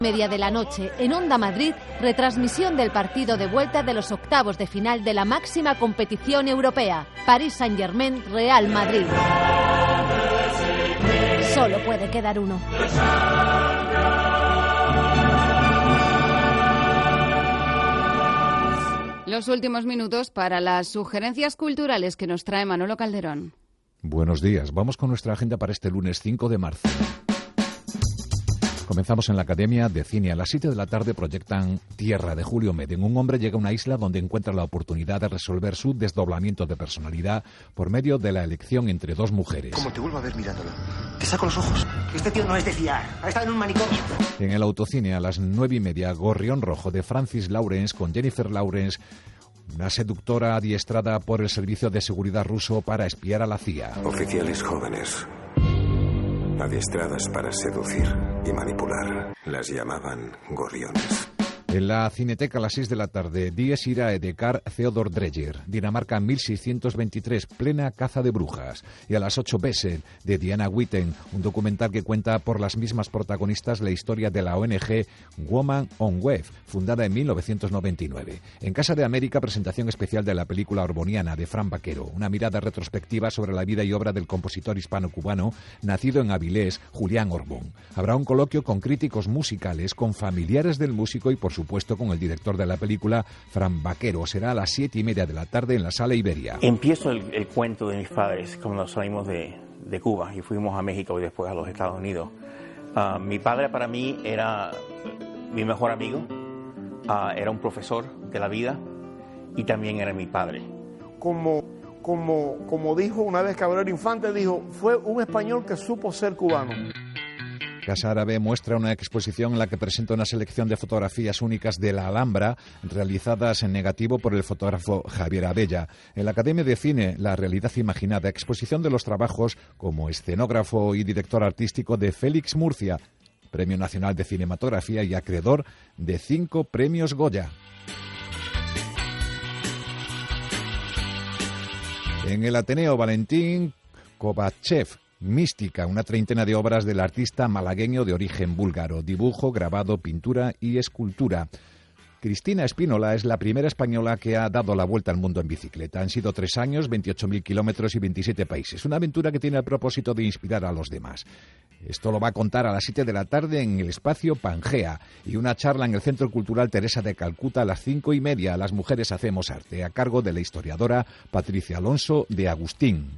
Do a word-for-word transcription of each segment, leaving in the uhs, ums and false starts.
Media de la noche, en Onda Madrid, retransmisión del partido de vuelta de los octavos de final de la máxima competición europea, Paris Saint-Germain Real Madrid. Solo puede quedar uno. Los últimos minutos para las sugerencias culturales que nos trae Manolo Calderón. Buenos días, vamos con nuestra agenda para este lunes cinco de marzo. Comenzamos en la Academia de Cine. A las siete de la tarde proyectan Tierra, de Julio Medem. Un hombre llega a una isla donde encuentra la oportunidad de resolver su desdoblamiento de personalidad por medio de la elección entre dos mujeres. Como te vuelvo a ver mirándolo, te saco los ojos. Este tío no es de fiar. Ha estado en un manicomio. En el autocine, a las nueve y media, Gorrión Rojo, de Francis Lawrence, con Jennifer Lawrence, una seductora adiestrada por el Servicio de Seguridad ruso para espiar a la C I A. Oficiales jóvenes, adiestradas para seducir y manipular. Las llamaban gorriones. En la Cineteca a las seis de la tarde, Dies Irae de Carl Theodor Dreyer, Dinamarca mil seiscientos veintitrés, plena caza de brujas. Y a las ocho, Bessel, de Diana Witten, un documental que cuenta por las mismas protagonistas la historia de la O N G Woman on Web, fundada en mil novecientos noventa y nueve. En Casa de América, presentación especial de la película Orboniana, de Fran Vaquero, una mirada retrospectiva sobre la vida y obra del compositor hispano-cubano, nacido en Avilés, Julián Orbón. Habrá un coloquio con críticos musicales, con familiares del músico y, por supuesto, con el director de la película, Fran Vaquero. Será a las siete y media de la tarde en la Sala Iberia. Empiezo el, el cuento de mis padres cuando salimos de, de Cuba y fuimos a México y después a los Estados Unidos. Uh, mi padre para mí era mi mejor amigo, uh, era un profesor de la vida y también era mi padre. Como, como, como dijo una vez Cabrera Infante, dijo, fue un español que supo ser cubano. Casa Árabe muestra una exposición en la que presenta una selección de fotografías únicas de la Alhambra, realizadas en negativo por el fotógrafo Javier Abella. En la Academia de Cine, La realidad imaginada, exposición de los trabajos como escenógrafo y director artístico de Félix Murcia, Premio Nacional de Cinematografía y acreedor de cinco premios Goya. En el Ateneo, Valentín Kovachev, Mística, una treintena de obras del artista malagueño de origen búlgaro, dibujo, grabado, pintura y escultura. Cristina Espínola es la primera española que ha dado la vuelta al mundo en bicicleta. Han sido tres años, veintiocho mil kilómetros y veintisiete países. Una aventura que tiene el propósito de inspirar a los demás. Esto lo va a contar a las siete de la tarde en el espacio Pangea y una charla en el Centro Cultural Teresa de Calcuta a las cinco y media. Las mujeres hacemos arte, a cargo de la historiadora Patricia Alonso de Agustín.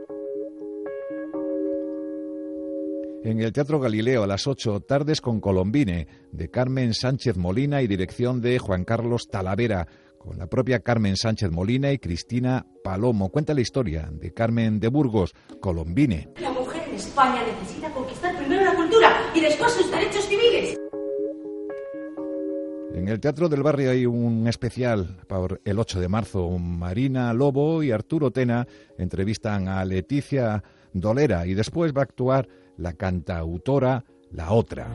En el Teatro Galileo a las ocho, Tardes con Colombine, de Carmen Sánchez Molina y dirección de Juan Carlos Talavera, con la propia Carmen Sánchez Molina y Cristina Palomo. Cuenta la historia de Carmen de Burgos, Colombine. La mujer en España necesita conquistar primero la cultura y después sus derechos civiles. En el Teatro del Barrio hay un especial por el ocho de marzo. Marina Lobo y Arturo Tena entrevistan a Leticia Dolera y después va a actuar la cantautora La Otra.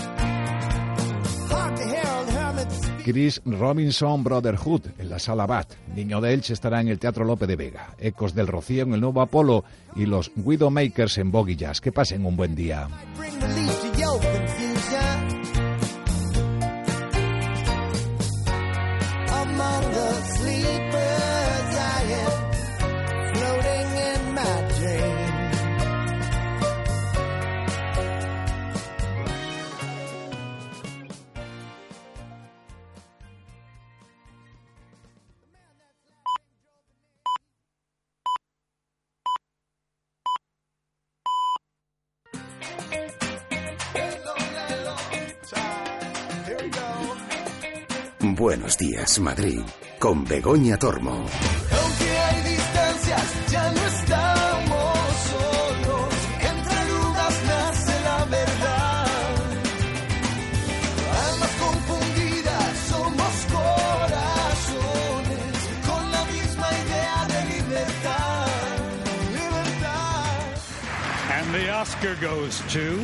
Chris Robinson Brotherhood en la Sala Bat. Niño de Elche estará en el Teatro Lope de Vega. Ecos del Rocío en el Nuevo Apolo y los Widowmakers en Boggy Jazz. Que pasen un buen día. Buenos días, Madrid, con Begoña Tormo. Aunque hay distancias, ya no estamos solos. Entre dudas nace la verdad. Almas confundidas, somos corazones con la misma idea de libertad. Libertad. And the Oscar goes to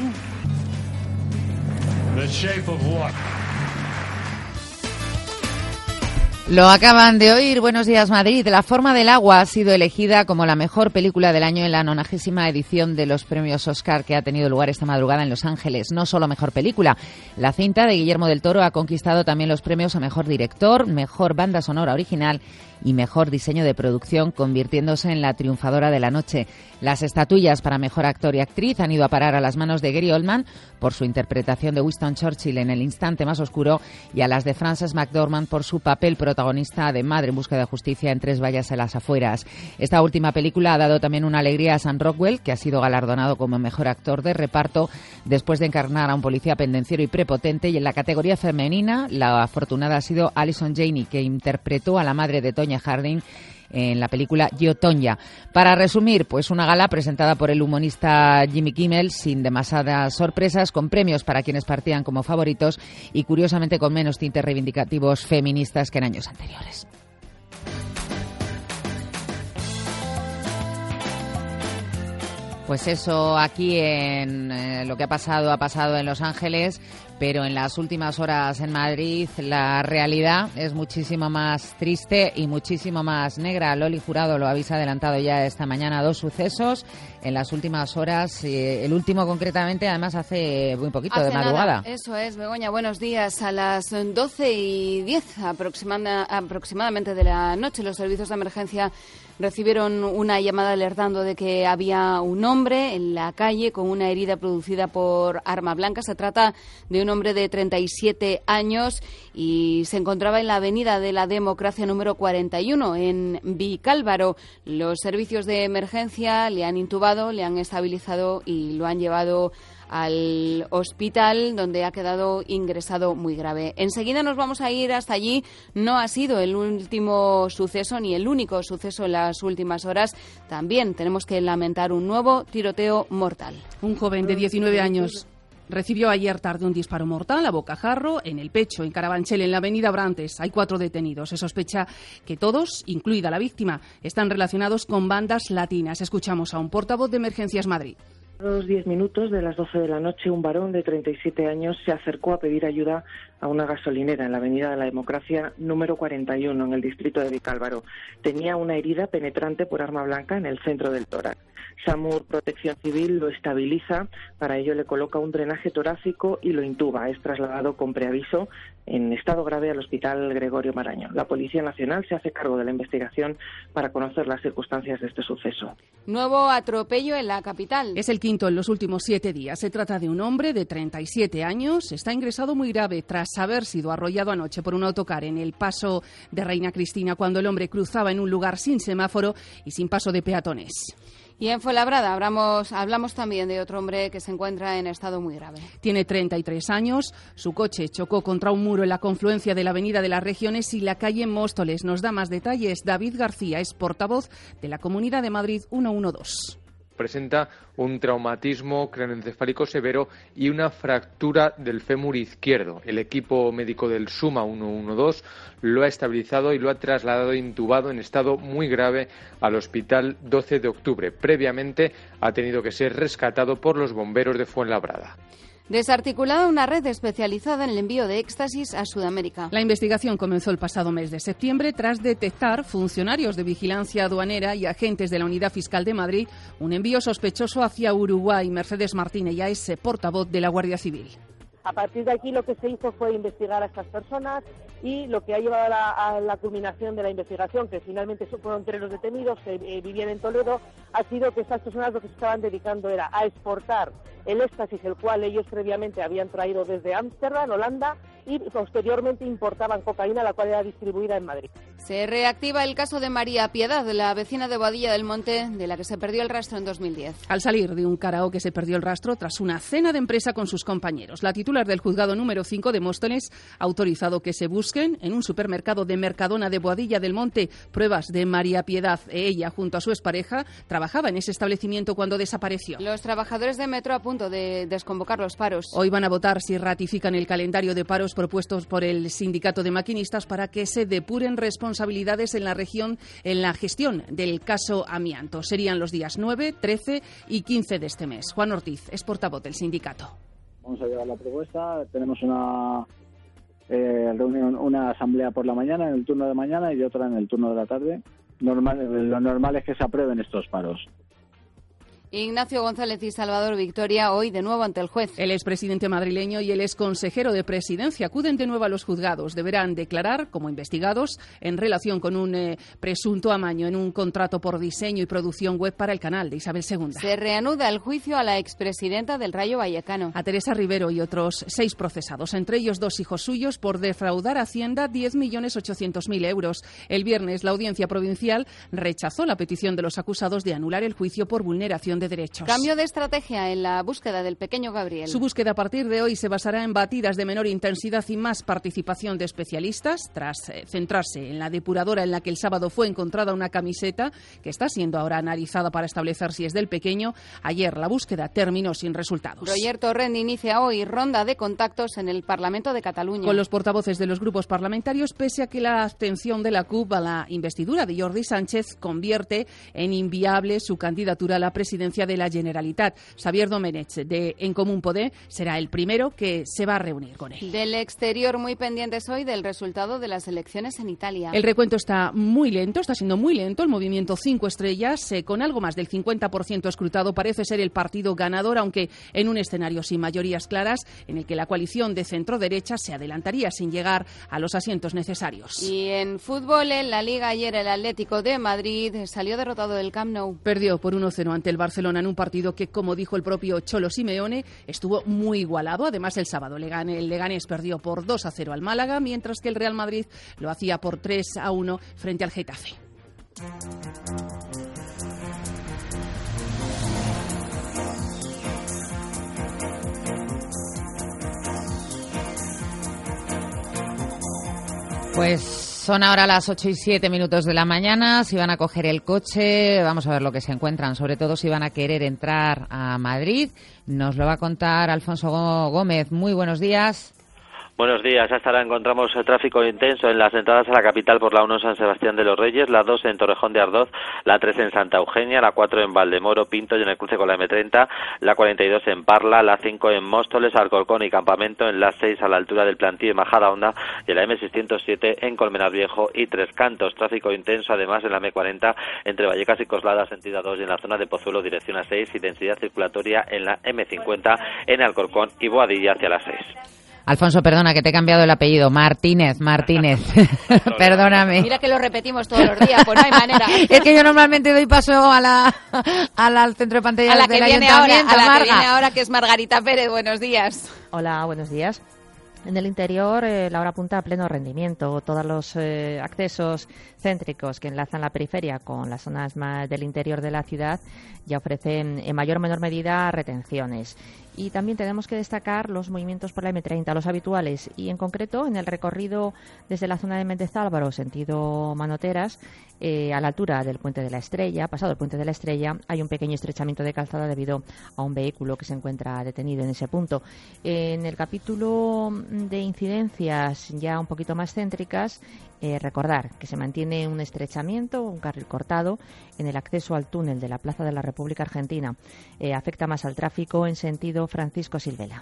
The Shape of Water. Lo acaban de oír. Buenos días, Madrid. La forma del agua ha sido elegida como la mejor película del año en la nonagésima edición de los premios Oscar que ha tenido lugar esta madrugada en Los Ángeles. No solo mejor película. La cinta de Guillermo del Toro ha conquistado también los premios a mejor director, mejor banda sonora original y mejor diseño de producción, convirtiéndose en la triunfadora de la noche. Las estatuillas para mejor actor y actriz han ido a parar a las manos de Gary Oldman por su interpretación de Winston Churchill en El instante más oscuro y a las de Frances McDormand por su papel protagonista de madre en busca de justicia en Tres vallas en las afueras. Esta última película ha dado también una alegría a Sam Rockwell, que ha sido galardonado como mejor actor de reparto después de encarnar a un policía pendenciero y prepotente, y en la categoría femenina la afortunada ha sido Allison Janney, que interpretó a la madre de Tonya Harding en la película Yo, Tonya. Para resumir, pues una gala presentada por el humorista Jimmy Kimmel sin demasiadas sorpresas, con premios para quienes partían como favoritos y curiosamente con menos tintes reivindicativos feministas que en años anteriores. Pues eso, aquí en eh, lo que ha pasado, ha pasado en Los Ángeles, pero en las últimas horas en Madrid la realidad es muchísimo más triste y muchísimo más negra. Loli Jurado lo habéis adelantado ya esta mañana, dos sucesos en las últimas horas, eh, el último concretamente, además hace muy poquito, hace de madrugada. Nada. Eso es, Begoña, buenos días. A las doce y diez aproximada, aproximadamente de la noche, los servicios de emergencia recibieron una llamada alertando de que había un hombre en la calle con una herida producida por arma blanca. Se trata de un hombre de treinta y siete años y se encontraba en la Avenida de la Democracia número cuarenta y uno, en Vicálvaro. Los servicios de emergencia le han intubado, le han estabilizado y lo han llevado al hospital, donde ha quedado ingresado muy grave. Enseguida nos vamos a ir hasta allí. No ha sido el último suceso ni el único suceso en las últimas horas. También tenemos que lamentar un nuevo tiroteo mortal. Un joven de diecinueve años recibió ayer tarde un disparo mortal a bocajarro en el pecho, en Carabanchel, en la avenida Brantes. Hay cuatro detenidos. Se sospecha que todos, incluida la víctima, están relacionados con bandas latinas. Escuchamos a un portavoz de Emergencias Madrid. A los diez minutos de las doce de la noche, un varón de treinta y siete años se acercó a pedir ayuda a una gasolinera en la Avenida de la Democracia número cuarenta y uno, en el distrito de Vicálvaro. Tenía una herida penetrante por arma blanca en el centro del tórax. SAMUR Protección Civil lo estabiliza, para ello le coloca un drenaje torácico y lo intuba. Es trasladado con preaviso en estado grave al Hospital Gregorio Marañón. La Policía Nacional se hace cargo de la investigación para conocer las circunstancias de este suceso. Nuevo atropello en la capital. Es el quinto en los últimos siete días. Se trata de un hombre de treinta y siete años. Está ingresado muy grave tras haber sido arrollado anoche por un autocar en el paso de Reina Cristina, cuando el hombre cruzaba en un lugar sin semáforo y sin paso de peatones. Y en Fuenlabrada hablamos, hablamos también de otro hombre que se encuentra en estado muy grave. Tiene treinta y tres años, su coche chocó contra un muro en la confluencia de la Avenida de las Regiones y la calle Móstoles. Nos da más detalles David García, es portavoz de la Comunidad de Madrid ciento doce. Presenta un traumatismo craneoencefálico severo y una fractura del fémur izquierdo. El equipo médico del SUMA ciento doce lo ha estabilizado y lo ha trasladado intubado en estado muy grave al Hospital doce de octubre. Previamente ha tenido que ser rescatado por los bomberos de Fuenlabrada. Desarticulada una red especializada en el envío de éxtasis a Sudamérica. La investigación comenzó el pasado mes de septiembre tras detectar funcionarios de vigilancia aduanera y agentes de la Unidad Fiscal de Madrid un envío sospechoso hacia Uruguay. Mercedes Martínez ya es portavoz de la Guardia Civil. A partir de aquí lo que se hizo fue investigar a estas personas y lo que ha llevado a la, a la culminación de la investigación, que finalmente fueron tres los detenidos que eh, vivían en Toledo, ha sido que estas personas lo que se estaban dedicando era a exportar el éxtasis, el cual ellos previamente habían traído desde Ámsterdam, Holanda, y posteriormente importaban cocaína, la cual era distribuida en Madrid. Se reactiva el caso de María Piedad, la vecina de Boadilla del Monte, de la que se perdió el rastro en dos mil diez. Al salir de un karaoke se perdió el rastro tras una cena de empresa con sus compañeros. La titular del juzgado número cinco de Móstoles ha autorizado que se busquen en un supermercado de Mercadona de Boadilla del Monte pruebas de María Piedad. Ella, junto a su expareja, trabajaba en ese establecimiento cuando desapareció. Los trabajadores de Metro a punto de desconvocar los paros. Hoy van a votar si ratifican el calendario de paros propuestos por el sindicato de maquinistas para que se depuren responsabilidades en la región en la gestión del caso amianto. Serían los días nueve, trece y quince de este mes. Juan Ortiz es portavoz del sindicato. Vamos a llevar la propuesta. Tenemos una eh, reunión, una asamblea por la mañana, en el turno de mañana, y otra en el turno de la tarde. Normal, lo normal es que se aprueben estos paros. Ignacio González y Salvador Victoria hoy de nuevo ante el juez. El expresidente madrileño y el exconsejero de Presidencia acuden de nuevo a los juzgados. Deberán declarar como investigados en relación con un eh, presunto amaño en un contrato por diseño y producción web para el canal de Isabel segunda. Se reanuda el juicio a la expresidenta del Rayo Vallecano. A Teresa Rivero y otros seis procesados, entre ellos dos hijos suyos, por defraudar a Hacienda diez millones ochocientos mil euros. El viernes la Audiencia Provincial rechazó la petición de los acusados de anular el juicio por vulneración de derechos. Cambio de estrategia en la búsqueda del pequeño Gabriel. Su búsqueda a partir de hoy se basará en batidas de menor intensidad y más participación de especialistas, tras eh, centrarse en la depuradora en la que el sábado fue encontrada una camiseta que está siendo ahora analizada para establecer si es del pequeño. Ayer la búsqueda terminó sin resultados. Roger Torrent inicia hoy ronda de contactos en el Parlamento de Cataluña. Con los portavoces de los grupos parlamentarios, pese a que la abstención de la C U P a la investidura de Jordi Sánchez convierte en inviable su candidatura a la presidencia de la Generalitat. Xavier Domènech, de En Común Podem, será el primero que se va a reunir con él. Del exterior, muy pendientes hoy del resultado de las elecciones en Italia. El recuento está muy lento, está siendo muy lento. El movimiento cinco estrellas, eh, con algo más del cincuenta por ciento escrutado, parece ser el partido ganador, aunque en un escenario sin mayorías claras, en el que la coalición de centro-derecha se adelantaría sin llegar a los asientos necesarios. Y en fútbol, en la Liga, ayer el Atlético de Madrid salió derrotado del Camp Nou. Perdió por uno cero ante el Barcelona en un partido que, como dijo el propio Cholo Simeone, estuvo muy igualado. Además, el sábado el Leganés perdió por dos a cero al Málaga, mientras que el Real Madrid lo hacía por tres a uno frente al Getafe. Pues son ahora las ocho y siete minutos de la mañana. Si van a coger el coche, vamos a ver lo que se encuentran. Sobre todo si van a querer entrar a Madrid. Nos lo va a contar Alfonso Gómez. Muy buenos días. Buenos días. Hasta ahora encontramos el tráfico intenso en las entradas a la capital por la uno en San Sebastián de los Reyes, la dos en Torrejón de Ardoz, la tres en Santa Eugenia, la cuatro en Valdemoro, Pinto y en el cruce con la eme treinta, la cuarenta y dos en Parla, la cinco en Móstoles, Alcorcón y Campamento, en la seis a la altura del Plantío y Majadahonda y en la eme seiscientos siete en Colmenar Viejo y Tres Cantos. Tráfico intenso además en la eme cuarenta entre Vallecas y Coslada, sentido dos, y en la zona de Pozuelo, dirección a seis, y densidad circulatoria en la eme cincuenta en Alcorcón y Boadilla hacia las seis. Alfonso, perdona, que te he cambiado el apellido. Martínez, Martínez. Perdóname. Mira que lo repetimos todos los días, pues no hay manera. Es que yo normalmente doy paso a la, a la al centro de pantallas a la del que viene ahora, Ayuntamiento. a la Marga. que viene ahora, que es Margarita Pérez. Buenos días. Hola, buenos días. En el interior, eh, la hora punta a pleno rendimiento. Todos los eh, accesos céntricos que enlazan la periferia con las zonas más del interior de la ciudad ya ofrecen en mayor o menor medida retenciones. Y también tenemos que destacar los movimientos por la eme treinta, los habituales, y en concreto en el recorrido desde la zona de Méndez Álvaro, sentido Manoteras, eh, a la altura del Puente de la Estrella, pasado el Puente de la Estrella, hay un pequeño estrechamiento de calzada debido a un vehículo que se encuentra detenido en ese punto. En el capítulo de incidencias ya un poquito más céntricas, Eh, recordar que se mantiene un estrechamiento, un carril cortado en el acceso al túnel de la Plaza de la República Argentina. Eh, afecta más al tráfico en sentido Francisco Silvela.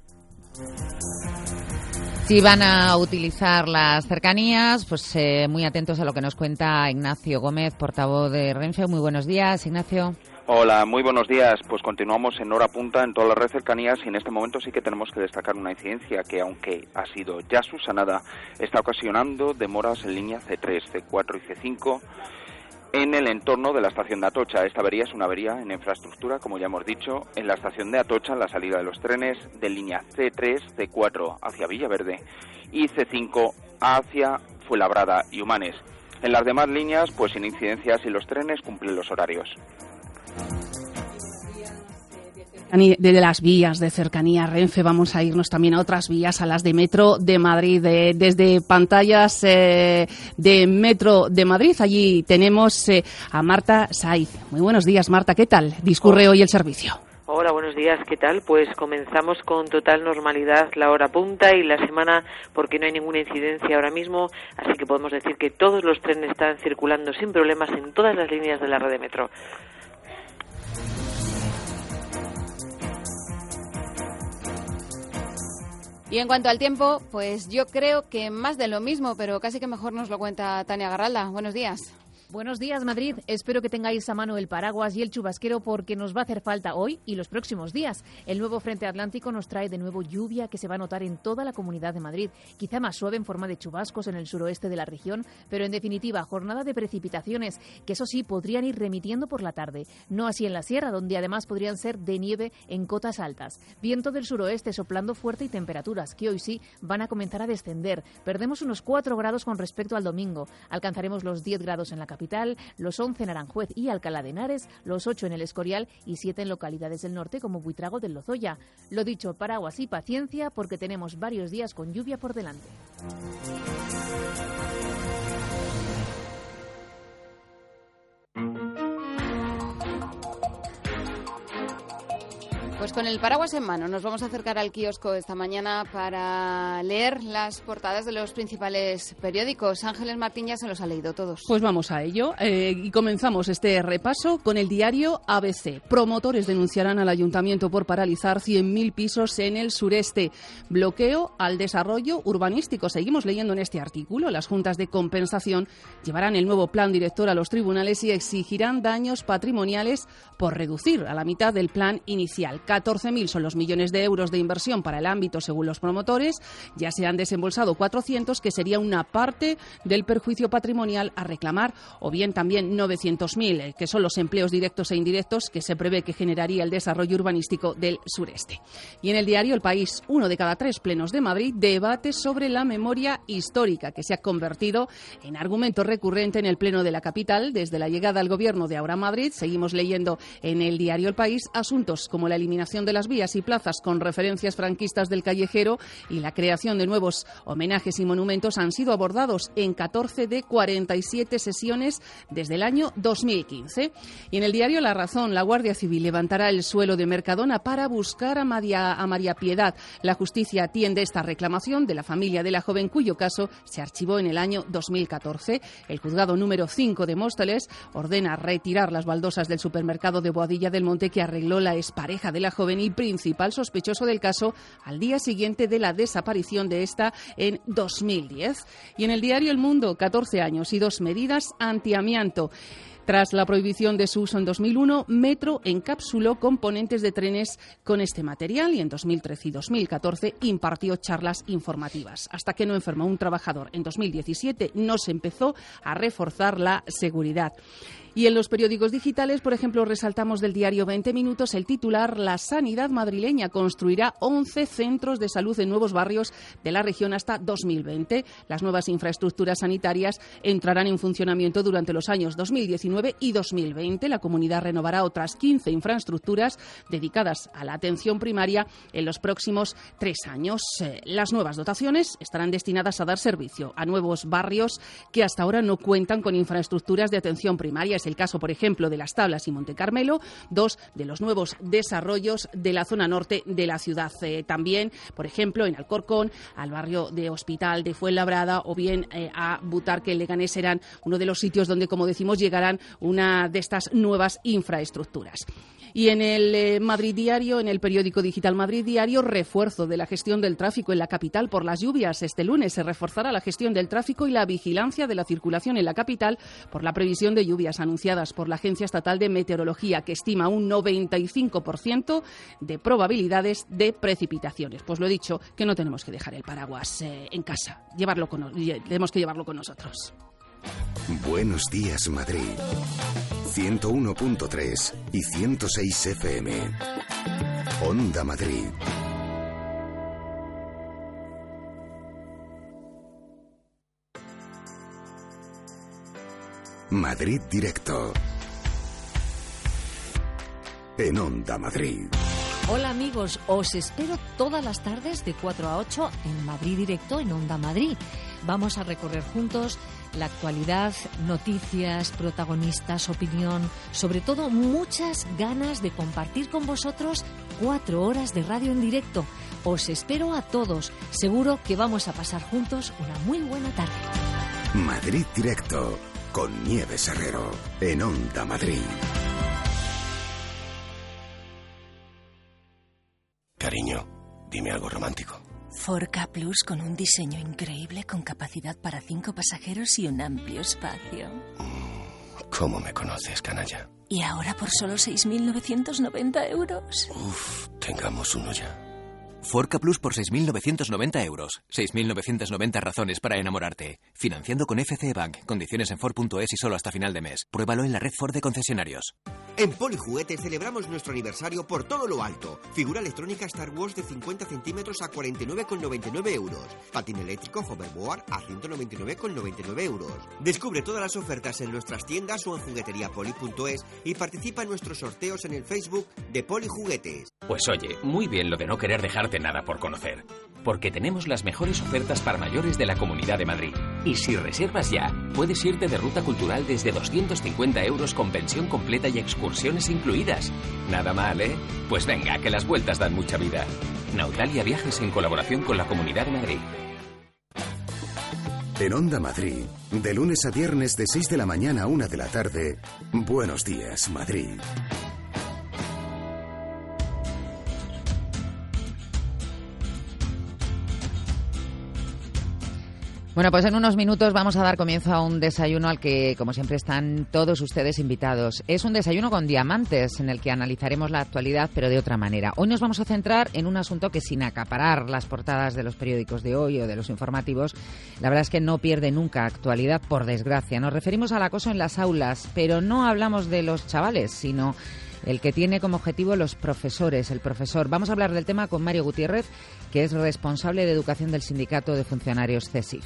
Si van a utilizar las cercanías, pues eh, muy atentos a lo que nos cuenta Ignacio Gómez, portavoz de Renfe. Muy buenos días, Ignacio. Hola, muy buenos días. Pues continuamos en hora punta en toda la red cercanías y en este momento sí que tenemos que destacar una incidencia que, aunque ha sido ya subsanada, está ocasionando demoras en línea ce tres, ce cuatro y ce cinco en el entorno de la estación de Atocha. Esta avería es una avería en infraestructura, como ya hemos dicho, en la estación de Atocha, en la salida de los trenes de línea ce tres, ce cuatro hacia Villaverde y ce cinco hacia Fuenlabrada y Humanes. En las demás líneas, pues sin incidencias y los trenes cumplen los horarios. De las vías de cercanía Renfe vamos a irnos también a otras vías, a las de Metro de Madrid. Eh, desde pantallas eh, de Metro de Madrid, allí tenemos eh, a Marta Saiz. Muy buenos días, Marta, ¿qué tal discurre hoy el servicio? Hola, buenos días, ¿qué tal? Pues comenzamos con total normalidad la hora punta y la semana, porque no hay ninguna incidencia ahora mismo, así que podemos decir que todos los trenes están circulando sin problemas en todas las líneas de la red de metro. Y en cuanto al tiempo, pues yo creo que más de lo mismo, pero casi que mejor nos lo cuenta Tania Garralda. Buenos días. Buenos días, Madrid. Espero que tengáis a mano el paraguas y el chubasquero porque nos va a hacer falta hoy y los próximos días. El nuevo frente atlántico nos trae de nuevo lluvia que se va a notar en toda la Comunidad de Madrid. Quizá más suave en forma de chubascos en el suroeste de la región, pero en definitiva, jornada de precipitaciones que eso sí podrían ir remitiendo por la tarde. No así en la sierra, donde además podrían ser de nieve en cotas altas. Viento del suroeste soplando fuerte y temperaturas que hoy sí van a comenzar a descender. Perdemos unos cuatro grados con respecto al domingo. Alcanzaremos los diez grados en la capital. Capital, los once en Aranjuez y Alcalá de Henares, los ocho en el Escorial y siete en localidades del norte como Buitrago del Lozoya. Lo dicho, paraguas y paciencia porque tenemos varios días con lluvia por delante. Pues con el paraguas en mano nos vamos a acercar al kiosco esta mañana para leer las portadas de los principales periódicos. Ángeles Martín ya se los ha leído todos. Pues vamos a ello eh, y comenzamos este repaso con el diario A B C. Promotores denunciarán al ayuntamiento por paralizar cien mil pisos en el sureste. Bloqueo al desarrollo urbanístico. Seguimos leyendo en este artículo. Las juntas de compensación llevarán el nuevo plan director a los tribunales y exigirán daños patrimoniales por reducir a la mitad del plan inicial. catorce mil son los millones de euros de inversión para el ámbito según los promotores. Ya se han desembolsado cuatrocientos, que sería una parte del perjuicio patrimonial a reclamar, o bien también novecientos mil, que son los empleos directos e indirectos que se prevé que generaría el desarrollo urbanístico del sureste. Y en el diario El País, uno de cada tres plenos de Madrid debate sobre la memoria histórica, que se ha convertido en argumento recurrente en el pleno de la capital desde la llegada al gobierno de Ahora Madrid. Seguimos leyendo en el diario El País asuntos como la eliminación de las vías y plazas con referencias franquistas del callejero y la creación de nuevos homenajes y monumentos han sido abordados en catorce de cuarenta y siete sesiones desde el año dos mil quince. Y en el diario La Razón, la Guardia Civil levantará el suelo de Mercadona para buscar a María, a María Piedad. La justicia atiende esta reclamación de la familia de la joven cuyo caso se archivó en el año dos mil catorce. El juzgado número cinco de Móstoles ordena retirar las baldosas del supermercado de Boadilla del Monte que arregló la expareja de la joven y principal sospechoso del caso al día siguiente de la desaparición de esta en dos mil diez. Y en el diario El Mundo, catorce años y dos medidas antiamianto. Tras la prohibición de su uso en dos mil uno, Metro encapsuló componentes de trenes con este material y en dos mil trece y dos mil catorce impartió charlas informativas. Hasta que no enfermó un trabajador en dos mil diecisiete, no se empezó a reforzar la seguridad. Y en los periódicos digitales, por ejemplo, resaltamos del diario veinte minutos el titular: la sanidad madrileña construirá once centros de salud en nuevos barrios de la región hasta dos mil veinte. Las nuevas infraestructuras sanitarias entrarán en funcionamiento durante los años dos mil diecinueve y dos mil veinte. La comunidad renovará otras quince infraestructuras dedicadas a la atención primaria en los próximos tres años. Eh, las nuevas dotaciones estarán destinadas a dar servicio a nuevos barrios que hasta ahora no cuentan con infraestructuras de atención primaria. Es el caso, por ejemplo, de Las Tablas y Monte Carmelo, dos de los nuevos desarrollos de la zona norte de la ciudad. Eh, también, por ejemplo, en Alcorcón, al barrio de Hospital de Fuenlabrada o bien eh, a Butarque, en Leganés, serán uno de los sitios donde, como decimos, llegarán una de estas nuevas infraestructuras. Y en el eh, Madrid Diario, en el periódico digital Madrid Diario, refuerzo de la gestión del tráfico en la capital por las lluvias. Este lunes se reforzará la gestión del tráfico y la vigilancia de la circulación en la capital por la previsión de lluvias anunciadas por la Agencia Estatal de Meteorología, que estima un noventa y cinco por ciento de probabilidades de precipitaciones. Pues lo he dicho, que no tenemos que dejar el paraguas eh, en casa, llevarlo con, tenemos que llevarlo con nosotros. Buenos días, Madrid. ciento uno punto tres y ciento seis F M. Onda Madrid. Madrid Directo. En Onda Madrid. Hola amigos, os espero todas las tardes de cuatro a ocho en Madrid Directo en Onda Madrid. Vamos a recorrer juntos la actualidad, noticias, protagonistas, opinión, sobre todo muchas ganas de compartir con vosotros cuatro horas de radio en directo. Os espero a todos, seguro que vamos a pasar juntos una muy buena tarde. Madrid Directo con Nieves Herrero en Onda Madrid. Cariño, dime algo romántico. Ford Ka Plus con un diseño increíble con capacidad para cinco pasajeros y un amplio espacio. ¿Cómo me conoces, canalla? Y ahora por solo seis mil novecientos noventa euros. Uf, tengamos uno ya. Ford Ka Plus por seis mil novecientos noventa euros. seis mil novecientos noventa razones para enamorarte. Financiando con F C Bank. Condiciones en Ford punto es y solo hasta final de mes. Pruébalo en la red Ford de concesionarios. En Polijuguetes celebramos nuestro aniversario por todo lo alto. Figura electrónica Star Wars de cincuenta centímetros a cuarenta y nueve con noventa y nueve euros. Patín eléctrico Hoverboard a ciento noventa y nueve con noventa y nueve euros. Descubre todas las ofertas en nuestras tiendas o en jugueteriapoli punto es y participa en nuestros sorteos en el Facebook de Polijuguetes. Pues oye, muy bien lo de no querer dejarte nada por conocer. Porque tenemos las mejores ofertas para mayores de la Comunidad de Madrid. Y si reservas ya, puedes irte de ruta cultural desde doscientos cincuenta euros con pensión completa y excursiones incluidas. Nada mal, ¿eh? Pues venga, que las vueltas dan mucha vida. Nautalia Viajes en colaboración con la Comunidad de Madrid. En Onda Madrid, de lunes a viernes de seis de la mañana a una de la tarde, Buenos Días, Madrid. Bueno, pues en unos minutos vamos a dar comienzo a un desayuno al que, como siempre, están todos ustedes invitados. Es un desayuno con diamantes en el que analizaremos la actualidad, pero de otra manera. Hoy nos vamos a centrar en un asunto que, sin acaparar las portadas de los periódicos de hoy o de los informativos, la verdad es que no pierde nunca actualidad, por desgracia. Nos referimos al acoso en las aulas, pero no hablamos de los chavales, sino el que tiene como objetivo los profesores, el profesor. Vamos a hablar del tema con Mario Gutiérrez, que es responsable de educación del Sindicato de Funcionarios CESIF.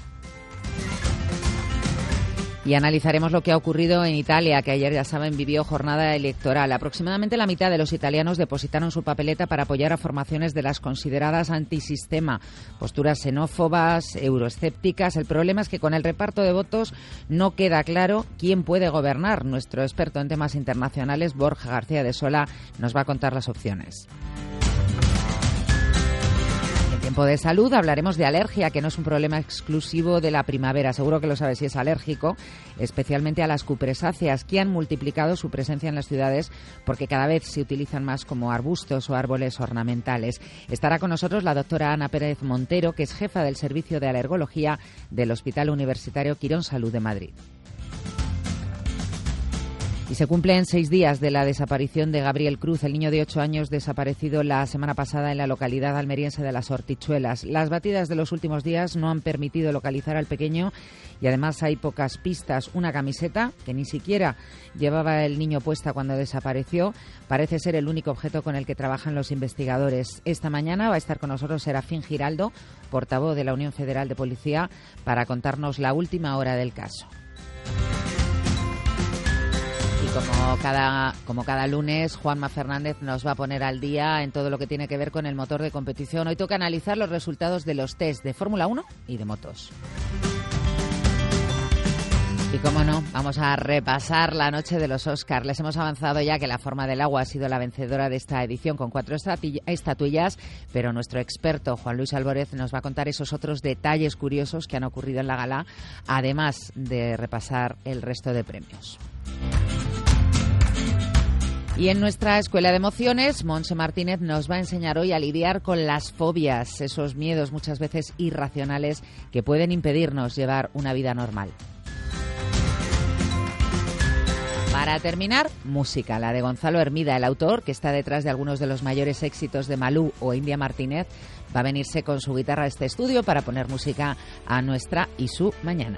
Y analizaremos lo que ha ocurrido en Italia, que ayer, ya saben, vivió jornada electoral. Aproximadamente la mitad de los italianos depositaron su papeleta para apoyar a formaciones de las consideradas antisistema, posturas xenófobas, euroescépticas. El problema es que con el reparto de votos no queda claro quién puede gobernar. Nuestro experto en temas internacionales, Borja García de Sola, nos va a contar las opciones. Tiempo de salud, hablaremos de alergia, que no es un problema exclusivo de la primavera. Seguro que lo sabe si es alérgico, especialmente a las cupresáceas, que han multiplicado su presencia en las ciudades porque cada vez se utilizan más como arbustos o árboles ornamentales. Estará con nosotros la doctora Ana Pérez Montero, que es jefa del Servicio de Alergología del Hospital Universitario Quirón Salud de Madrid. Y se cumplen seis días de la desaparición de Gabriel Cruz, el niño de ocho años desaparecido la semana pasada en la localidad almeriense de Las Hortichuelas. Las batidas de los últimos días no han permitido localizar al pequeño y además hay pocas pistas. Una camiseta que ni siquiera llevaba el niño puesta cuando desapareció parece ser el único objeto con el que trabajan los investigadores. Esta mañana va a estar con nosotros Serafín Giraldo, portavoz de la Unión Federal de Policía, para contarnos la última hora del caso. Como cada, como cada lunes, Juanma Fernández nos va a poner al día en todo lo que tiene que ver con el motor de competición. Hoy toca analizar los resultados de los test de Fórmula uno y de motos. Y como no, vamos a repasar la noche de los Oscar. Les hemos avanzado ya que La forma del agua ha sido la vencedora de esta edición con cuatro estatuillas, pero nuestro experto Juan Luis Álvarez nos va a contar esos otros detalles curiosos que han ocurrido en la gala, además de repasar el resto de premios. Y en nuestra Escuela de Emociones, Montse Martínez nos va a enseñar hoy a lidiar con las fobias, esos miedos muchas veces irracionales que pueden impedirnos llevar una vida normal. Para terminar, música, la de Gonzalo Hermida, el autor que está detrás de algunos de los mayores éxitos de Malú o India Martínez, va a venirse con su guitarra a este estudio para poner música a nuestra y su mañana.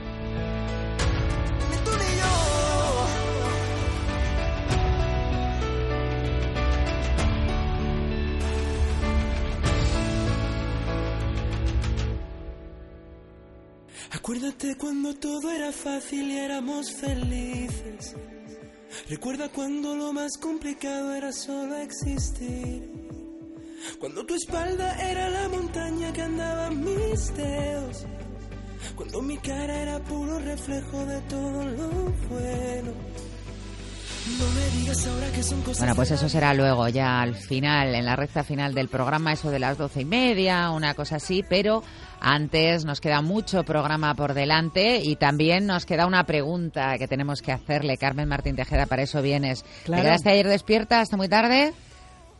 Acuérdate cuando todo era fácil y éramos felices. Recuerda cuando lo más complicado era solo existir. Cuando tu espalda era la montaña que andaban mis dedos. Cuando mi cara era puro reflejo de todo lo bueno. No me digas ahora que son cosas. Bueno, pues eso será luego, ya al final, en la recta final del programa, eso de las doce y media, una cosa así, pero antes nos queda mucho programa por delante y también nos queda una pregunta que tenemos que hacerle. Carmen Martín Tejeda, para eso vienes. Claro. ¿Te quedaste ayer despierta hasta muy tarde?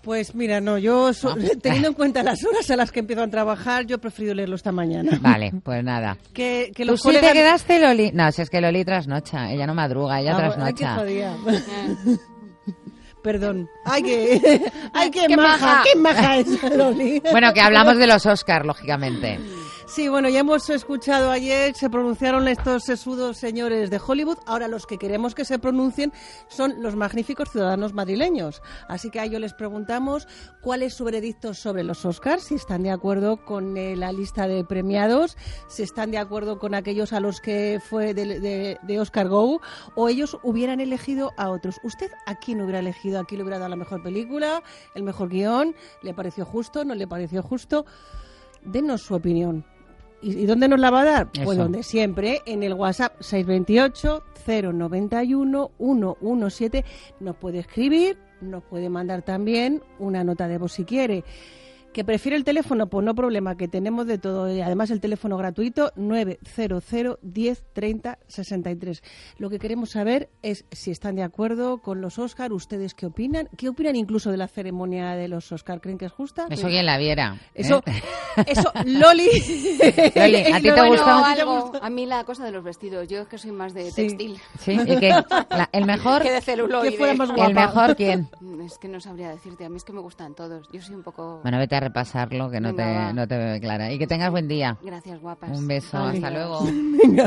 Pues mira, no, yo so, no. teniendo en cuenta las horas a las que empiezo a trabajar, yo he preferido leerlo esta mañana. Vale, pues nada. Que, que ¿Tú los sí colegas... te quedaste, Loli? No, si es que Loli trasnocha, ella no madruga, ella ah, trasnocha. Ay, qué jodida. Perdón. Ay, que, ay, qué, qué maja, maja, qué maja es Loli. Bueno, que hablamos de los Oscar, lógicamente. Sí, bueno, ya hemos escuchado ayer, se pronunciaron estos sesudos señores de Hollywood. Ahora los que queremos que se pronuncien son los magníficos ciudadanos madrileños. Así que a ellos les preguntamos cuál es su veredicto sobre los Oscars, si están de acuerdo con eh, la lista de premiados, si están de acuerdo con aquellos a los que fue de, de, de Oscar Go, o ellos hubieran elegido a otros. ¿Usted a quién hubiera elegido? ¿A quién le hubiera dado la mejor película, el mejor guión? ¿Le pareció justo? ¿No le pareció justo? Denos su opinión. ¿Y dónde nos la va a dar? Eso. Pues donde siempre, en el WhatsApp seis dos ocho, cero nueve uno, uno uno siete. Nos puede escribir, nos puede mandar también una nota de voz si quiere. ¿Que prefiere el teléfono? Pues no problema, que tenemos de todo. Además, el teléfono gratuito nueve cero cero, diez, treinta, sesenta y tres. Lo que queremos saber es si están de acuerdo con los Oscar. ¿Ustedes qué opinan? ¿Qué opinan incluso de la ceremonia de los Oscar? ¿Creen que es justa? Eso quien la viera. Eso, ¿eh? eso Loli. Loli, ¿a ti te bueno, gustó? Algo. A mí la cosa de los vestidos. Yo es que soy más de sí. textil. Sí, ¿y qué? La, ¿El mejor? Que de celuloide. ¿Qué fuera más guapa? ¿El mejor quién? Es que no sabría decirte. A mí es que me gustan todos. Yo soy un poco... Bueno, vete a repasarlo, que no Venga, te, va. no te veo clara. Y que tengas buen día. Gracias, guapas. Un beso, Adiós. hasta luego. Venga.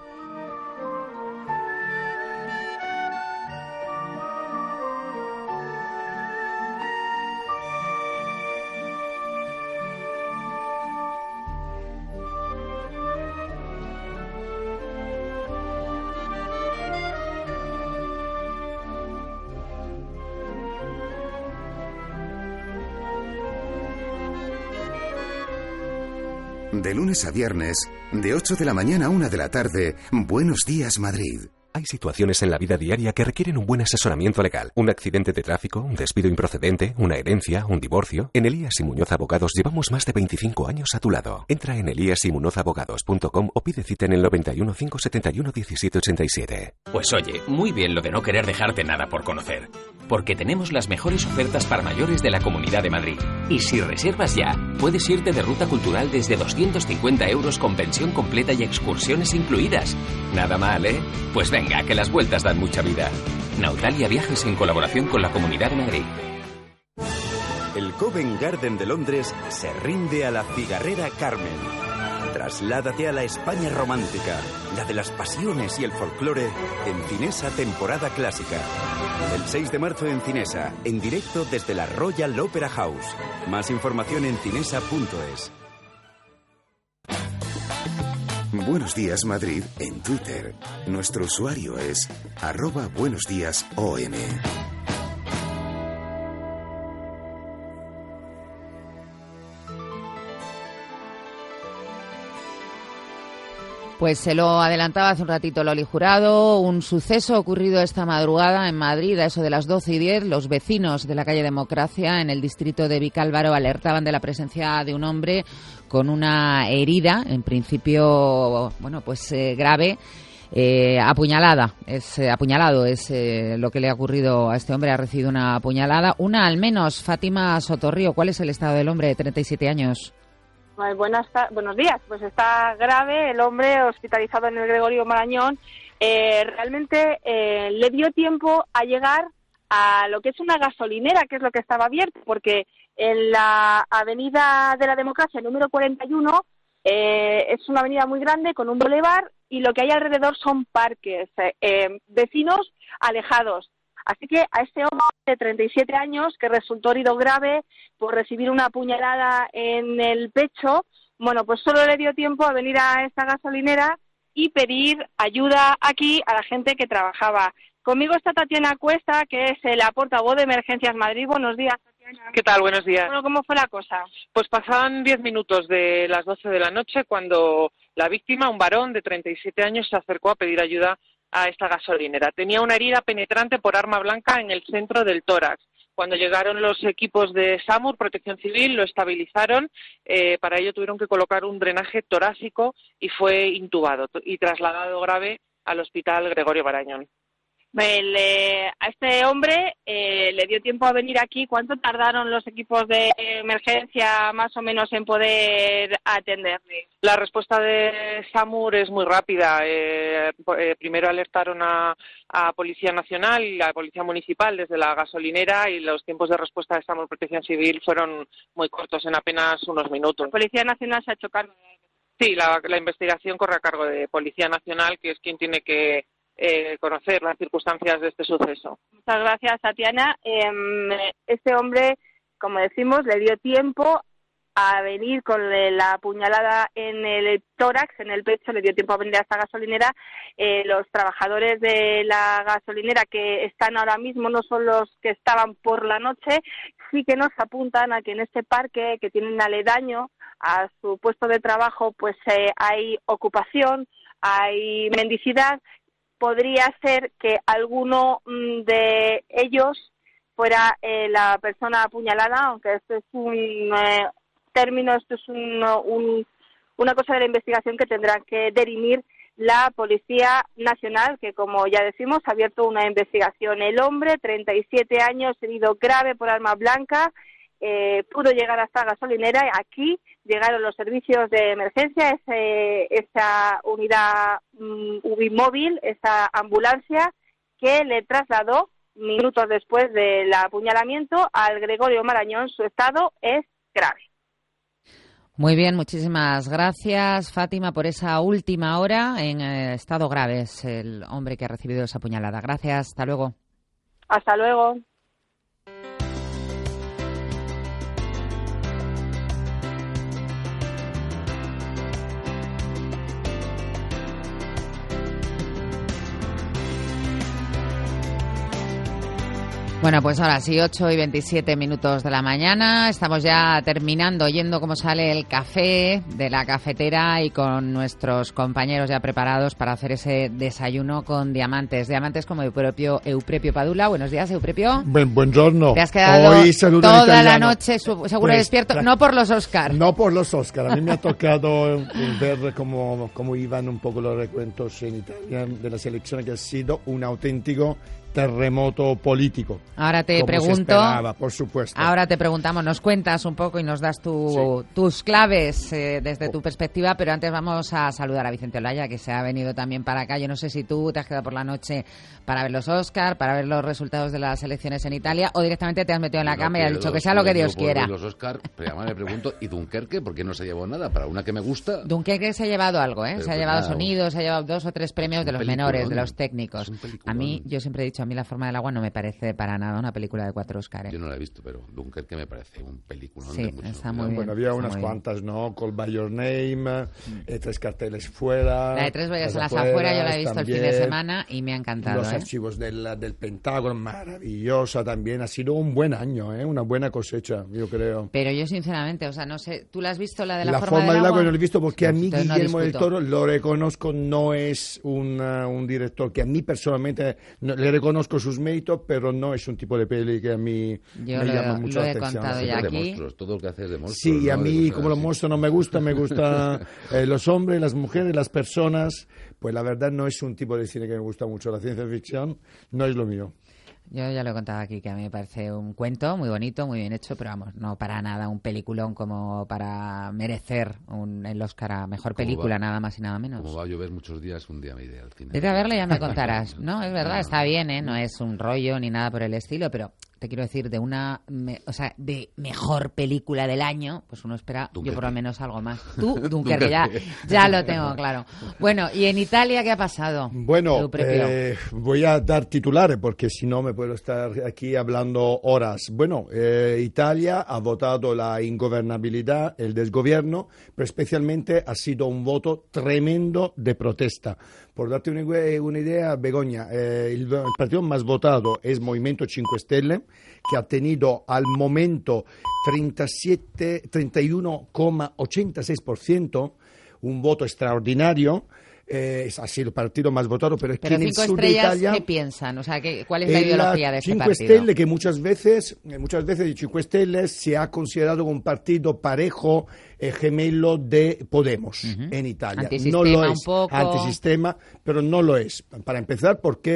De lunes a viernes, de ocho de la mañana a una de la tarde, Buenos Días Madrid. Hay situaciones en la vida diaria que requieren un buen asesoramiento legal. Un accidente de tráfico, un despido improcedente, una herencia, un divorcio. En Elías y Muñoz Abogados llevamos más de veinticinco años a tu lado. Entra en elías y muñoz abogados punto com o pide cita en el noventa y uno, cinco setenta y uno, diecisiete ochenta y siete. Pues oye, muy bien lo de no querer dejarte nada por conocer. Porque tenemos las mejores ofertas para mayores de la Comunidad de Madrid. Y si reservas ya, puedes irte de ruta cultural desde doscientos cincuenta euros con pensión completa y excursiones incluidas. Nada mal, ¿eh? Pues venga, que las vueltas dan mucha vida. Nautalia Viajes en colaboración con la Comunidad de Madrid. El Covent Garden de Londres se rinde a la cigarrera Carmen. Trasládate a la España romántica, la de las pasiones y el folclore, en Cinesa temporada clásica. El seis de marzo en Cinesa, en directo desde la Royal Opera House. Más información en cinesa punto es. Buenos Días Madrid en Twitter. Nuestro usuario es arroba buenos días O M. Pues se lo adelantaba hace un ratito Loli Jurado, un suceso ocurrido esta madrugada en Madrid, a eso de las doce y diez. Los vecinos de la calle Democracia, en el distrito de Vicálvaro, alertaban de la presencia de un hombre con una herida, en principio, bueno, pues eh, grave, eh, apuñalada. Es eh, apuñalado, es eh, lo que le ha ocurrido a este hombre, ha recibido una apuñalada. Una al menos, Fátima Sotorrío, ¿cuál es el estado del hombre de treinta y siete años? Buenas buenos días. Pues está grave el hombre, hospitalizado en el Gregorio Marañón. Eh, realmente eh, le dio tiempo a llegar a lo que es una gasolinera, que es lo que estaba abierto, porque en la Avenida de la Democracia número cuarenta y uno eh, es una avenida muy grande con un bulevar y lo que hay alrededor son parques, eh, eh, vecinos alejados. Así que a este hombre de treinta y siete años, que resultó herido grave por recibir una puñalada en el pecho, bueno, pues solo le dio tiempo a venir a esta gasolinera y pedir ayuda aquí a la gente que trabajaba. Conmigo está Tatiana Cuesta, que es la portavoz de Emergencias Madrid. Buenos días, Tatiana. ¿Qué tal? Buenos días. Bueno, ¿cómo fue la cosa? Pues pasaban diez minutos de las doce de la noche cuando la víctima, un varón de treinta y siete años, se acercó a pedir ayuda a esta gasolinera. Tenía una herida penetrante por arma blanca en el centro del tórax. Cuando llegaron los equipos de SAMUR, Protección Civil, lo estabilizaron. Eh, para ello tuvieron que colocar un drenaje torácico y fue intubado y trasladado grave al Hospital Gregorio Marañón. El, eh, a este hombre eh, le dio tiempo a venir aquí. ¿Cuánto tardaron los equipos de emergencia más o menos en poder atenderle? La respuesta de SAMUR es muy rápida. Eh, eh, primero alertaron a, a Policía Nacional y a Policía Municipal desde la gasolinera, y los tiempos de respuesta de SAMUR Protección Civil fueron muy cortos, en apenas unos minutos. ¿La Policía Nacional se ha hecho cargo? Sí, la, la investigación corre a cargo de Policía Nacional, que es quien tiene que Eh, conocer las circunstancias de este suceso. Muchas gracias, Tatiana. Eh, este hombre, como decimos, le dio tiempo a venir con la puñalada en el tórax, en el pecho, le dio tiempo a venir a esta gasolinera. Eh, los trabajadores de la gasolinera que están ahora mismo no son los que estaban por la noche, sí que nos apuntan a que en este parque, que tienen aledaño a su puesto de trabajo, pues eh, hay ocupación, hay mendicidad. Podría ser que alguno de ellos fuera eh, la persona apuñalada, aunque esto es un eh, término, esto es un, un, una cosa de la investigación que tendrá que dirimir la Policía Nacional, que, como ya decimos, ha abierto una investigación. El hombre, treinta y siete años, herido grave por arma blanca, eh, pudo llegar hasta la gasolinera. Aquí llegaron los servicios de emergencia, ese, esa unidad um, U B I móvil, esa ambulancia que le trasladó minutos después del apuñalamiento al Gregorio Marañón. Su estado es grave. Muy bien, muchísimas gracias, Fátima, por esa última hora. En eh, estado grave es el hombre que ha recibido esa puñalada. Gracias, hasta luego. Hasta luego. Bueno, pues ahora sí, ocho y veintisiete minutos de la mañana. Estamos ya terminando, oyendo cómo sale el café de la cafetera y con nuestros compañeros ya preparados para hacer ese desayuno con diamantes. Diamantes como el propio Euprepio Padula. Buenos días, Euprepio. Buen, buongiorno. Te has quedado Hoy toda la noche seguro pues, despierto, no por los Oscar. No por los Oscar. A mí me ha tocado ver cómo, cómo iban un poco los recuentos en Italia de la selección, que ha sido un auténtico terremoto político. Ahora te como pregunto, se esperaba, por supuesto. Ahora te preguntamos, nos cuentas un poco y nos das tu, sí. tus claves eh, desde tu perspectiva, pero antes vamos a saludar a Vicente Olaya, que se ha venido también para acá. Yo no sé si tú te has quedado por la noche para ver los Oscar, para ver los resultados de las elecciones en Italia, o directamente te has metido en la no, cama y has dicho que sea lo que Dios quiera. Los Oscar, pero además me pregunto, ¿y Dunkerque? ¿Por qué no se llevó nada? Para una que me gusta. Dunkerque se ha llevado algo, ¿eh? Pero se ha llevado claro. sonidos, se ha llevado dos o tres premios de los menores, de los técnicos. A mí, yo siempre he dicho, a mí La forma del agua no me parece para nada una película de cuatro Oscar. ¿eh? Yo no la he visto, pero Dunkerque me parece un película. Sí, mucho. está muy bien. Bueno, había unas cuantas, ¿no? Call by Your Name, mm. eh, Tres carteles fuera. La de Tres vallas a las afueras, afuera, yo la he visto también, el fin de semana y me ha encantado. Los ¿eh? archivos del, del Pentágono, maravillosa también. Ha sido un buen año, ¿eh? Una buena cosecha, yo creo. Pero yo, sinceramente, o sea, no sé, ¿tú la has visto, la de La, la forma, forma del agua? agua? No la he visto porque pues a mí Guillermo no del Toro, lo reconozco, no es una, un director que a mí personalmente no, le reconozco sus méritos, pero no es un tipo de peli que a mí Yo me lo, llama mucho lo la he atención. contado ya aquí. De monstruos, todo lo que hace es de monstruos. Sí, y a ¿no? mí, como los monstruos no me gusta, me gustan eh, los hombres, las mujeres, las personas. Pues la verdad no es un tipo de cine que me gusta mucho. La ciencia ficción no es lo mío. Yo ya lo he contado aquí, que a mí me parece un cuento muy bonito, muy bien hecho, pero vamos, no para nada un peliculón como para merecer un, el Oscar a Mejor Película, nada más y nada menos. Como va a llover muchos días, un día me iré al cine. Vete a verla y ya me contarás. No, es verdad, está bien, ¿eh? No es un rollo ni nada por el estilo, pero te quiero decir, de una, me, o sea, de mejor película del año, pues uno espera, Dunkerque. Yo por lo menos algo más. Tú, Dunkerque, ya, ya lo tengo claro. Bueno, ¿y en Italia qué ha pasado? Bueno, eh, voy a dar titulares porque si no me puedo estar aquí hablando horas. Bueno, eh, Italia ha votado la ingobernabilidad, el desgobierno, pero especialmente ha sido un voto tremendo de protesta. Por darte una, una idea, Begoña, eh, el, el partido más votado es Movimiento cinque Stelle, que ha tenido al momento treinta y uno coma ochenta y seis por ciento, un voto extraordinario. Eh, ha sido el partido más votado, pero es pero que en el Cinco sur de Estrellas, Italia, ¿qué piensan? O sea, ¿qué, ¿cuál es la ideología de este Cinque partido? Stelle, que muchas veces, muchas veces el Cinque Stelle se ha considerado un partido parejo, eh, gemelo de Podemos uh-huh. en Italia. Antisistema no lo es, un poco. Antisistema, pero no lo es. Para empezar, porque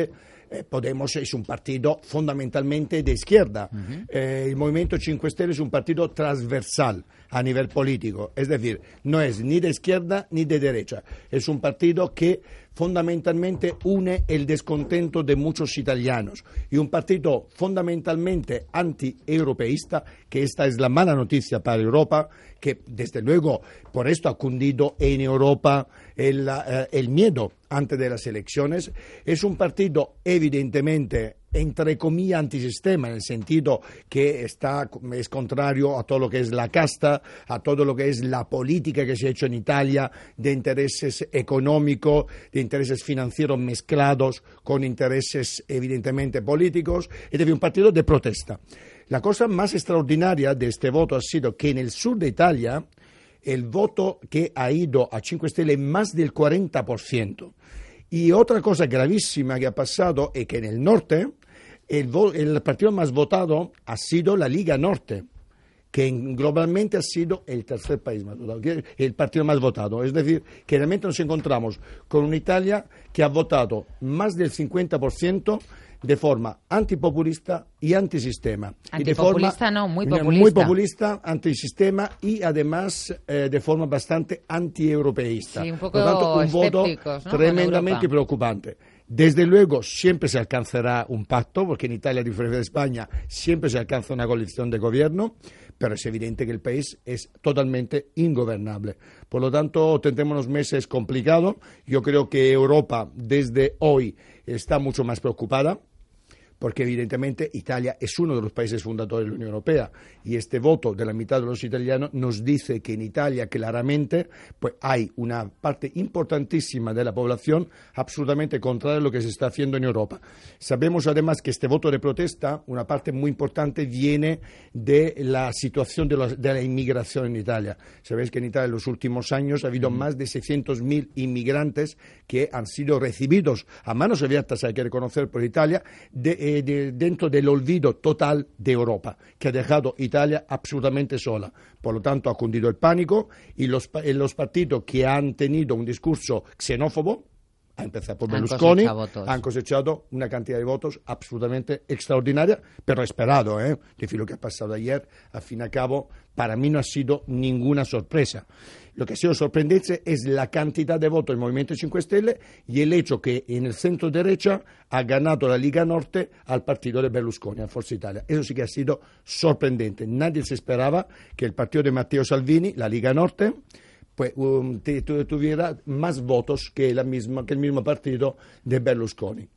Eh, Podemos es un partido fundamentalmente de izquierda. Uh-huh. eh, el Movimiento cinco Stelle es un partido transversal a nivel político, es decir, no es ni de izquierda ni de derecha, es un partido que fundamentalmente une el descontento de muchos italianos y un partido fundamentalmente anti-europeísta, que esta es la mala noticia para Europa, que desde luego por esto ha cundido en Europa el, uh, el miedo antes de las elecciones. Es un partido evidentemente entre comillas antisistema, en el sentido que está, es contrario a todo lo que es la casta, a todo lo que es la política que se ha hecho en Italia, de intereses económicos, de intereses financieros mezclados con intereses evidentemente políticos, es decir, un partido de protesta. La cosa más extraordinaria de este voto ha sido que en el sur de Italia el voto que ha ido a cinco Stelle es más del cuarenta por ciento. Y otra cosa gravísima que ha pasado es que en el norte el, el partido más votado ha sido la Liga Norte, que globalmente ha sido el tercer país más votado, el partido más votado. Es decir, que realmente nos encontramos con una Italia que ha votado más del cincuenta por ciento de forma antipopulista y antisistema. Antipopulista y de forma, no, muy populista. Muy populista, antisistema y además eh, de forma bastante antieuropeísta. Sí, un poco Por lo tanto, un voto ¿no? tremendamente preocupante. Desde luego siempre se alcanzará un pacto, porque en Italia, a diferencia de España, siempre se alcanza una coalición de gobierno, pero es evidente que el país es totalmente ingobernable. Por lo tanto, tendremos unos meses complicados. Yo creo que Europa, desde hoy, está mucho más preocupada, porque evidentemente Italia es uno de los países fundadores de la Unión Europea y este voto de la mitad de los italianos nos dice que en Italia claramente pues hay una parte importantísima de la población absolutamente contraria a lo que se está haciendo en Europa. Sabemos además que este voto de protesta, una parte muy importante viene de la situación de la, de la inmigración en Italia. Sabéis que en Italia en los últimos años ha habido mm. más de seiscientos mil inmigrantes que han sido recibidos a manos abiertas, hay que reconocer, por Italia, de De, de, dentro del olvido total de Europa, que ha dejado Italia absolutamente sola. Por lo tanto, ha cundido el pánico y los, los partidos que han tenido un discurso xenófobo, a empezar por Berlusconi, han cosechado, han cosechado una cantidad de votos absolutamente extraordinaria, pero esperado, ¿eh? Decir lo que ha pasado ayer, al fin y al cabo, para mí no ha sido ninguna sorpresa. Lo que ha sido sorprendente es la cantidad de votos del Movimiento cinco Stelle y el hecho que en el centro derecha ha ganado la Liga Norte al partido de Berlusconi, a Forza Italia. Eso sí que ha sido sorprendente. Nadie se esperaba que el partido de Matteo Salvini, la Liga Norte, pues um, tuviera más votos que, la misma, que el mismo partido de Berlusconi.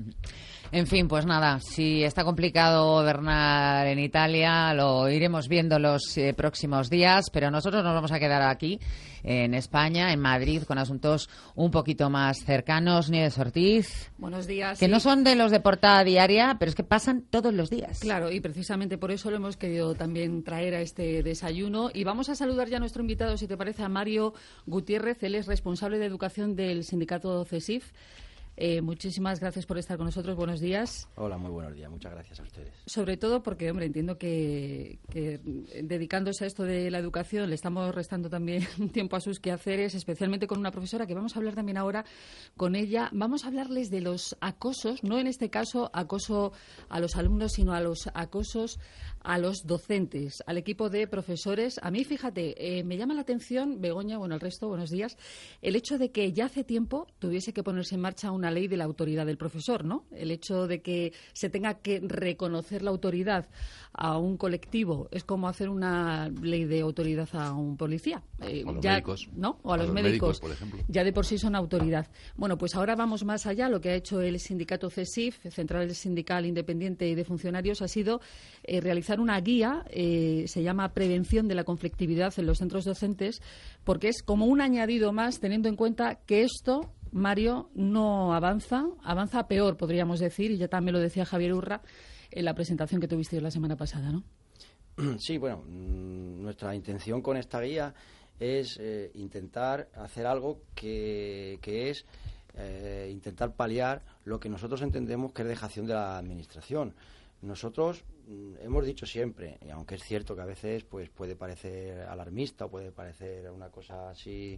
En fin, pues nada, si está complicado gobernar en Italia, lo iremos viendo los eh, próximos días, pero nosotros nos vamos a quedar aquí, en España, en Madrid, con asuntos un poquito más cercanos. Nieves Ortiz. Buenos días. Que sí. no son de los de portada diaria, pero es que pasan todos los días. Claro, y precisamente por eso lo hemos querido también traer a este desayuno. Y vamos a saludar ya a nuestro invitado, si te parece, a Mario Gutiérrez. Él es responsable de educación del sindicato CESIF. Eh, muchísimas gracias por estar con nosotros. Buenos días. Hola, muy buenos días. Muchas gracias a ustedes. Sobre todo porque, hombre, entiendo que, que dedicándose a esto de la educación le estamos restando también tiempo a sus quehaceres, especialmente con una profesora que vamos a hablar también ahora con ella. Vamos a hablarles de los acosos, no en este caso acoso a los alumnos, sino a los acosos a los docentes, al equipo de profesores. A mí, fíjate, eh, me llama la atención, Begoña, bueno, el resto, buenos días, el hecho de que ya hace tiempo tuviese que ponerse en marcha una ley de la autoridad del profesor, ¿no? El hecho de que se tenga que reconocer la autoridad a un colectivo es como hacer una ley de autoridad a un policía. Eh, a los ya, médicos. ¿no? O a, a los, los médicos, médicos, por ejemplo. Ya de por sí son autoridad. Bueno, pues ahora vamos más allá. Lo que ha hecho el sindicato CESIF, Central Sindical Independiente y de Funcionarios, ha sido eh, realizar una guía, eh, se llama Prevención de la Conflictividad en los Centros Docentes, porque es como un añadido más, teniendo en cuenta que esto, Mario, no avanza, avanza peor, podríamos decir, y ya también lo decía Javier Urra en la presentación que tuviste la semana pasada, ¿no? Sí, bueno, nuestra intención con esta guía es eh, intentar hacer algo que, que es eh, intentar paliar lo que nosotros entendemos que es dejación de la Administración. Nosotros hemos dicho siempre, y aunque es cierto que a veces pues puede parecer alarmista o puede parecer una cosa así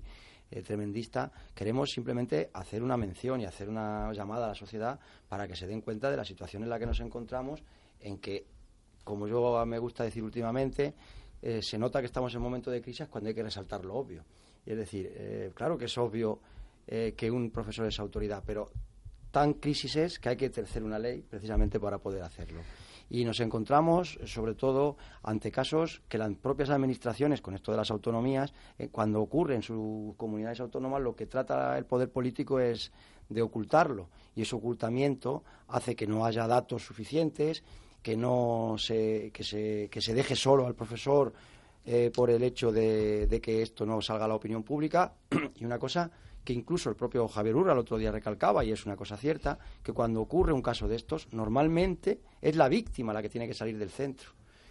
eh, tremendista. Queremos simplemente hacer una mención y hacer una llamada a la sociedad para que se den cuenta de la situación en la que nos encontramos, en que, como yo me gusta decir últimamente, eh, se nota que estamos en momento de crisis cuando hay que resaltar lo obvio. Y es decir, eh, claro que es obvio eh, que un profesor es autoridad, pero tan crisis es que hay que hacer una ley precisamente para poder hacerlo. Y nos encontramos, sobre todo, ante casos que las propias administraciones, con esto de las autonomías, eh, cuando ocurre en sus comunidades autónomas, lo que trata el poder político es de ocultarlo. Y ese ocultamiento hace que no haya datos suficientes, que no se, que se, que se deje solo al profesor eh, por el hecho de, de que esto no salga a la opinión pública. Y una cosa que incluso el propio Javier Urra el otro día recalcaba, y es una cosa cierta, que cuando ocurre un caso de estos, normalmente es la víctima la que tiene que salir del centro.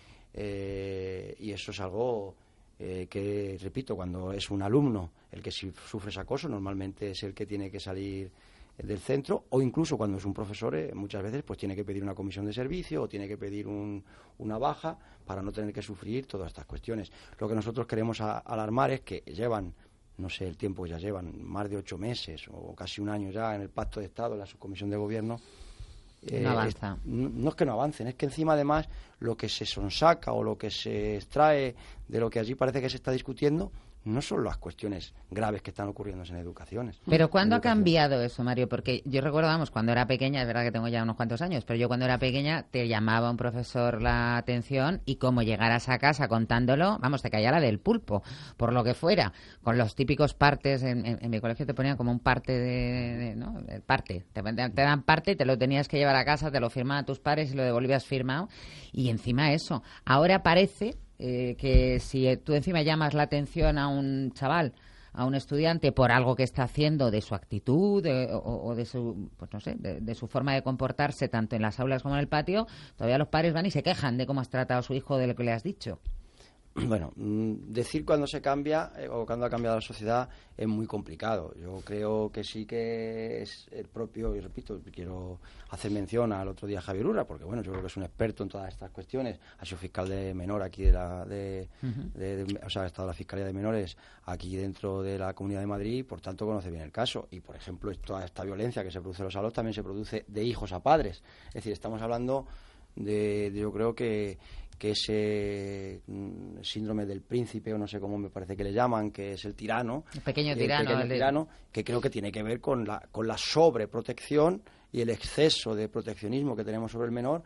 Eh, y eso es algo eh, que, repito, cuando es un alumno el que sufre ese acoso, normalmente es el que tiene que salir del centro, o incluso cuando es un profesor, eh, muchas veces pues tiene que pedir una comisión de servicio o tiene que pedir un, una baja para no tener que sufrir todas estas cuestiones. Lo que nosotros queremos a, alarmar es que llevan, no sé el tiempo que ya llevan, más de ocho meses o casi un año ya en el Pacto de Estado, en la Subcomisión de Gobierno. Eh, no avanza. Es, no, no es que no avancen, es que encima además lo que se sonsaca o lo que se extrae de lo que allí parece que se está discutiendo no son las cuestiones graves que están ocurriendo en educaciones. Pero ¿cuándo ha cambiado eso, Mario? Porque yo recuerdo, vamos, cuando era pequeña, es verdad que tengo ya unos cuantos años, pero yo cuando era pequeña te llamaba un profesor la atención y como llegaras a casa contándolo, vamos, te caía la del pulpo, por lo que fuera, con los típicos partes, en, en, en mi colegio te ponían como un parte de, de ¿no? El parte, te, te dan parte y te lo tenías que llevar a casa, te lo firmaban tus padres y lo devolvías firmado, y encima eso, ahora parece Eh, que si tú encima llamas la atención a un chaval, a un estudiante por algo que está haciendo, de su actitud de, o, o de su, pues no sé, de, de su forma de comportarse tanto en las aulas como en el patio, todavía los padres van y se quejan de cómo has tratado a su hijo, de lo que le has dicho. Bueno, decir cuándo se cambia eh, o cuándo ha cambiado la sociedad es muy complicado. Yo creo que sí que es el propio, y repito, quiero hacer mención al otro día Javier Urra, porque bueno, yo creo que es un experto en todas estas cuestiones. Ha sido fiscal de menor aquí de la, de, uh-huh. de, de, o sea, ha estado en la Fiscalía de Menores aquí dentro de la Comunidad de Madrid, y por tanto conoce bien el caso. Y por ejemplo, toda esta violencia que se produce en los salón también se produce de hijos a padres. Es decir, estamos hablando de, de yo creo que que ese mm, síndrome del príncipe, o no sé cómo me parece que le llaman, que es el tirano, el pequeño el tirano, pequeño el tirano, que creo que tiene que ver con la, con la sobreprotección y el exceso de proteccionismo que tenemos sobre el menor,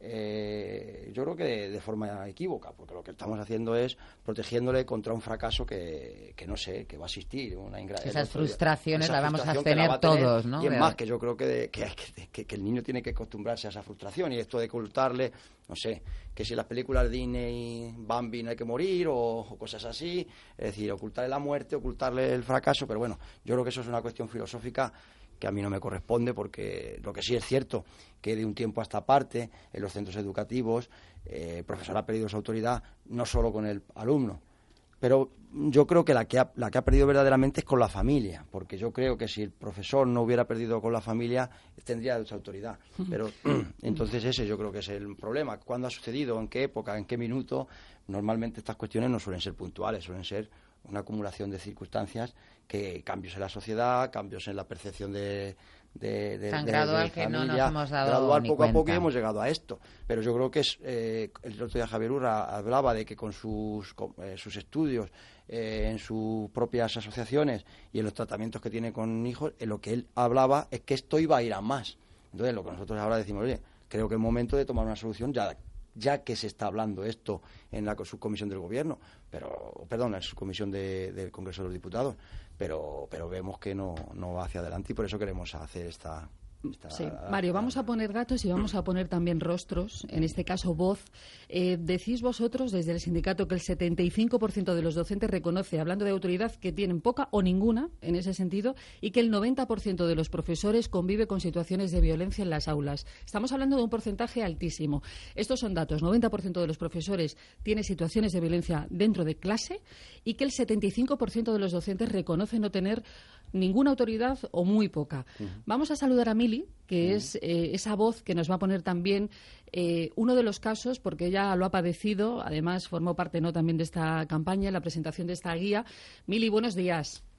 eh, yo creo que de, de forma equívoca, porque lo que estamos haciendo es protegiéndole contra un fracaso que, que no sé, que va a existir. Una ingra- Esas frustraciones las vamos a frustración tener va a tener, todos, ¿no? Y es más, que yo creo que, de, que, que, que el niño tiene que acostumbrarse a esa frustración, y esto de ocultarle, no sé, que si en las películas Disney, Bambi no hay que morir, o, o cosas así, es decir, ocultarle la muerte, ocultarle el fracaso, pero bueno, yo creo que eso es una cuestión filosófica que a mí no me corresponde, porque lo que sí es cierto que de un tiempo a esta parte en los centros educativos eh, el profesor ha perdido su autoridad no solo con el alumno, pero yo creo que la que ha, la que ha perdido verdaderamente es con la familia, porque yo creo que si el profesor no hubiera perdido con la familia tendría su autoridad, pero entonces ese yo creo que es el problema. ¿Cuándo ha sucedido? ¿En qué época? ¿En qué minuto? Normalmente estas cuestiones no suelen ser puntuales, suelen ser una acumulación de circunstancias, que cambios en la sociedad, cambios en la percepción de, de, de, tan de, gradual de que familia, no nos hemos dado gradual ni poco cuenta. a poco, y hemos llegado a esto. Pero yo creo que es eh, el otro día Javier Urra hablaba de que con sus con, eh, sus estudios eh, en sus propias asociaciones y en los tratamientos que tiene con hijos, en lo que él hablaba es que esto iba a ir a más. Entonces lo que nosotros ahora decimos, oye, creo que es momento de tomar una solución ya ya que se está hablando esto en la subcomisión del Gobierno, pero perdón, en la subcomisión de, del Congreso de los Diputados, pero pero vemos que no, no va hacia adelante, y por eso queremos hacer esta... Esta, sí, Mario, vamos a poner gatos y vamos a poner también rostros, en este caso voz. Eh, decís vosotros desde el sindicato que el setenta y cinco por ciento de los docentes reconoce, hablando de autoridad, que tienen poca o ninguna en ese sentido, y que el noventa por ciento de los profesores convive con situaciones de violencia en las aulas. Estamos hablando de un porcentaje altísimo. Estos son datos. noventa por ciento de los profesores tiene situaciones de violencia dentro de clase, y que el setenta y cinco por ciento de los docentes reconoce no tener ninguna autoridad o muy poca. Uh-huh. Vamos a saludar a Mili, que uh-huh. es eh, esa voz que nos va a poner también eh, uno de los casos, porque ella lo ha padecido, además formó parte no también de esta campaña, en la presentación de esta guía. Mili, buenos días.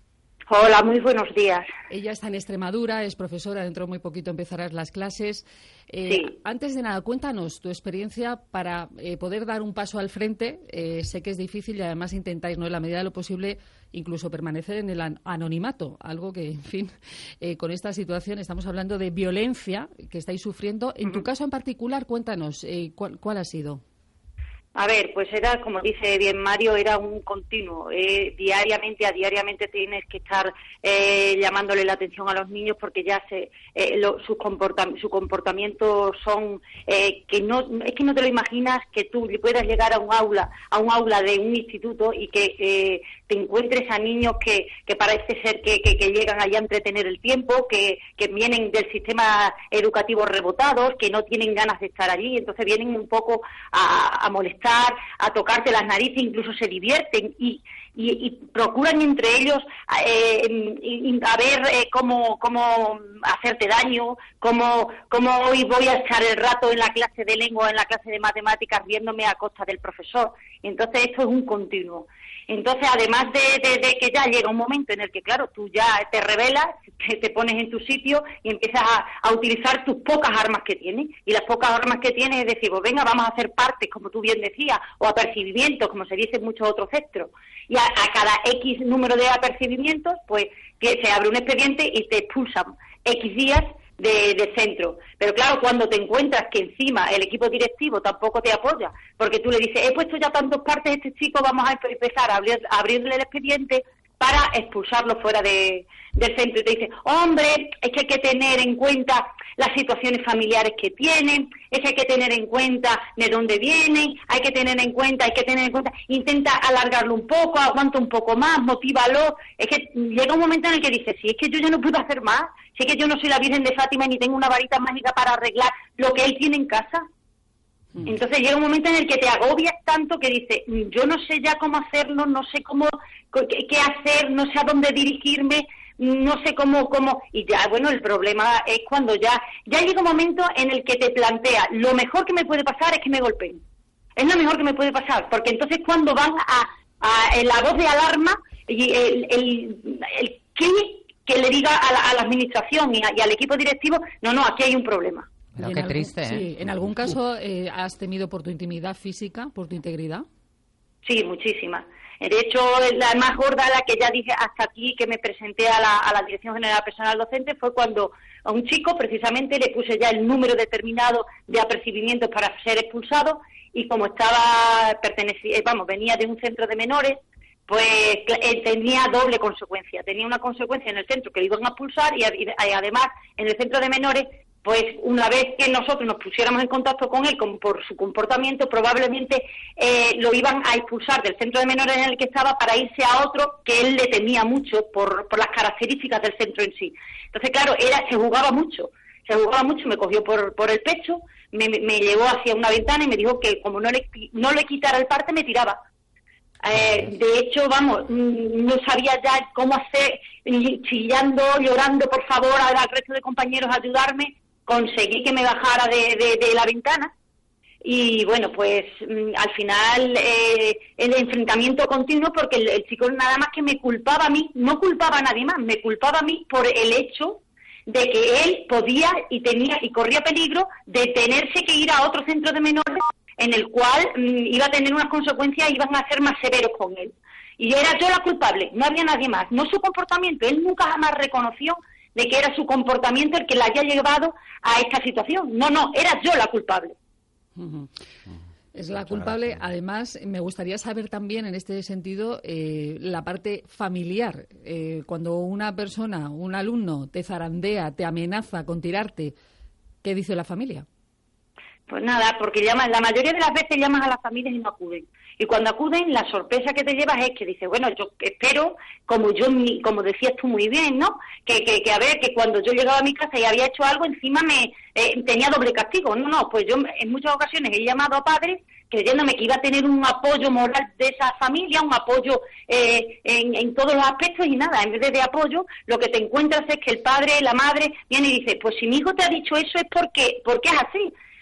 Hola, muy buenos días. Ella está en Extremadura, es profesora, dentro de muy poquito empezarás las clases. Eh, sí. Antes de nada, cuéntanos tu experiencia para eh, poder dar un paso al frente. Eh, sé que es difícil y además intentáis, ¿no?, en la medida de lo posible, incluso permanecer en el an- anonimato, algo que, en fin, eh, con esta situación estamos hablando de violencia que estáis sufriendo. En uh-huh. tu caso en particular, cuéntanos, eh, ¿cuál, cuál ha sido? A ver, pues era, como dice bien Mario, era un continuo. Eh, diariamente, a diariamente tienes que estar eh, llamándole la atención a los niños porque ya se, eh, lo, sus comportam- su comportamiento son eh, que no es que no te lo imaginas que tú puedas llegar a un aula, a un aula de un instituto y que eh, te encuentres a niños que, que parece ser que, que, que llegan allá a entretener el tiempo, que, que vienen del sistema educativo rebotados, que no tienen ganas de estar allí, entonces vienen un poco a, a molestar, a tocarte las narices, incluso se divierten y, y, y procuran entre ellos eh, a ver eh, cómo, cómo hacerte daño, cómo, cómo hoy voy a echar el rato en la clase de lengua, en la clase de matemáticas, riéndome a costa del profesor. Entonces esto es un continuo. Entonces, además de, de, de que ya llega un momento en el que, claro, tú ya te rebelas, te, te pones en tu sitio y empiezas a, a utilizar tus pocas armas que tienes. Y las pocas armas que tienes es decir, pues venga, vamos a hacer partes, como tú bien decías, o apercibimientos, como se dice en muchos otros centros. Y a, a cada X número de apercibimientos, pues que se abre un expediente y te expulsan X días de, de centro. Pero claro, cuando te encuentras que encima el equipo directivo tampoco te apoya, porque tú le dices, he puesto ya tantos partes a este chico, vamos a empezar a, abrir, a abrirle el expediente para expulsarlo fuera de, del centro. Y te dice, hombre, es que hay que tener en cuenta las situaciones familiares que tienen, es que hay que tener en cuenta de dónde vienen, hay que tener en cuenta, hay que tener en cuenta, intenta alargarlo un poco, aguanta un poco más, motívalo. Es que llega un momento en el que dices, si es que yo ya no puedo hacer más, si es que yo no soy la Virgen de Fátima ni tengo una varita mágica para arreglar lo que él tiene en casa. Entonces llega un momento en el que te agobias tanto que dices, yo no sé ya cómo hacerlo, no sé cómo qué, qué hacer, no sé a dónde dirigirme, no sé cómo, cómo, y ya, bueno, el problema es cuando ya, ya llega un momento en el que te plantea, lo mejor que me puede pasar es que me golpeen. Es lo mejor que me puede pasar, porque entonces cuando van a, a, a la voz de alarma, y el, el, el que, que le diga a la, a la administración y, a, y al equipo directivo, no, no, aquí hay un problema. Pero qué triste, ¿eh? Sí, ¿en algún caso eh, has temido por tu intimidad física, por tu integridad? Sí, muchísimas. De hecho, la más gorda, la que ya dije hasta aquí, que me presenté a la, a la Dirección General Personal Docente, fue cuando a un chico, precisamente, le puse ya el número determinado de apercibimientos para ser expulsado, y como estaba, pertenecía, vamos, venía de un centro de menores, pues él tenía doble consecuencia. Tenía una consecuencia en el centro que le iban a expulsar y, y además en el centro de menores, pues una vez que nosotros nos pusiéramos en contacto con él con, por su comportamiento, probablemente eh, lo iban a expulsar del centro de menores en el que estaba para irse a otro que él le temía mucho por, por las características del centro en sí. Entonces, claro, era, se jugaba mucho, se jugaba mucho, me cogió por, por el pecho, me, me llevó hacia una ventana y me dijo que como no le, no le quitara el parte, me tiraba. Eh, de hecho, vamos, no sabía ya cómo hacer, chillando, llorando, por favor, al resto de compañeros ayudarme. Conseguí que me bajara de, de, de la ventana y, bueno, pues al final eh, el enfrentamiento continuo porque el, el chico nada más que me culpaba a mí, no culpaba a nadie más, me culpaba a mí por el hecho de que él podía y tenía y corría peligro de tenerse que ir a otro centro de menores en el cual mm, iba a tener unas consecuencias y iban a ser más severos con él. Y era yo la culpable, no había nadie más, no su comportamiento, él nunca jamás reconoció de que era su comportamiento el que la haya llevado a esta situación. No, no, era yo la culpable. Uh-huh. Es la culpable. Además, me gustaría saber también, en este sentido, eh, la parte familiar. Eh, cuando una persona, un alumno, te zarandea, te amenaza con tirarte, ¿qué dice la familia? Pues nada, porque llaman, la mayoría de las veces llamas a las familias y no acuden. Y cuando acuden, la sorpresa que te llevas es que dices, bueno, yo espero, como yo como decías tú muy bien, ¿no? Que, que, que a ver, que cuando yo llegaba a mi casa y había hecho algo, encima me eh, tenía doble castigo. No, no, pues yo en muchas ocasiones he llamado a padres creyéndome que iba a tener un apoyo moral de esa familia, un apoyo eh, en, en todos los aspectos y nada, en vez de, de apoyo, lo que te encuentras es que el padre, la madre, viene y dice, pues si mi hijo te ha dicho eso es porque, porque es así.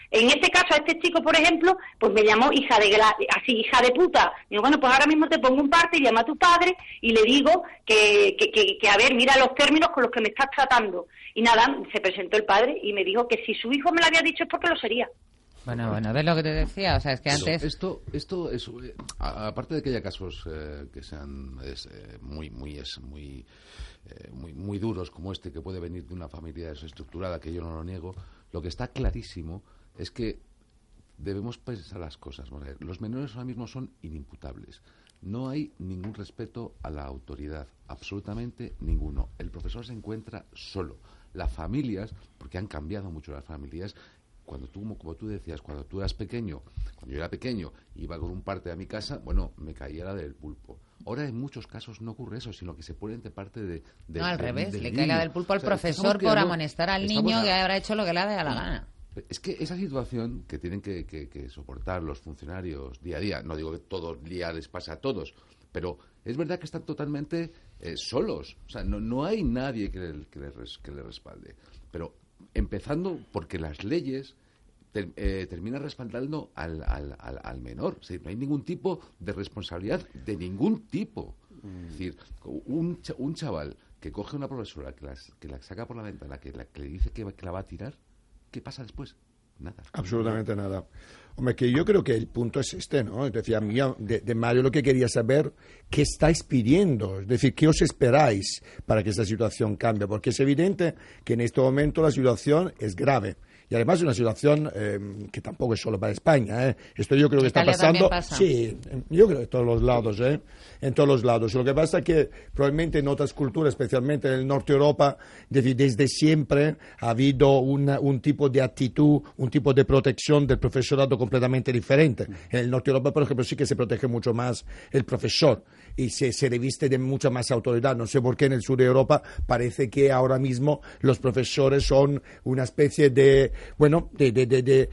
En este caso, a este chico, por ejemplo, pues me llamó hija de gra- así, hija de puta. Digo, bueno, pues ahora mismo te pongo un parte y llama a tu padre y le digo que, que, que, que, a ver, mira los términos con los que me estás tratando. Y nada, se presentó el padre y me dijo que si su hijo me lo había dicho es porque lo sería. Bueno, bueno, ¿ves lo que te decía? O sea, es que antes... Esto, esto, es, eh, aparte de que haya casos eh, que sean es, eh, muy, muy, es, muy, eh, muy, muy duros como este, que puede venir de una familia desestructurada, que yo no lo niego, lo que está clarísimo es que debemos pensar las cosas. ¿Vale? Los menores ahora mismo son inimputables. No hay ningún respeto a la autoridad, absolutamente ninguno. El profesor se encuentra solo. Las familias, porque han cambiado mucho las familias, cuando tú, como tú decías, cuando tú eras pequeño, cuando yo era pequeño, iba con un parte a mi casa, bueno, me caía la del pulpo. Ahora en muchos casos no ocurre eso, sino que se pone de parte de... de no, al de, revés, del le niño. cae la del pulpo al o sea, profesor por amonestar al niño a... que habrá hecho lo que le dé a la gana. Es que esa situación que tienen que, que, que soportar los funcionarios día a día, no digo que todos los días les pasa a todos, pero es verdad que están totalmente eh, solos. O sea, no, no hay nadie que le, que, le res, que le respalde. Pero empezando porque las leyes ter, eh, terminan respaldando al, al, al, al menor. Es decir, no hay ningún tipo de responsabilidad de ningún tipo. Mm. Es decir, un, un chaval que coge una profesora, que, las, que la saca por la ventana, que, la, que le dice que, que la va a tirar, ¿qué pasa después? Nada. Absolutamente nada. Hombre, que yo creo que el punto es este, ¿no? Es decir, a mí, de, de Mario lo que quería saber, ¿qué estáis pidiendo? Es decir, ¿qué os esperáis para que esta situación cambie? Porque es evidente que en este momento la situación es grave. Y además es una situación eh, que tampoco es solo para España, ¿eh? Esto yo creo que está pasando... Pasa. Sí, yo creo que en todos los lados, ¿eh? En todos los lados. Lo que pasa es que probablemente en otras culturas, especialmente en el norte de Europa, desde, desde siempre ha habido una, un tipo de actitud, un tipo de protección del profesorado completamente diferente. En el norte de Europa, por ejemplo, sí que se protege mucho más el profesor y se, se reviste de mucha más autoridad. No sé por qué en el sur de Europa parece que ahora mismo los profesores son una especie de... bueno, de, de, de, de,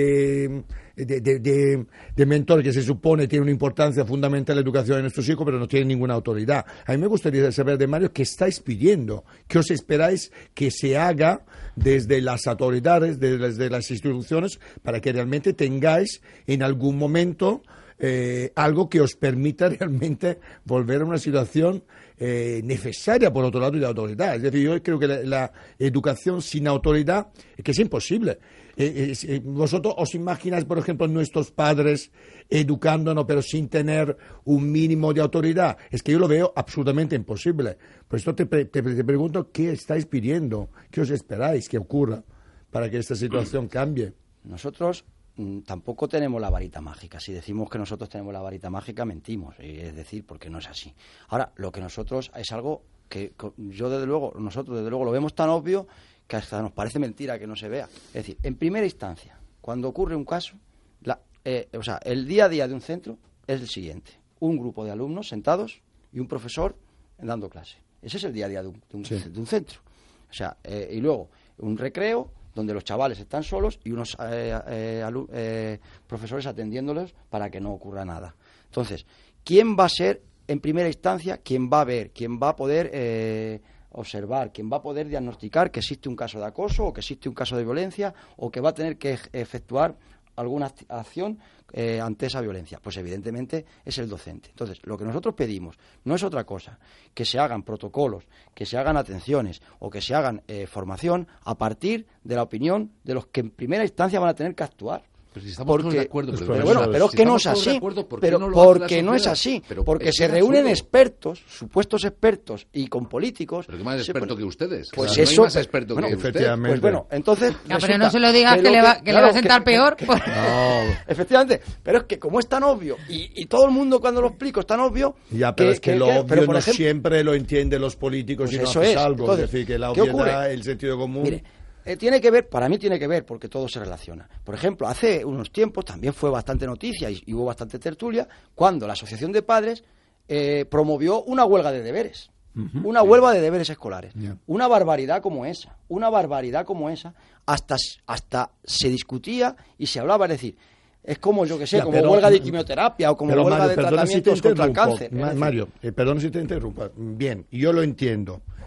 de, de, de, de, de mentor que se supone tiene una importancia fundamental en la educación de nuestros hijos, pero no tiene ninguna autoridad. A mí me gustaría saber de Mario qué estáis pidiendo, qué os esperáis que se haga desde las autoridades, desde las instituciones, para que realmente tengáis en algún momento eh, algo que os permita realmente volver a una situación Eh, necesaria por otro lado y de autoridad. Es decir, yo creo que la, la educación sin autoridad es que es imposible. Eh, eh, vosotros os imagináis, por ejemplo, nuestros padres educándonos pero sin tener un mínimo de autoridad. Es que yo lo veo absolutamente imposible. Por esto te, te, te pregunto qué estáis pidiendo, qué os esperáis que ocurra para que esta situación cambie. Nosotros tampoco tenemos la varita mágica. Si decimos que nosotros tenemos la varita mágica, mentimos. Es decir, porque no es así. Ahora, lo que nosotros es algo que yo desde luego, nosotros desde luego lo vemos tan obvio que hasta nos parece mentira que no se vea. Es decir, en primera instancia, cuando ocurre un caso, la, eh, o sea, el día a día de un centro es el siguiente: un grupo de alumnos sentados y un profesor dando clase. Ese es el día a día de un, de un, sí. de un centro. O sea, eh, y luego un recreo donde los chavales están solos y unos eh, eh, alu- eh, profesores atendiéndolos para que no ocurra nada. Entonces, ¿quién va a ser, en primera instancia, quién va a ver, quién va a poder eh, observar, quién va a poder diagnosticar que existe un caso de acoso o que existe un caso de violencia o que va a tener que efectuar alguna acción eh, ante esa violencia? Pues evidentemente es el docente. Entonces, lo que nosotros pedimos no es otra cosa que se hagan protocolos, que se hagan atenciones o que se hagan eh, formación a partir de la opinión de los que en primera instancia van a tener que actuar. Pero si estamos todos de acuerdo, pero, pero, bueno, pero es si que no es así, acuerdo, ¿por pero no porque no es así, pero porque es se es reúnen absurdo. expertos, supuestos expertos y con políticos. Pero que más experto pone... que ustedes. Pues claro, eso, no hay más experto bueno, que efectivamente. Pues bueno, entonces. No, pero no se lo digas que, que, le va, que claro, le va a sentar que, peor. Que, que, no, efectivamente, pero es que como es tan obvio y, y todo el mundo cuando lo explico es tan obvio. Ya, pero que, es que, que lo que, obvio pero, no ejemplo, siempre lo entienden los políticos pues y no eso haces es. algo. Entonces, es decir, que la ¿qué obviedad, ocurre? el sentido común. Mire, Eh, tiene que ver, para mí tiene que ver, porque todo se relaciona. Por ejemplo, hace unos tiempos también fue bastante noticia y, y hubo bastante tertulia cuando la Asociación de Padres eh, promovió una huelga de deberes. Uh-huh. Una huelga de deberes escolares. Yeah. Una barbaridad como esa, una barbaridad como esa, hasta, hasta se discutía y se hablaba, es decir, es como, yo que sé, ya, como pero, huelga de quimioterapia o como huelga Mario, de tratamientos si contra el cáncer. Ma- Mario, eh, perdón si te interrumpa. Bien, yo lo entiendo.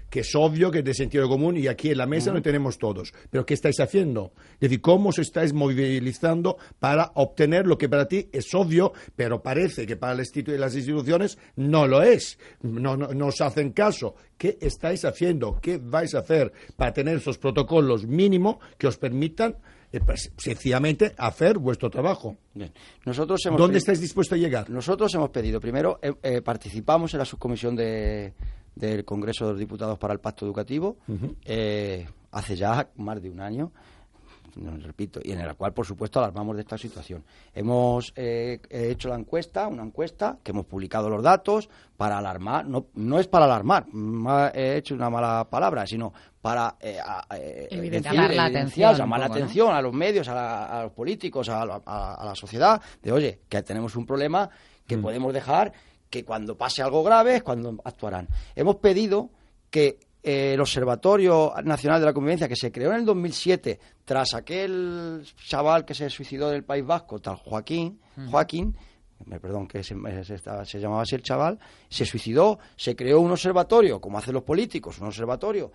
que es obvio, que es de sentido común, y aquí en la mesa uh-huh. lo tenemos todos. Pero ¿qué estáis haciendo? Es decir, ¿cómo os estáis movilizando para obtener lo que para ti es obvio, pero parece que para el instituto y las instituciones no lo es? No, no, no os hacen caso. ¿Qué estáis haciendo? ¿Qué vais a hacer para tener esos protocolos mínimos que os permitan Eh, pues, sencillamente hacer vuestro trabajo? Bien. Nosotros hemos ¿Dónde pedido, estáis dispuestos a llegar? Nosotros hemos pedido, primero, eh, eh, participamos en la subcomisión de, del Congreso de los Diputados para el Pacto Educativo uh-huh. eh, hace ya más de un año, no, repito, y en la cual, por supuesto, alarmamos de esta situación. Hemos eh, hecho la encuesta, una encuesta, que hemos publicado los datos para alarmar, no, no es para alarmar, he hecho una mala palabra, sino para eh, eh, decir, llamar la atención, llamar la poco, atención ¿no? a los medios, a, la, a los políticos, a la, a, a la sociedad, de oye, que tenemos un problema que mm. podemos dejar, que cuando pase algo grave es cuando actuarán. Hemos pedido que Eh, el Observatorio Nacional de la Convivencia, que se creó en el dos mil siete tras aquel chaval que se suicidó del País Vasco, tal Joaquín, uh-huh. Joaquín, perdón, que se, se, se llamaba así el chaval, se suicidó, se creó un observatorio, como hacen los políticos, un observatorio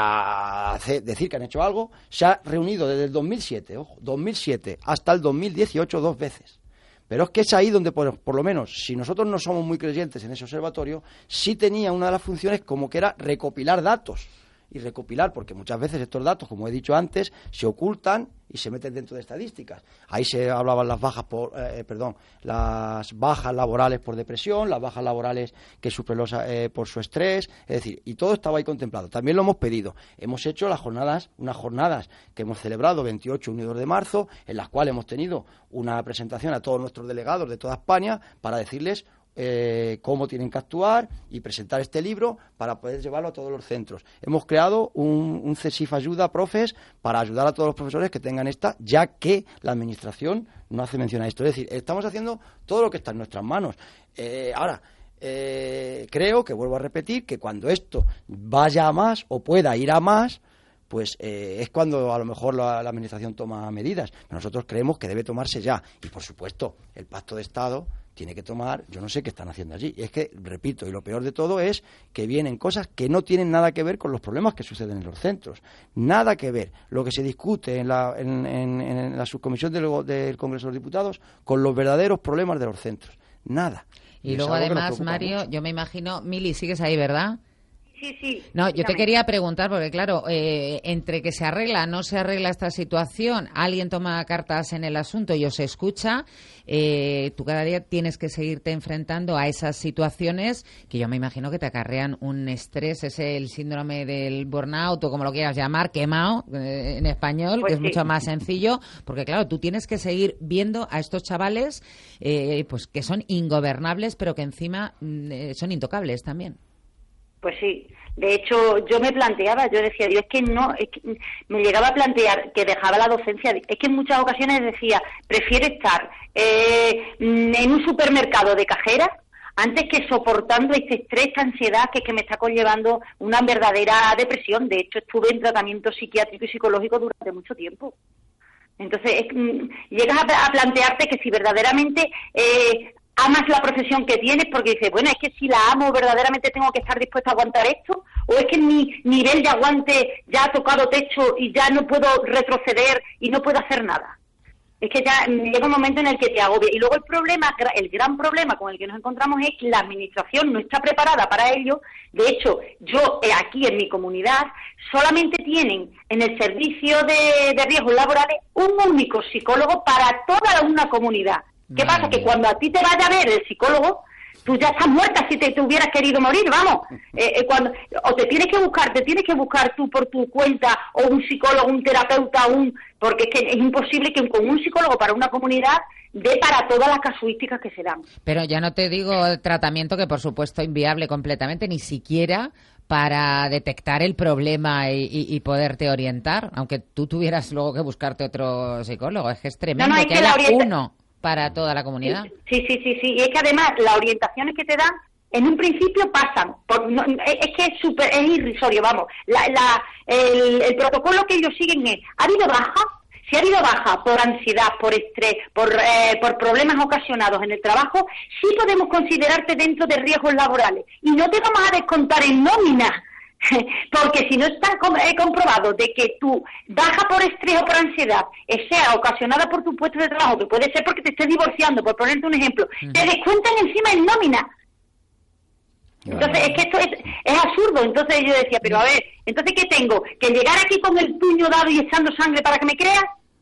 para hacer, decir que han hecho algo. Se ha reunido desde el dos mil siete, ojo, dos mil siete hasta el dos mil dieciocho dos veces. Pero es que es ahí donde, por, por lo menos, si nosotros no somos muy creyentes en ese observatorio, sí tenía una de las funciones como que era recopilar datos. Y recopilar, porque muchas veces estos datos, como he dicho antes, se ocultan y se meten dentro de estadísticas. Ahí se hablaban las bajas por, eh, perdón, las bajas laborales por depresión, las bajas laborales que sufren los, eh, por su estrés, es decir, y todo estaba ahí contemplado. También lo hemos pedido. Hemos hecho las jornadas, unas jornadas que hemos celebrado veintiocho y uno de marzo, en las cuales hemos tenido una presentación a todos nuestros delegados de toda España para decirles Eh, cómo tienen que actuar y presentar este libro para poder llevarlo a todos los centros. Hemos creado un, un CESIF Ayuda Profes para ayudar a todos los profesores que tengan esta, ya que la Administración no hace mención a esto. Es decir, estamos haciendo todo lo que está en nuestras manos. Eh, ahora, eh, creo que, vuelvo a repetir, que cuando esto vaya a más o pueda ir a más, pues eh, es cuando a lo mejor la, la Administración toma medidas. Pero nosotros creemos que debe tomarse ya. Y, por supuesto, el Pacto de Estado tiene que tomar, yo no sé qué están haciendo allí. Y es que, repito, y lo peor de todo es que vienen cosas que no tienen nada que ver con los problemas que suceden en los centros. Nada que ver lo que se discute en la, en, en, en la subcomisión del, del Congreso de los Diputados con los verdaderos problemas de los centros. Nada. Y, y luego, además, Mario, mucho. Yo me imagino... Mili, sigues ahí, ¿verdad? Sí, sí. No, yo te quería preguntar, porque claro, eh, entre que se arregla, no se arregla esta situación, alguien toma cartas en el asunto y os escucha, eh, tú cada día tienes que seguirte enfrentando a esas situaciones que yo me imagino que te acarrean un estrés, es el síndrome del burnout o como lo quieras llamar, quemado eh, en español, pues que sí. Es mucho más sencillo, porque claro, tú tienes que seguir viendo a estos chavales eh, pues que son ingobernables, pero que encima eh, son intocables también. Pues sí, de hecho yo me planteaba, yo decía, yo es que no, es que me llegaba a plantear que dejaba la docencia, es que en muchas ocasiones decía, prefiero estar eh, en un supermercado de cajera antes que soportando este estrés, esta ansiedad que, que me está conllevando una verdadera depresión. De hecho estuve en tratamiento psiquiátrico y psicológico durante mucho tiempo. Entonces es, llegas a, a plantearte que si verdaderamente... Eh, amas la profesión que tienes, porque dices, bueno, es que si la amo verdaderamente tengo que estar dispuesta a aguantar esto, o es que mi nivel de aguante ya ha tocado techo y ya no puedo retroceder y no puedo hacer nada. Es que ya llega un momento en el que te agobia. Y luego el problema, el gran problema con el que nos encontramos es que la administración no está preparada para ello. De hecho, yo eh, aquí en mi comunidad solamente tienen en el servicio de, de riesgos laborales un único psicólogo para toda una comunidad. ¿Qué Madre pasa? Que cuando a ti te vaya a ver el psicólogo, tú ya estás muerta si te, te hubieras querido morir, vamos. Eh, eh, cuando o te tienes que buscar, te tienes que buscar tú por tu cuenta, o un psicólogo, un terapeuta, un porque es que es imposible que con un psicólogo para una comunidad dé para todas las casuísticas que se dan. Pero ya no te digo tratamiento, que por supuesto inviable completamente, ni siquiera para detectar el problema y, y, y poderte orientar, aunque tú tuvieras luego que buscarte otro psicólogo. Es que es tremendo no, no, es que, que haya orienta... uno para toda la comunidad. Sí, sí, sí, sí. Y es que además las orientaciones que te dan en un principio pasan. Por, no, es que es super, es irrisorio, vamos. La, la, el, el protocolo que ellos siguen es, ¿ha habido baja? Si ha habido baja por ansiedad, por estrés, por, eh, por problemas ocasionados en el trabajo, sí podemos considerarte dentro de riesgos laborales. Y no te vamos a descontar en nómina Porque si no está com- eh, comprobado de que tu baja por estrés o por ansiedad eh, sea ocasionada por tu puesto de trabajo, que puede ser porque te estés divorciando, por ponerte un ejemplo, uh-huh. te descuentan encima en nómina. Entonces, es que esto es, es absurdo. Entonces yo decía, pero a ver, ¿entonces qué tengo? ¿Que llegar aquí con el puño dado y echando sangre para que me creas?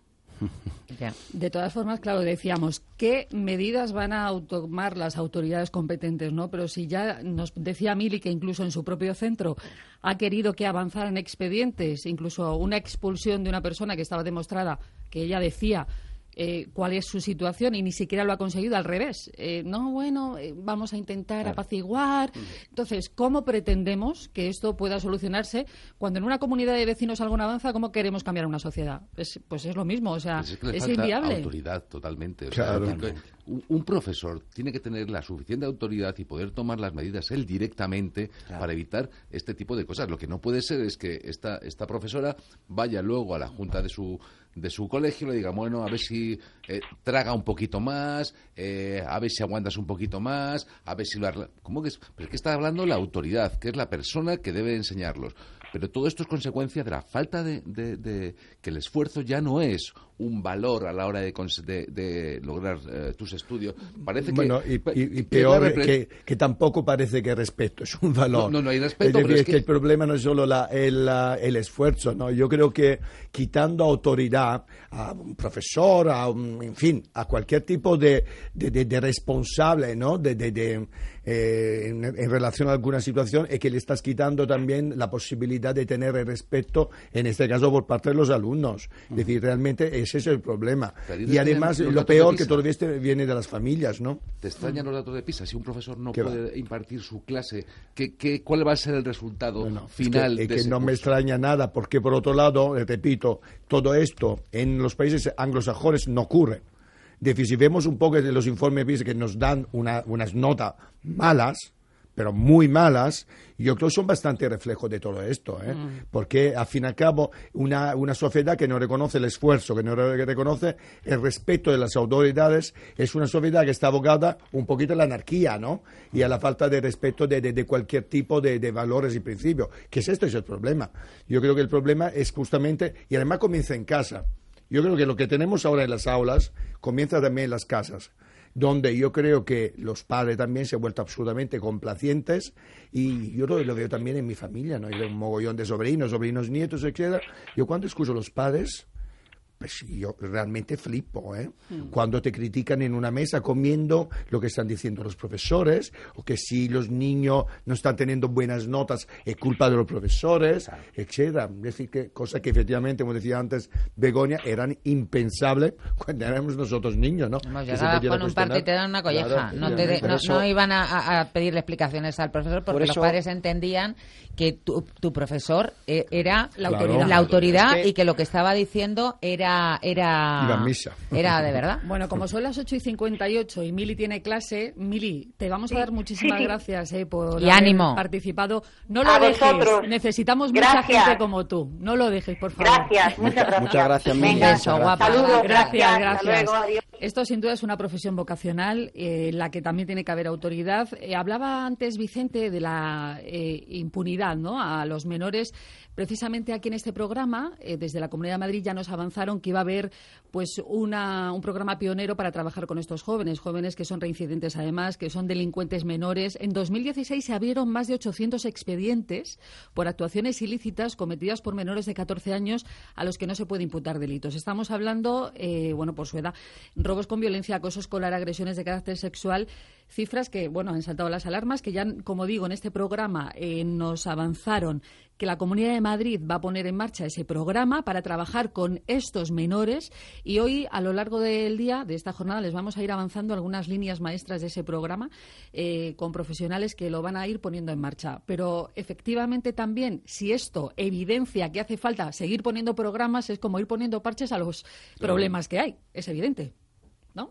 De todas formas, claro, decíamos, ¿qué medidas van a tomar las autoridades competentes, no? Pero si ya nos decía Mili que incluso en su propio centro ha querido que avanzaran expedientes, incluso una expulsión de una persona que estaba demostrada, que ella decía eh, cuál es su situación y ni siquiera lo ha conseguido, al revés. Eh, no, bueno, eh, vamos a intentar claro. apaciguar. Entonces, ¿cómo pretendemos que esto pueda solucionarse cuando en una comunidad de vecinos algo no avanza? ¿Cómo queremos cambiar una sociedad? Es, pues es lo mismo, o sea, pues es, que le es falta inviable. Autoridad totalmente. O claro. sea, un, un profesor tiene que tener la suficiente autoridad y poder tomar las medidas él directamente claro. para evitar este tipo de cosas. Lo que no puede ser es que esta, esta profesora vaya luego a la junta de su de su colegio y le diga, bueno, a ver si eh, traga un poquito más, eh, a ver si aguantas un poquito más, a ver si lo... Arla... ¿Cómo que es? Pero es que está hablando la autoridad, que es la persona que debe enseñarlos. Pero todo esto es consecuencia de la falta de, de, de que el esfuerzo ya no es un valor a la hora de, de, de lograr eh, tus estudios. Parece que... Bueno, y, y, y peor repre... que, que tampoco parece que respeto es un valor. No, no, no hay respeto. Es decir, pero es que... que el problema no es solo la, el, la, el esfuerzo, ¿no? Yo creo que quitando autoridad a un profesor, a un, en fin, a cualquier tipo de, de, de, de responsable, ¿no? De, de, de, eh, en, en relación a alguna situación, es que le estás quitando también la posibilidad de tener el respeto, en este caso por parte de los alumnos. Es decir, realmente ese es el problema. Y además, lo peor que todavía este viene de las familias, ¿no? ¿Te extrañan los datos de PISA? Si un profesor no puede va? impartir su clase, ¿qué, qué, ¿cuál va a ser el resultado bueno, final? Es que, de es que ese no curso? me extraña nada, porque por otro lado, repito, todo esto en los países anglosajones no ocurre. De decir, si vemos un poco de los informes PISA que nos dan una, unas notas malas, pero muy malas, yo creo que son bastante reflejo de todo esto, ¿eh? Mm. Porque, al fin y al cabo, una, una sociedad que no reconoce el esfuerzo, que no re- reconoce el respeto de las autoridades, es una sociedad que está abocada un poquito a la anarquía, ¿no? Y a la falta de respeto de, de, de cualquier tipo de, de valores y principios. Que es esto, es el problema. Yo creo que el problema es justamente, y además comienza en casa. Yo creo que lo que tenemos ahora en las aulas comienza también en las casas, donde yo creo que los padres también se han vuelto absolutamente complacientes, y yo lo, lo veo también en mi familia, ¿no? Yo tengo un mogollón de sobrinos, sobrinos nietos, etcétera. Yo cuando escucho a los padres, pues yo realmente flipo, ¿eh? Mm. Cuando te critican en una mesa comiendo lo que están diciendo los profesores, o que si los niños no están teniendo buenas notas es culpa de los profesores, claro. etcétera. Es decir, que cosas que efectivamente, como decía antes Begoña, eran impensables cuando éramos nosotros niños, ¿no? Hemos llegado con un parte y te dan una colleja. Claro, no, te de, no, eso... no iban a, a pedirle explicaciones al profesor porque por eso... los padres entendían que tu, tu profesor era la claro, autoridad, la autoridad es que... y que lo que estaba diciendo era Era, Iba a misa. Era de verdad. Bueno, como son las ocho y cincuenta y ocho y Mili tiene clase, Mili, te vamos a dar muchísimas sí. gracias eh, por y haber ánimo. participado. No lo a dejes. Vosotros. Necesitamos gracias. mucha gente como tú. No lo dejes, por favor. Gracias, muchas gracias. Muchas gracias, Mili. Venga, eso, guapa. Saludos, gracias, gracias. gracias. Hasta luego, adiós. Esto sin duda es una profesión vocacional eh, en la que también tiene que haber autoridad. Eh, hablaba antes Vicente de la eh, impunidad, ¿no? A los menores. Precisamente aquí en este programa, eh, desde la Comunidad de Madrid ya nos avanzaron que iba a haber pues una, un programa pionero para trabajar con estos jóvenes, jóvenes que son reincidentes además, que son delincuentes menores. En dos mil dieciséis se abrieron más de ochocientos expedientes por actuaciones ilícitas cometidas por menores de catorce años a los que no se puede imputar delitos. Estamos hablando, eh, bueno, por su edad, robos con violencia, acoso escolar, agresiones de carácter sexual, cifras que, bueno, han saltado las alarmas, que ya, como digo, en este programa eh, nos avanzaron que la Comunidad de Madrid va a poner en marcha ese programa para trabajar con estos menores, y hoy, a lo largo del día, de esta jornada, les vamos a ir avanzando algunas líneas maestras de ese programa eh, con profesionales que lo van a ir poniendo en marcha. Pero, efectivamente, también, si esto evidencia que hace falta seguir poniendo programas, es como ir poniendo parches a los problemas que hay. Es evidente, ¿no?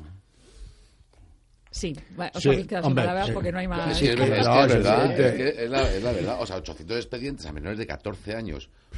Sí, bueno, os sí, habéis quedado sin hombre, palabras sí. porque no hay más. Sí, es, es, que es verdad, es, que es, la, es la verdad. O sea, ochocientos expedientes a menores de catorce años por,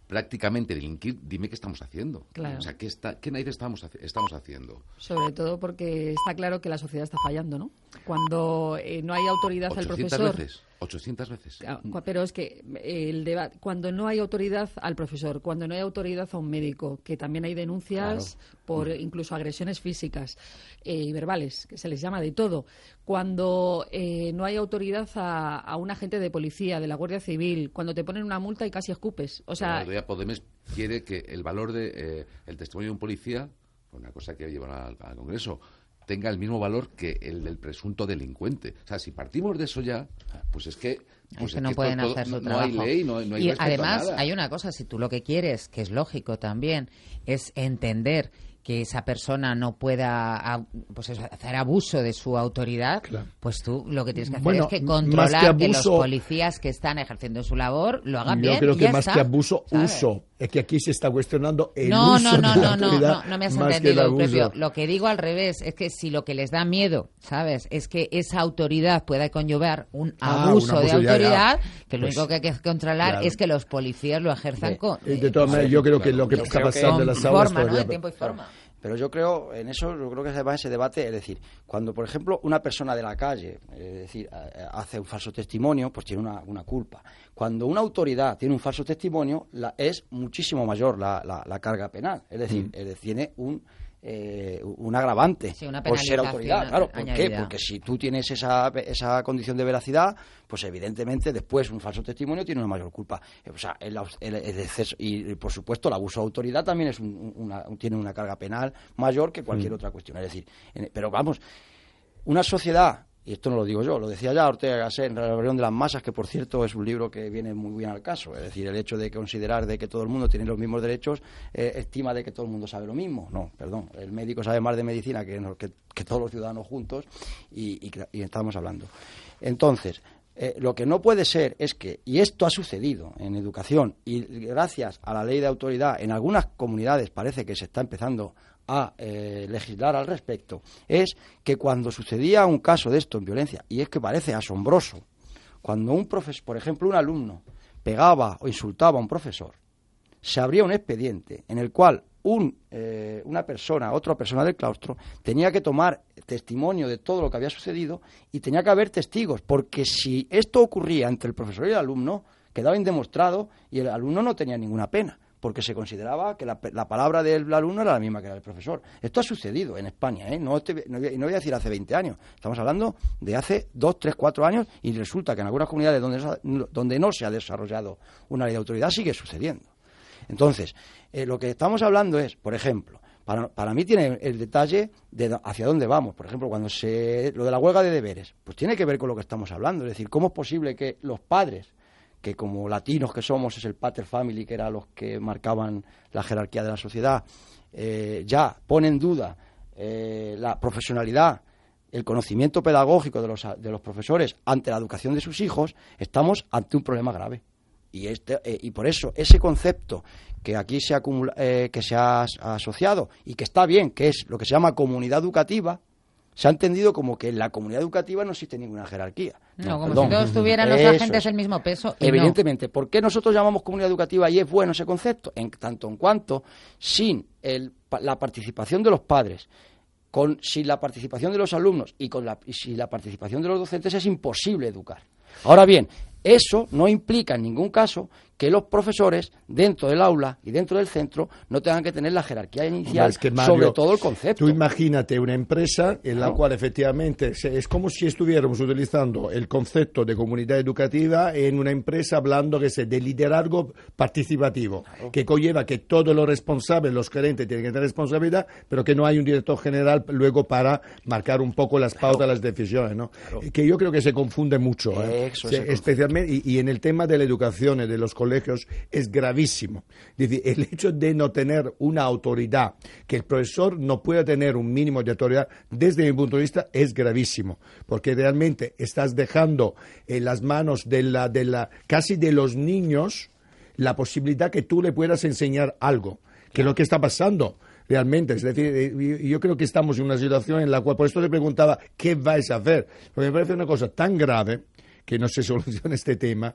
prácticamente delinquir, dime qué estamos haciendo. Claro. O sea, ¿qué, está, qué narices estamos, estamos haciendo? Sobre todo porque está claro que la sociedad está fallando, ¿no? Cuando eh, no hay autoridad al profesor... veces. ochocientas veces. Pero es que el debate, cuando no hay autoridad al profesor, cuando no hay autoridad a un médico, que también hay denuncias claro. por incluso agresiones físicas eh, y verbales, que se les llama de todo, cuando eh, no hay autoridad a, a un agente de policía, de la Guardia Civil, cuando te ponen una multa y casi escupes. O sea, bueno, Podemos quiere que el valor de eh, el testimonio de un policía, una cosa que llevan al, al Congreso, tenga el mismo valor que el del presunto delincuente. O sea, si partimos de eso ya, pues es que... Pues es que no pueden todo, hacer su no, trabajo. No hay ley, no, no hay y respeto además a nada. Hay una cosa, si tú lo que quieres, que es lógico también, es entender que esa persona no pueda pues eso, hacer abuso de su autoridad, claro. pues tú lo que tienes que hacer bueno, es que controlar que, abuso, que los policías que están ejerciendo su labor lo hagan yo bien. Yo creo y que ya más está, que abuso, ¿sabes? uso. Es que aquí se está cuestionando el no, uso no, no, de la no, autoridad. No, no, no me has más entendido, que el Eusebio. Lo que digo al revés es que si lo que les da miedo, ¿sabes? Es que esa autoridad pueda conllevar un abuso, ah, un abuso de autoridad, ya, ya. que lo pues, único que hay que controlar claro. es que los policías lo ejerzan de, con... De, de todas maneras, yo creo que lo que está pasando en las aulas... Forma, ¿no? De tiempo y forma. Pero yo creo, en eso, yo creo que se va ese debate, es decir, cuando, por ejemplo, una persona de la calle, es decir, hace un falso testimonio, pues tiene una, una culpa. Cuando una autoridad tiene un falso testimonio, la, es muchísimo mayor la, la, la carga penal. Es decir, mm. es, tiene un... Eh, un agravante sí, una por ser autoridad, claro, ¿por añadida. qué? Porque si tú tienes esa, esa condición de veracidad, pues evidentemente después un falso testimonio tiene una mayor culpa. O sea, el, el, el exceso, y por supuesto el abuso de autoridad también es un, una, tiene una carga penal mayor que cualquier mm. otra cuestión. Es decir, en, pero vamos, una sociedad, y esto no lo digo yo, lo decía ya Ortega y Gasset en La rebelión de las masas, que por cierto es un libro que viene muy bien al caso. Es decir, el hecho de considerar de que todo el mundo tiene los mismos derechos, eh, estima de que todo el mundo sabe lo mismo. No, perdón, el médico sabe más de medicina que, que, que todos los ciudadanos juntos y, y, y estamos hablando. Entonces, eh, lo que no puede ser es que, y esto ha sucedido en educación, y gracias a la ley de autoridad, en algunas comunidades parece que se está empezando a eh, legislar al respecto, es que cuando sucedía un caso de esto en violencia, y es que parece asombroso, cuando un profesor, por ejemplo, un alumno pegaba o insultaba a un profesor, se abría un expediente en el cual un, eh, una persona, otra persona del claustro, tenía que tomar testimonio de todo lo que había sucedido y tenía que haber testigos, porque si esto ocurría entre el profesor y el alumno, quedaba indemostrado y el alumno no tenía ninguna pena, porque se consideraba que la, la palabra del alumno era la misma que la del profesor. Esto ha sucedido en España, ¿eh? No, te, no, no voy a decir hace veinte años, estamos hablando de hace dos, tres, cuatro años, y resulta que en algunas comunidades donde, donde no se ha desarrollado una ley de autoridad sigue sucediendo. Entonces, eh, lo que estamos hablando es, por ejemplo, para, para mí tiene el detalle de hacia dónde vamos. Por ejemplo, cuando se lo de la huelga de deberes, pues tiene que ver con lo que estamos hablando. Es decir, ¿cómo es posible que los padres, que como latinos que somos es el pater family, que era los que marcaban la jerarquía de la sociedad, eh, ya pone en duda eh, la profesionalidad, el conocimiento pedagógico de los, de los profesores ante la educación de sus hijos? Estamos ante un problema grave. Y, este, eh, y por eso ese concepto que aquí se, acumula, eh, que se ha, ha asociado y que está bien, que es lo que se llama comunidad educativa, se ha entendido como que en la comunidad educativa no existe ninguna jerarquía. No, no como perdón. si todos tuvieran los Eso agentes es. el mismo peso. Y Evidentemente. No. ¿Por qué nosotros llamamos comunidad educativa y es bueno ese concepto? En tanto en cuanto, sin el, la participación de los padres, con, sin la participación de los alumnos y, con la, y sin la participación de los docentes, es imposible educar. Ahora bien, eso no implica en ningún caso que los profesores dentro del aula y dentro del centro no tengan que tener la jerarquía inicial, es que, Mario, sobre todo el concepto. Tú imagínate una empresa en la Claro. cual efectivamente se- es como si estuviéramos utilizando el concepto de comunidad educativa en una empresa hablando que se de liderazgo participativo, que conlleva que todos los responsables, los gerentes tienen que tener responsabilidad, pero que no hay un director general luego para marcar un poco las pautas, las decisiones, ¿no? Que yo creo que se confunde mucho, ¿eh? Eso, Se- ese especialmente y, y en el tema de la educación y de los colegios es gravísimo. Es decir, el hecho de no tener una autoridad, que el profesor no pueda tener un mínimo de autoridad, desde mi punto de vista, es gravísimo, porque realmente estás dejando en las manos de la, de la, casi de los niños la posibilidad que tú le puedas enseñar algo, que es lo que está pasando realmente. Es decir, eh, yo creo que estamos en una situación en la cual, por esto te preguntaba, ¿qué vais a hacer? Porque me parece una cosa tan grave que no se soluciona este tema,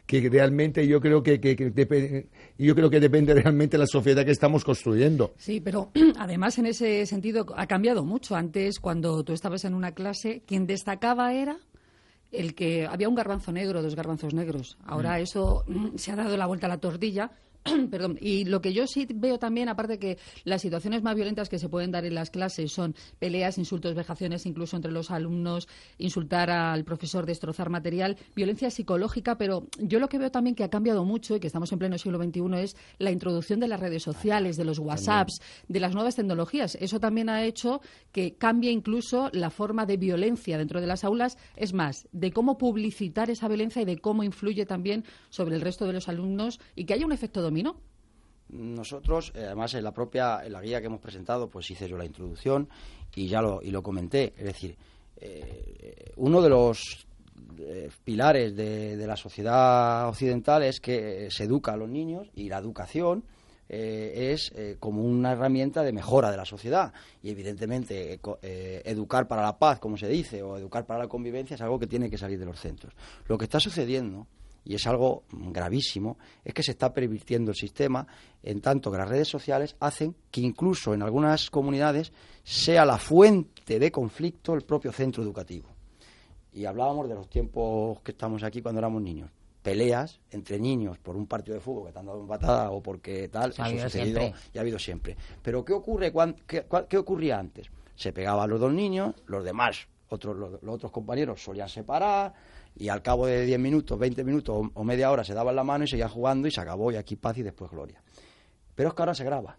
que realmente yo creo que, que, que dep- yo creo que depende realmente de la sociedad que estamos construyendo. Sí, pero además en ese sentido ha cambiado mucho. Antes, cuando tú estabas en una clase, quien destacaba era el que había un garbanzo negro, dos garbanzos negros. Ahora Mm. eso mm, se ha dado la vuelta a la tortilla. Perdón. Y lo que yo sí veo también, aparte que las situaciones más violentas que se pueden dar en las clases son peleas, insultos, vejaciones, incluso entre los alumnos, insultar al profesor, destrozar material, violencia psicológica, pero yo lo que veo también que ha cambiado mucho y que estamos en pleno siglo veintiuno es la introducción de las redes sociales, de los WhatsApps, de las nuevas tecnologías. Eso también ha hecho que cambie incluso la forma de violencia dentro de las aulas, es más, de cómo publicitar esa violencia y de cómo influye también sobre el resto de los alumnos y que haya un efecto dominó. Nosotros, eh, además en la propia en la guía que hemos presentado, pues hice yo la introducción y ya lo y lo comenté. Es decir, eh, uno de los eh, pilares de, de la sociedad occidental es que se educa a los niños y la educación eh, es eh, como una herramienta de mejora de la sociedad y evidentemente eh, eh, educar para la paz, como se dice, o educar para la convivencia es algo que tiene que salir de los centros. Lo que está sucediendo, y es algo gravísimo, es que se está pervirtiendo el sistema en tanto que las redes sociales hacen que incluso en algunas comunidades sea la fuente de conflicto el propio centro educativo. Y hablábamos de los tiempos que estamos aquí cuando éramos niños. Peleas entre niños por un partido de fútbol que te han dado una patada o porque tal, eso ha sucedido y ha habido siempre. Pero ¿qué ocurre cuan, qué, qué ocurría antes? Se pegaban los dos niños, los demás, otros, los, los otros compañeros solían separar, y al cabo de diez minutos, veinte minutos o, o media hora se daban la mano y seguían jugando y se acabó y aquí paz y después gloria. Pero es que ahora se graba.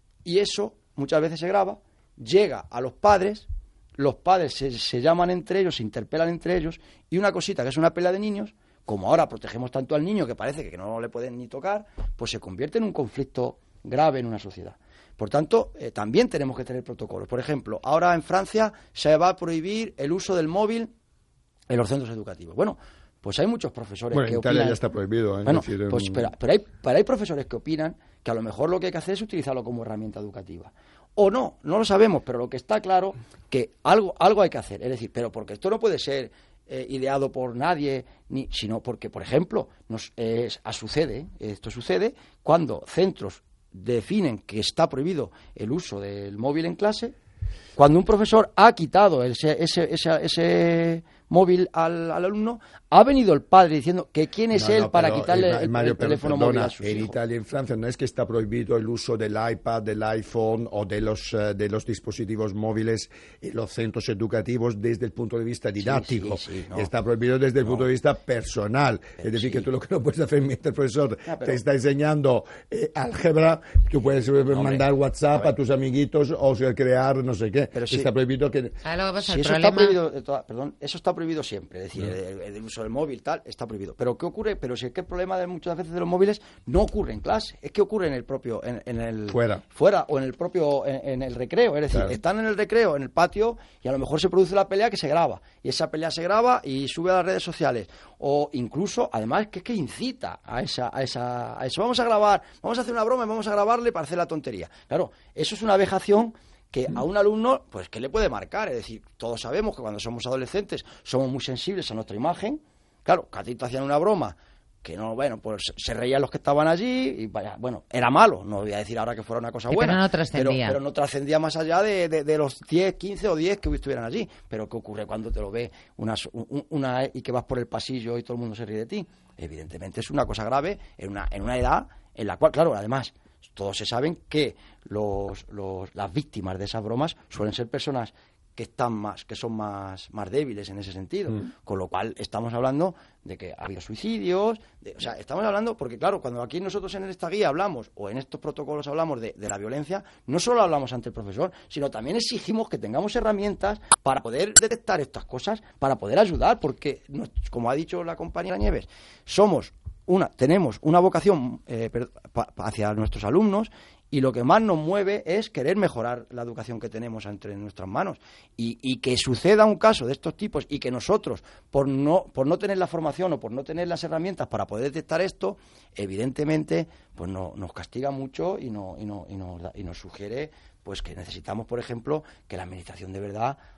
Y eso muchas veces se graba, llega a los padres, los padres se, se llaman entre ellos, se interpelan entre ellos y una cosita que es una pelea de niños, como ahora protegemos tanto al niño que parece que no le pueden ni tocar, pues se convierte en un conflicto grave en una sociedad. Por tanto, eh, también tenemos que tener protocolos. Por ejemplo, ahora en Francia se va a prohibir el uso del móvil en los centros educativos. Bueno, pues hay muchos profesores bueno, que en Italia opinan... ya está prohibido. ¿eh? Bueno, es decir, pues, en... pero, pero, hay, pero hay profesores que opinan que a lo mejor lo que hay que hacer es utilizarlo como herramienta educativa. O no, no lo sabemos, pero lo que está claro que algo, algo hay que hacer. Es decir, pero porque esto no puede ser eh, ideado por nadie, ni, sino porque, por ejemplo, nos eh, sucede, esto sucede cuando centros definen que está prohibido el uso del móvil en clase, cuando un profesor ha quitado ese, ese, ese, ese móvil al, al alumno, ha venido el padre diciendo que quién es no, él no, para pero, quitarle eh, el, Mario, el pero teléfono perdona, móvil a sus en hijos. Italia y en Francia no es que está prohibido el uso del iPad, del iPhone o de los, uh, de los dispositivos móviles en los centros educativos desde el punto de vista didáctico. Sí, sí, sí, no. Está prohibido desde el No. punto de vista personal. Pero es decir, sí. que tú lo que no puedes hacer mientras el profesor Ah, pero... te está enseñando eh, álgebra, tú puedes eh, no, mandar hombre. WhatsApp a, a tus amiguitos o sea, crear no sé qué. Pero sí. Está prohibido que... Ah, luego pasa Si el eso problema... está prohibido, eh, toda- perdón, eso está prohibido siempre, es decir, No. el, el- el uso del móvil tal está prohibido. Pero ¿qué ocurre? Pero si es que el problema de muchas veces de los móviles no ocurre en clase, es que ocurre en el propio, en, en el Fuera. fuera o en el propio, en, en el recreo, es decir, Claro. están en el recreo, en el patio y a lo mejor se produce la pelea que se graba y esa pelea se graba y sube a las redes sociales o incluso, además, que es que incita a esa, a esa, a eso. Vamos a grabar, vamos a hacer una broma y vamos a grabarle para hacer la tontería. Claro, eso es una vejación que a un alumno, pues, ¿qué le puede marcar? Es decir, todos sabemos que cuando somos adolescentes somos muy sensibles a nuestra imagen. Claro, que a ti te hacían una broma que no, bueno, pues se reían los que estaban allí y vaya, bueno, era malo, no voy a decir ahora que fuera una cosa Sí, buena. pero no trascendía. Pero, pero no trascendía más allá de, de, de los diez, quince o diez que estuvieran allí. Pero ¿qué ocurre cuando te lo ve una, un- una y que vas por el pasillo y todo el mundo se ríe de ti? Evidentemente es una cosa grave en una, en una edad en la cual, claro, además, todos se saben que los, los, las víctimas de esas bromas suelen ser personas que están más, que son más, más débiles en ese sentido, Mm. con lo cual estamos hablando de que ha habido suicidios, de- o sea, estamos hablando, porque claro, cuando aquí nosotros en esta guía hablamos, o en estos protocolos hablamos de, de la violencia, no solo hablamos ante el profesor, sino también exigimos que tengamos herramientas para poder detectar estas cosas, para poder ayudar, porque, nos- como ha dicho la compañera Nieves, somos una, tenemos una vocación eh, per- pa- hacia nuestros alumnos y lo que más nos mueve es querer mejorar la educación que tenemos entre nuestras manos y, y que suceda un caso de estos tipos y que nosotros por no por no tener la formación o por no tener las herramientas para poder detectar esto, evidentemente pues no, nos castiga mucho y no y no y nos, da- y nos sugiere pues que necesitamos, por ejemplo, que la administración de verdad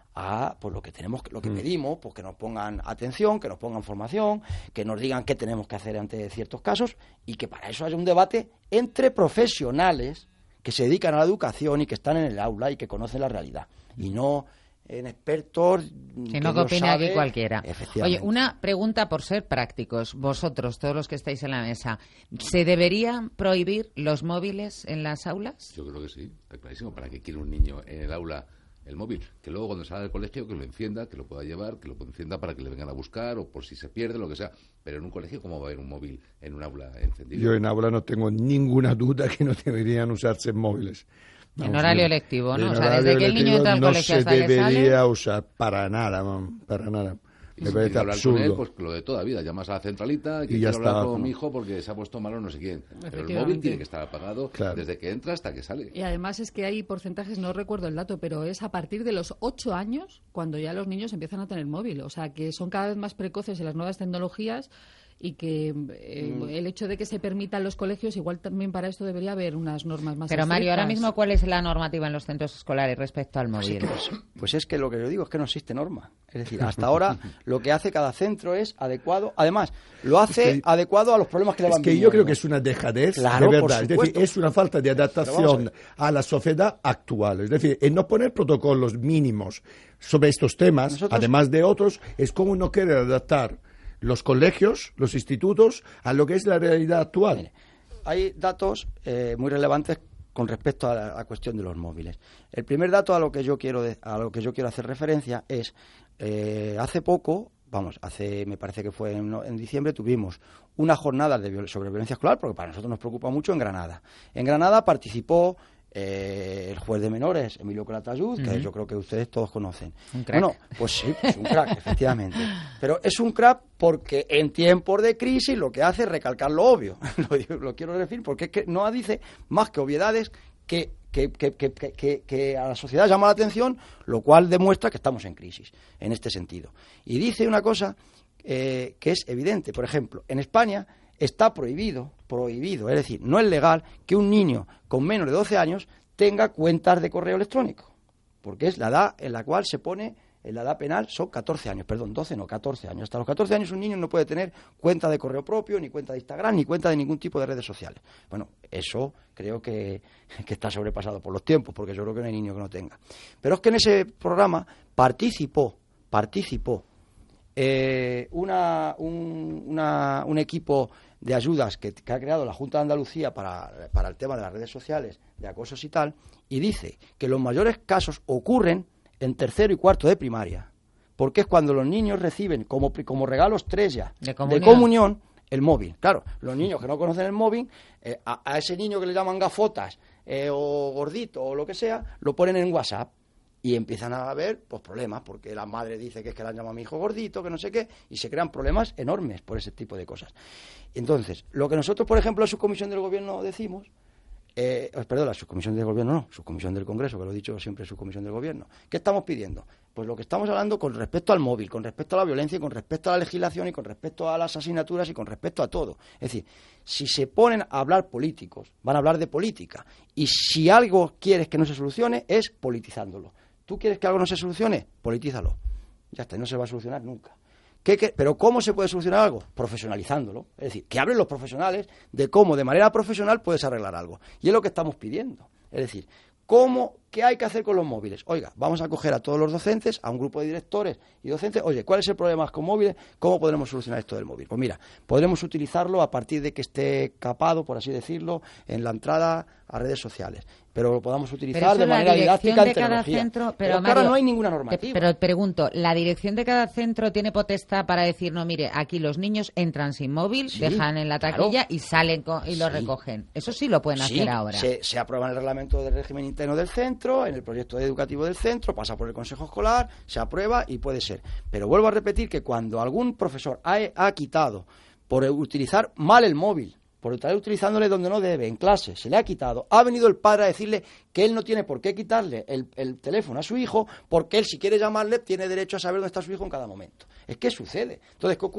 a pues lo que tenemos, lo que pedimos, pues que nos pongan atención, que nos pongan formación, que nos digan qué tenemos que hacer ante ciertos casos y que para eso haya un debate entre profesionales que se dedican a la educación y que están en el aula y que conocen la realidad y no en expertos que no que opine sabe, aquí cualquiera. Oye, una pregunta por ser prácticos, vosotros, todos los que estáis en la mesa, ¿se deberían prohibir los móviles en las aulas? Yo creo que sí, está clarísimo. ¿Para qué quiere un niño en el aula el móvil? Que luego cuando salga del colegio que lo encienda, que lo pueda llevar, que lo encienda para que le vengan a buscar o por si se pierde, lo que sea. Pero en un colegio, ¿cómo va a haber un móvil en un aula encendido? Yo en aula no tengo ninguna duda que no deberían usarse móviles. En horario lectivo, ¿no? O sea, desde que el niño entra al colegio hasta que sale. No se debería usar para nada, man, para nada. Y Me si parece hablar absurdo. con él, pues lo de toda vida. Llamas a la centralita, que Y ya quiero hablar está, con ¿no? mi hijo porque se ha puesto malo no sé quién. Pero el Efectivamente. móvil tiene que estar apagado Claro. desde que entra hasta que sale. Y además es que hay porcentajes, no recuerdo el dato, pero es a partir de los ocho años cuando ya los niños empiezan a tener móvil. O sea, que son cada vez más precoces en las nuevas tecnologías y que eh, Mm. el hecho de que se permitan los colegios, igual también para esto debería haber unas normas más Pero Mario, ahora estrictas. mismo, ¿cuál es la normativa en los centros escolares respecto al Pues, móvil? es que, pues es que lo que yo digo es que no existe norma. Es decir, hasta ahora lo que hace cada centro es adecuado. Además, lo hace Es que- adecuado a los problemas que le Es van que yo viniendo. creo que es una dejadez, Claro, de por verdad. Es decir, supuesto. es una falta de Pero vamos adaptación a la sociedad actual. Es decir, el no poner protocolos mínimos sobre estos temas, Nosotros- además de otros, es como no querer adaptar los colegios, los institutos, a lo que es la realidad actual. Mire, hay datos eh, muy relevantes con respecto a la, a la cuestión de los móviles. El primer dato a lo que yo quiero de- a lo que yo quiero hacer referencia es eh, hace poco, vamos, hace me parece que fue en, en diciembre tuvimos una jornada de viol- sobre violencia escolar, porque para nosotros nos preocupa mucho en Granada. En Granada participó eh, el juez de menores, Emilio Calatayud, que Ujú. yo creo que ustedes todos conocen. Un crack. Bueno, pues sí, es un crack, efectivamente. Pero es un crack porque en tiempos de crisis lo que hace es recalcar lo obvio. lo, digo- lo quiero decir porque es que no dice más que obviedades que, que, que, que, que- que- que a la sociedad llama la atención, lo cual demuestra que estamos en crisis, en este sentido. Y dice una cosa eh, que es evidente. Por ejemplo, en España está prohibido, prohibido, es decir, no es legal que un niño con menos de doce años tenga cuentas de correo electrónico, porque es la edad en la cual se pone, en la edad penal son catorce años, perdón, doce no, catorce años. Hasta los catorce años un niño no puede tener cuenta de correo propio, ni cuenta de Instagram, ni cuenta de ningún tipo de redes sociales. Bueno, eso creo que, que está sobrepasado por los tiempos, porque yo creo que no hay niño que no tenga. Pero es que en ese programa participó, participó eh, una, un, una- un equipo de ayudas que, que ha creado la Junta de Andalucía para, para el tema de las redes sociales, de acosos y tal, y dice que los mayores casos ocurren en tercero y cuarto de primaria, porque es cuando los niños reciben como, pri- como regalo estrella De comunión. de comunión el móvil. Claro, los niños que no conocen el móvil, eh, a, a ese niño que le llaman gafotas eh, o gordito o lo que sea, lo ponen en WhatsApp. Y empiezan a haber pues, problemas, porque la madre dice que es que le han llamado a mi hijo gordito, que no sé qué, y se crean problemas enormes por ese tipo de cosas. Entonces, lo que nosotros, por ejemplo, en la subcomisión del gobierno decimos, eh, oh, perdón, la subcomisión del gobierno no, subcomisión del Congreso, que lo he dicho siempre, subcomisión del gobierno. ¿Qué estamos pidiendo? Pues lo que estamos hablando con respecto al móvil, con respecto a la violencia, y con respecto a la legislación, y con respecto a las asignaturas, y con respecto a todo. Es decir, si se ponen a hablar políticos, van a hablar de política. Y si algo quieres que no se solucione, es politizándolo. ¿Tú quieres que algo no se solucione? Politízalo. Ya está, y no se va a solucionar nunca. ¿Qué, qué? ¿Pero cómo se puede solucionar algo? Profesionalizándolo. Es decir, que hablen los profesionales de cómo de manera profesional puedes arreglar algo. Y es lo que estamos pidiendo. Es decir, ¿cómo, ¿qué hay que hacer con los móviles? Oiga, vamos a coger a todos los docentes, a un grupo de directores y docentes. Oye, ¿cuál es el problema con móviles? ¿Cómo podremos solucionar esto del móvil? Pues mira, podremos utilizarlo a partir de que esté capado, por así decirlo, en la entrada a redes sociales. Pero lo podamos utilizar Pero eso de la manera dirección didáctica de en cada tecnología. centro, pero, pero es que Mario, ahora no hay ninguna te- normativa. Pero pregunto, ¿la dirección de cada centro tiene potestad para decir, no, mire, aquí los niños entran sin móvil, Sí, dejan en la claro. taquilla y salen con- y lo Sí. recogen? Eso sí lo pueden Sí, hacer ahora. Se, se aprueba en el reglamento del régimen interno del centro, en el proyecto educativo del centro, pasa por el consejo escolar, se aprueba y puede ser. Pero vuelvo a repetir que cuando algún profesor ha, ha quitado por utilizar mal el móvil, por estar utilizándole donde no debe, en clase, se le ha quitado, ha venido el padre a decirle que él no tiene por qué quitarle el, el teléfono a su hijo, porque él, si quiere llamarle, tiene derecho a saber dónde está su hijo en cada momento. Es que sucede. Entonces, ¿qué ocurre?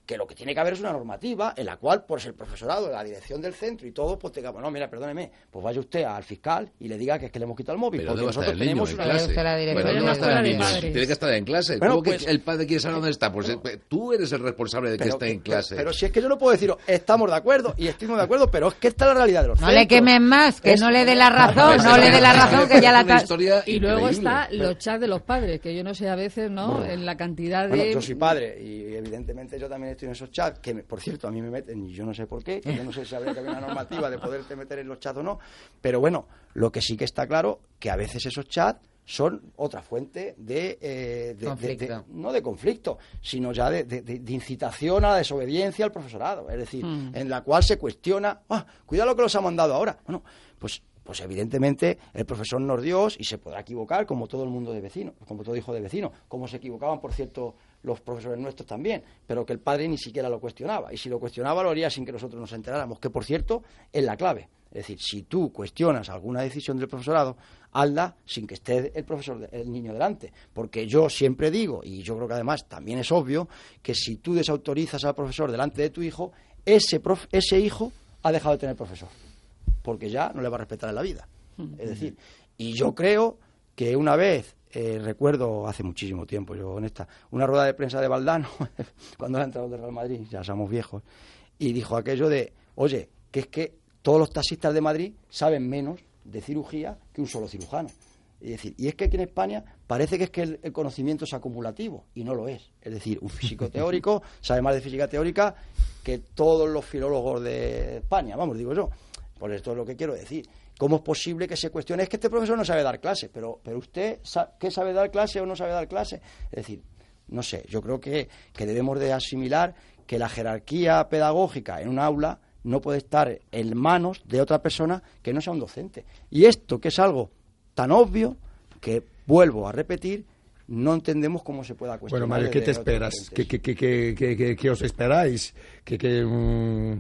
que lo que tiene que haber es una normativa en la cual, pues el profesorado, la dirección del centro y todo, pues digamos, no, mira, perdóneme, pues vaya usted al fiscal y le diga que es que le hemos quitado el móvil, pero porque nosotros el tenemos niño, una... Bueno, no está el niño, tiene que estar en clase. Bueno, ¿Cómo pues, que el padre quiere saber dónde está? Pues bueno, tú eres el responsable de que pero, esté en clase. Pero, pero si es que yo no puedo decir, estamos de acuerdo y estamos de acuerdo, pero es que esta es la realidad de los No centros. le quemen más, que Es- no le dé la razón, no le dé la razón, que ya la... Una historia Y luego increíble. está los chats de los padres, que yo no sé a veces, ¿no? Bueno. En la cantidad de... Bueno, yo soy padre y evidentemente yo también estoy en esos chats, que me- por cierto a mí me meten y yo no sé por qué, que yo no sé si habría que haber una normativa de poderte meter en los chats o no, pero bueno, lo que sí que está claro, que a veces esos chats son otra fuente de, eh, de- de- Conflicto. de- no de conflicto, sino ya de, de- de- de incitación a la desobediencia al profesorado, es decir, Hmm. Mm. en la cual se cuestiona, ah, cuidado lo que los ha mandado ahora, bueno, pues pues evidentemente el profesor no es Dios y se podrá equivocar como todo el mundo de vecino, como todo hijo de vecino, como se equivocaban, por cierto, los profesores nuestros también, pero que el padre ni siquiera lo cuestionaba, y si lo cuestionaba lo haría sin que nosotros nos enteráramos, que por cierto es la clave. Es decir, si tú cuestionas alguna decisión del profesorado, hazla sin que esté el profesor, el niño delante, porque yo siempre digo, y yo creo que además también es obvio, que si tú desautorizas al profesor delante de tu hijo, ese prof- ese hijo ha dejado de tener profesor, porque ya no le va a respetar en la vida. Es decir, y yo creo que una vez, eh, recuerdo hace muchísimo tiempo, yo en esta, una rueda de prensa de Valdano, cuando era entrenador del Real Madrid, ya somos viejos, y dijo aquello de, oye, que es que todos los taxistas de Madrid saben menos de cirugía que un solo cirujano. Es decir, y es que aquí en España parece que es que el, el conocimiento es acumulativo, y no lo es. Es decir, un físico teórico sabe más de física teórica que todos los filólogos de España, vamos, digo yo. Por esto es lo que quiero decir. ¿Cómo es posible que se cuestione? Es que este profesor no sabe dar clase, pero, pero usted, ¿qué sabe dar clase o no sabe dar clase? Es decir, no sé, yo creo que, que debemos de asimilar que la jerarquía pedagógica en un aula no puede estar en manos de otra persona que no sea un docente. Y esto, que es algo tan obvio, que vuelvo a repetir, no entendemos cómo se pueda cuestionar. Bueno, Mario, ¿qué te desde otros esperas? docentes. ¿Qué, qué, qué, qué, qué- qué os esperáis? ¿Qué, qué, mm,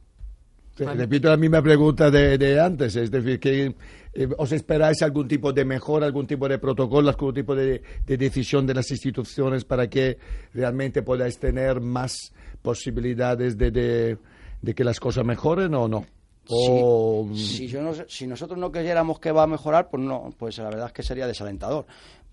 te- repito la misma pregunta de, de antes, es decir, que eh, ¿os esperáis algún tipo de mejora, algún tipo de protocolo, algún tipo de, de decisión de las instituciones para que realmente podáis tener más posibilidades de, de, de que las cosas mejoren o no? O, Si, si, yo no sé- si nosotros no creyéramos que va a mejorar, pues no, pues la verdad es que sería desalentador.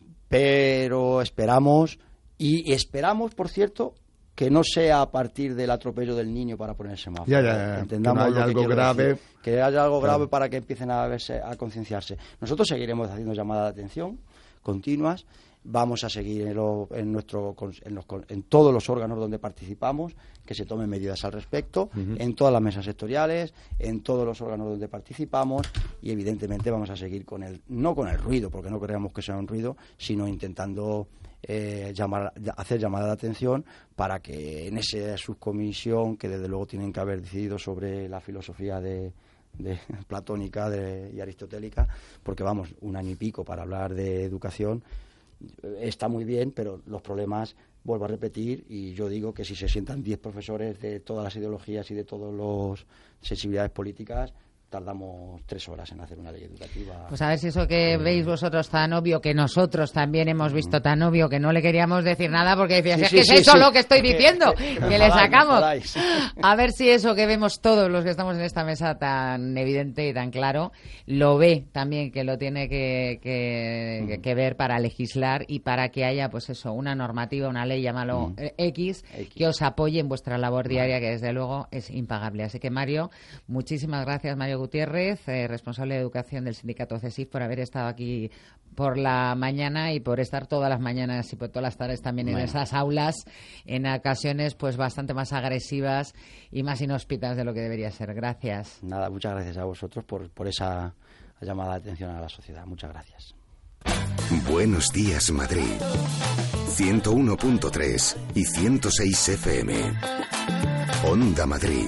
Pero esperamos, y esperamos, por cierto, que no sea a partir del atropello del niño para ponerse más. Ya, ya, ya, Entendamos que no haya lo que algo quiero grave. decir, que haya algo Claro. grave para que empiecen a verse, a concienciarse. Nosotros seguiremos haciendo llamadas de atención continuas. Vamos a seguir en, lo- en nuestro, en, los, en todos los órganos donde participamos, que se tomen medidas al respecto, Ujú. en todas las mesas sectoriales, en todos los órganos donde participamos, y evidentemente vamos a seguir con el, no con el ruido, porque no creemos que sea un ruido, sino intentando eh, llamar, hacer llamada de atención para que en esa subcomisión, que desde luego tienen que haber decidido sobre la filosofía de, de platónica de, y aristotélica, porque vamos, un año y pico para hablar de educación, está muy bien, pero los problemas, vuelvo a repetir, y yo digo que si se sientan diez profesores de todas las ideologías y de todas las sensibilidades políticas, tardamos tres horas en hacer una ley educativa. Pues a ver si eso que veis vosotros tan obvio, que nosotros también hemos visto tan obvio, que no le queríamos decir nada porque decías, Sí, es sí, que sí, es eso sí. lo que estoy Que- diciendo, que- que, que me le enfadáis, me sacamos. enfadáis. A ver si eso que vemos todos los que estamos en esta mesa tan evidente y tan claro, lo ve también, que lo tiene que, que, que- que ver para legislar y para que haya, pues eso, una normativa, una ley, llámalo Mm. eh, X, que os apoye en vuestra labor diaria, que desde luego es impagable. Así que, Mario, muchísimas gracias, Mario Gutiérrez, eh, responsable de educación del sindicato CESIF, por haber estado aquí por la mañana y por estar todas las mañanas y por todas las tardes también en Bueno. esas aulas, en ocasiones pues bastante más agresivas y más inhóspitas de lo que debería ser. Gracias. Nada, muchas gracias a vosotros por, por esa llamada de atención a la sociedad. Muchas gracias. Buenos días, Madrid. ciento uno punto tres y ciento seis F M. Onda Madrid.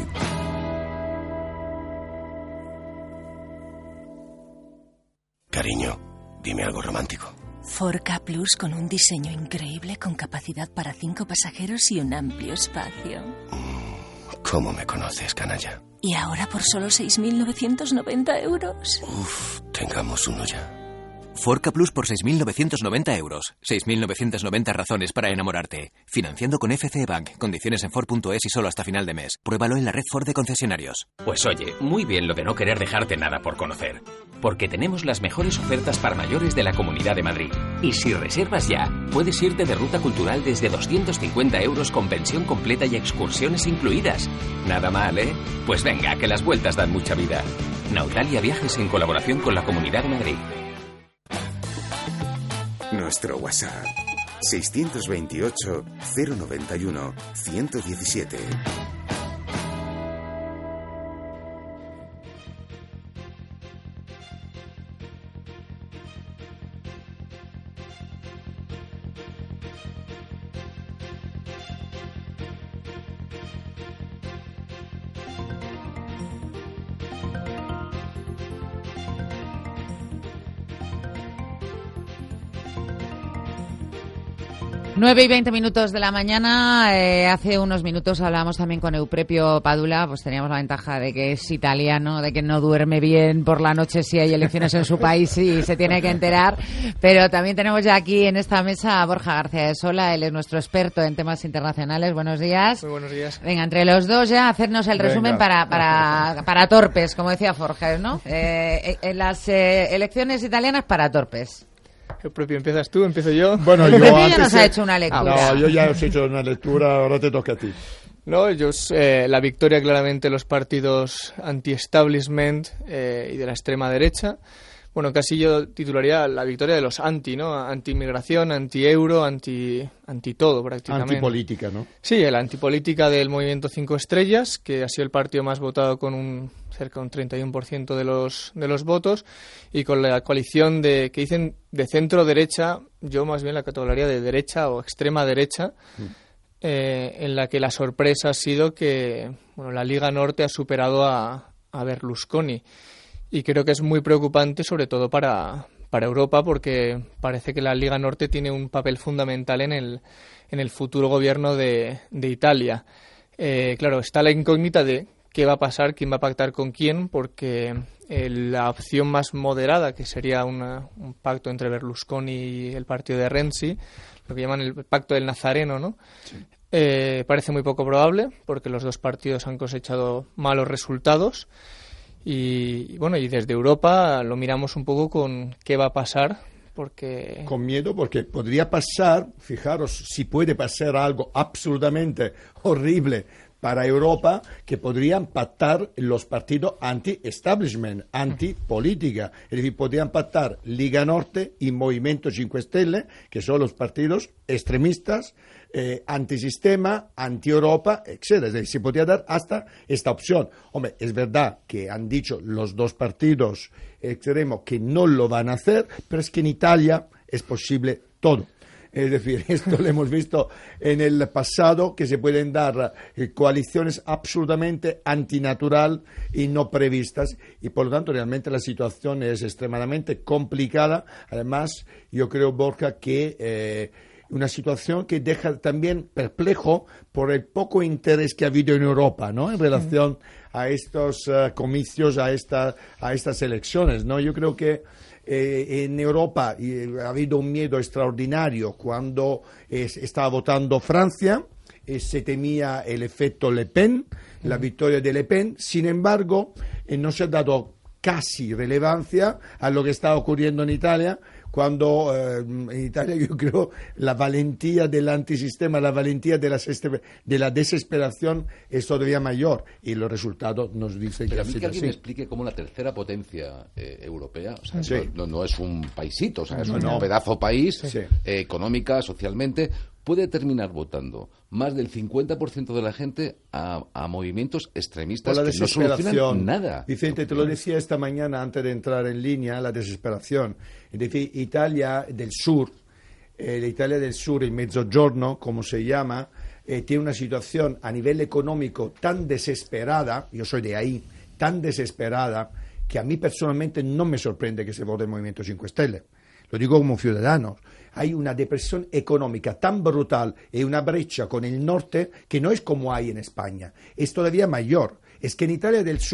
Cariño, dime algo romántico. Ford Ka Plus con un diseño increíble con capacidad para cinco pasajeros y un amplio espacio. ¿Cómo me conoces, canalla? Y ahora por solo seis mil novecientos noventa euros. Uf, tengamos uno ya. Ford Ka Plus por seis mil novecientos noventa euros. seis mil novecientos noventa razones para enamorarte. Financiando con F C E Bank. Condiciones en Ford punto es y solo hasta final de mes. Pruébalo en la red Ford de concesionarios. Pues oye, muy bien lo de no querer dejarte nada por conocer. Porque tenemos las mejores ofertas para mayores de la Comunidad de Madrid. Y si reservas ya, puedes irte de ruta cultural desde doscientos cincuenta euros con pensión completa y excursiones incluidas. Nada mal, ¿eh? Pues venga, que las vueltas dan mucha vida. Nautalia Viajes en colaboración con la Comunidad de Madrid. Nuestro WhatsApp seiscientos veintiocho, cero noventa y uno, ciento diecisiete. nueve y veinte minutos de la mañana. Eh, hace unos minutos hablábamos también con Euprepio Padula. Pues teníamos la ventaja de que es italiano, de que no duerme bien por la noche si hay elecciones en su país y se tiene que enterar. Pero también tenemos ya aquí en esta mesa a Borja García de Sola. Él es nuestro experto en temas internacionales. Buenos días. Muy buenos días. Venga, entre los dos ya hacernos el Venga. resumen para, para, para torpes, como decía Forges, ¿no? Eh, en las eh, elecciones italianas para torpes. El propio, ¿empiezas tú? ¿Empiezo yo? Bueno, yo antes ya nos ha hecho una lectura. No, yo ya os he hecho una lectura, ahora te toca a ti. No, yo eh, la victoria claramente de los partidos anti-establishment eh, y de la extrema derecha. Bueno, casi yo titularía la victoria de los anti, ¿no? Anti-inmigración, anti-euro, anti, anti-todo prácticamente. Antipolítica, ¿no? Sí, la antipolítica del Movimiento Cinco Estrellas, que ha sido el partido más votado con un cerca de un treinta y uno por ciento de los de los votos, y con la coalición de que dicen de centro-derecha, yo más bien la categoría de derecha o extrema derecha, mm. eh, en la que la sorpresa ha sido que bueno, la Liga Norte ha superado a, a Berlusconi. Y creo que es muy preocupante, sobre todo para, para Europa, porque parece que la Liga Norte tiene un papel fundamental en el, en el futuro gobierno de, de Italia. Eh, claro, está la incógnita de qué va a pasar, quién va a pactar con quién, porque eh, la opción más moderada, que sería una, un pacto entre Berlusconi y el partido de Renzi, lo que llaman el pacto del Nazareno, ¿no? Sí. Eh, parece muy poco probable, porque los dos partidos han cosechado malos resultados. Y, y bueno, y desde Europa lo miramos un poco con qué va a pasar, porque... Con miedo, porque podría pasar, fijaros, si puede pasar algo absolutamente horrible para Europa, que podrían pactar los partidos anti-establishment, anti-política. Es decir, podrían pactar Liga Norte y Movimiento cinco Stelle, que son los partidos extremistas, eh, antisistema, anti-Europa, etcétera. Es decir, se podría dar hasta esta opción. Hombre, es verdad que han dicho los dos partidos extremos que no lo van a hacer, pero es que en Italia es posible todo. Es decir, esto lo hemos visto en el pasado, que se pueden dar eh, coaliciones absolutamente antinatural y no previstas, y por lo tanto realmente la situación es extremadamente complicada. Además, yo creo, Borja, que eh, una situación que deja también perplejo por el poco interés que ha habido en Europa, ¿no? En relación a estos uh, comicios, a, esta, a estas elecciones, ¿no? Yo creo que Eh, en Europa eh, ha habido un miedo extraordinario cuando eh, estaba votando Francia, eh, se temía el efecto Le Pen, uh-huh. la victoria de Le Pen. Sin embargo, eh, no se ha dado casi relevancia a lo que está ocurriendo en Italia, cuando eh, en Italia yo creo la valentía del antisistema, la valentía de la, de la desesperación es todavía mayor, y los resultados nos dicen Pero que a mí ha que alguien sido me así. explique cómo la tercera potencia eh, europea, o sea, Sí. no, no es un paisito, o sea, es No, un no. pedazo país, Sí. eh, económica, socialmente, puede terminar votando más del cincuenta por ciento de la gente a, a movimientos extremistas Por la que no desesperación. solucionan nada. Vicente, te lo decía esta mañana antes de entrar en línea, la desesperación. Es decir, Italia del Sur, eh, la Italia del Sur, el Mezzogiorno, como se llama, eh, tiene una situación a nivel económico tan desesperada, yo soy de ahí, tan desesperada, que a mí personalmente no me sorprende que se vote el Movimiento cinco Stelle. Lo digo como ciudadano. Hay una depresión económica tan brutal y una brecha con el norte que no es como hay en España, es todavía mayor. Es que en Italia del Sur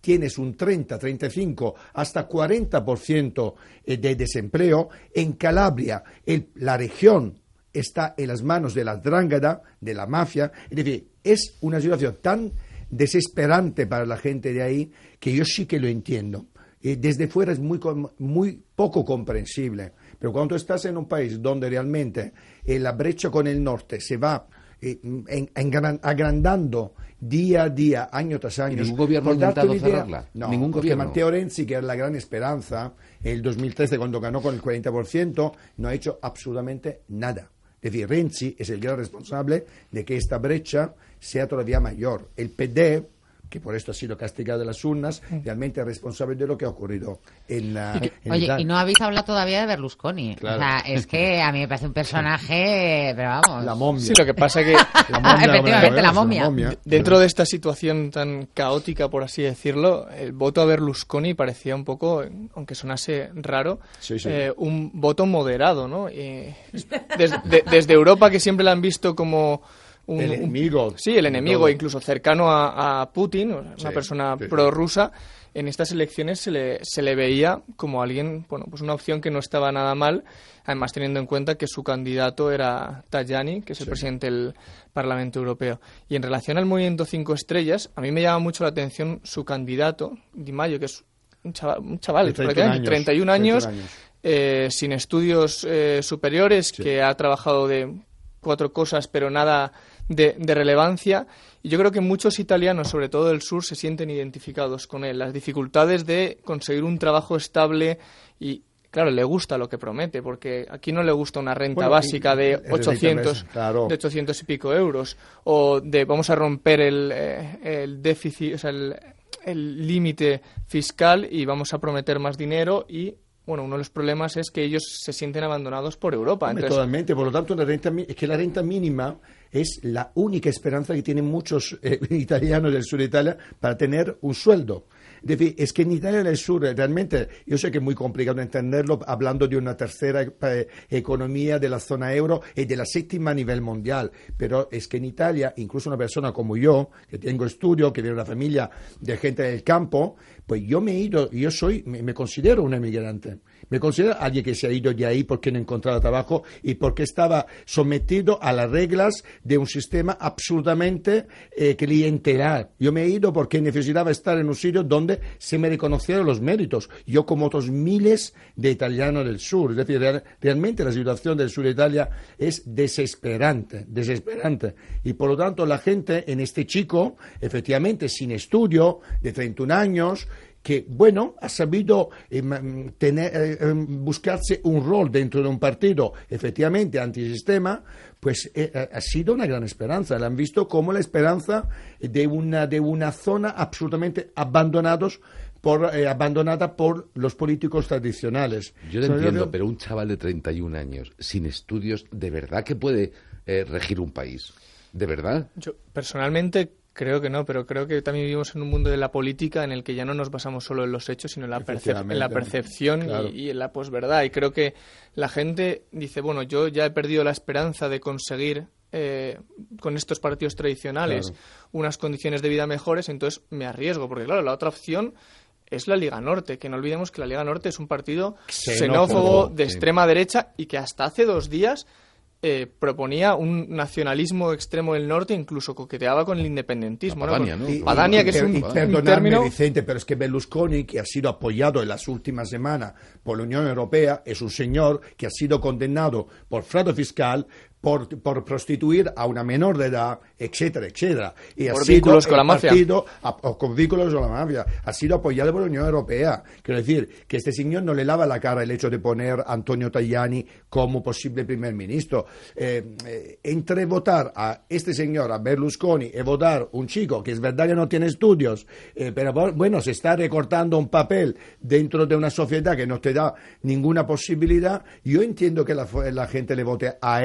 tienes un treinta, treinta y cinco, hasta cuarenta por ciento de desempleo. En Calabria, el, la región está en las manos de la drangheta, de la mafia. Es decir, es una situación tan desesperante para la gente de ahí que yo sí que lo entiendo. Eh, desde fuera es muy, muy poco comprensible, pero cuando estás en un país donde realmente eh, la brecha con el norte se va eh, en, en, agrandando día a día, año tras año. ¿Y ningún gobierno ha intentado cerrarla? No, ¿Ningún porque gobierno? Matteo Renzi, que era la gran esperanza, en el dos mil trece cuando ganó con el cuarenta por ciento, no ha hecho absolutamente nada. Es decir, Renzi es el gran responsable de que esta brecha sea todavía mayor. El P D, que por esto ha sido castigado de las urnas, realmente es responsable de lo que ha ocurrido en la... Y, en oye, Italia. y no habéis hablado todavía de Berlusconi. Claro. O sea, es que a mí me parece un personaje, pero vamos... La momia. Sí, lo que pasa que... La momia, efectivamente, la momia. la momia. Dentro de esta situación tan caótica, por así decirlo, el voto a Berlusconi parecía un poco, aunque sonase raro, Sí, sí. eh, un voto moderado, ¿no? Y desde, de- desde Europa, que siempre la han visto como... Un, El enemigo. un- sí, el enemigo, Todo. incluso cercano a, a Putin, una Sí, persona sí, sí. prorrusa. En estas elecciones se le, se le veía como alguien, bueno, pues una opción que no estaba nada mal, además teniendo en cuenta que su candidato era Tajani, que es el Sí. presidente del Parlamento Europeo. Y en relación al movimiento Cinco Estrellas, a mí me llama mucho la atención su candidato, Di Maio, que es un chaval, un chaval De treinta y un prácticamente, años. treinta y un años, treinta y un años. eh, sin estudios eh, superiores, que ha trabajado de cuatro cosas, pero nada de, de relevancia. Y yo creo que muchos italianos, sobre todo del sur, se sienten identificados con él. Las dificultades de conseguir un trabajo estable y, claro, le gusta lo que promete, porque aquí no le gusta una renta Bueno, básica y- de es ochocientos, decir, claro. de ochocientos y pico euros, o de vamos a romper el, eh, el déficit, o sea, el el límite fiscal y vamos a prometer más dinero y... Bueno, uno de los problemas es que ellos se sienten abandonados por Europa. Hombre, Entonces, totalmente, por lo tanto, la renta, mi- es que la renta mínima es la única esperanza que tienen muchos eh, italianos del sur de Italia para tener un sueldo. Es decir, es que en Italia del sur, eh, realmente, yo sé que es muy complicado entenderlo hablando de una tercera eh, economía de la zona euro y de la séptima a nivel mundial, pero es que en Italia, incluso una persona como yo, que tengo estudio, que viene de una familia de gente del campo, pues yo me he ido, yo soy, me, me considero un emigrante. Me considero alguien que se ha ido de ahí porque no encontraba trabajo y porque estaba sometido a las reglas de un sistema absolutamente eh, clientelar. Yo me he ido porque necesitaba estar en un sitio donde se me reconocieran los méritos. Yo como otros miles de italianos del sur. Es decir, real- realmente la situación del sur de Italia es desesperante, desesperante. Y por lo tanto la gente en este chico, efectivamente sin estudio, de treinta y un años, que, bueno, ha sabido eh, m- tener, eh, eh, buscarse un rol dentro de un partido efectivamente antisistema, pues eh, eh, ha sido una gran esperanza. La han visto como la esperanza de una, de una zona absolutamente abandonados por, eh, abandonada por los políticos tradicionales. Yo lo O sea, entiendo, creo- pero un chaval de treinta y un años, sin estudios, ¿de verdad que puede eh, regir un país? ¿De verdad? yo personalmente creo que no, pero creo que también vivimos en un mundo de la política en el que ya no nos basamos solo en los hechos, sino en la, percep- en la percepción Claro. y, y en la posverdad. Y creo que la gente dice, bueno, yo ya he perdido la esperanza de conseguir eh, con estos partidos tradicionales Claro. unas condiciones de vida mejores, entonces me arriesgo, porque claro, la otra opción es la Liga Norte, que no olvidemos que la Liga Norte es un partido Xenófobo, xenófobo de sí. extrema derecha y que hasta hace dos días eh, proponía un nacionalismo extremo del norte, incluso coqueteaba con el independentismo. La Padania, ¿no? ¿no? Con- Padania, que es un, y un perdonadme, término... Vicente, pero es que Berlusconi, que ha sido apoyado en las últimas semanas por la Unión Europea, es un señor que ha sido condenado por fraude fiscal, por, por prostituir a una menor de edad, etcétera, etcétera. Y ha Por sido vínculos con el la mafia. partido- a- o con vínculos con la mafia. Ha sido apoyado por la Unión Europea. Quiero decir, que este señor no le lava la cara el hecho de poner a Antonio Tajani como posible primer ministro. Eh, eh, entre votar a este señor, a Berlusconi, y votar un chico que es verdad que no tiene estudios, eh, pero bu- bueno, se está recortando un papel dentro de una sociedad que no te da ninguna posibilidad, yo entiendo que la, fu- la gente le vote a él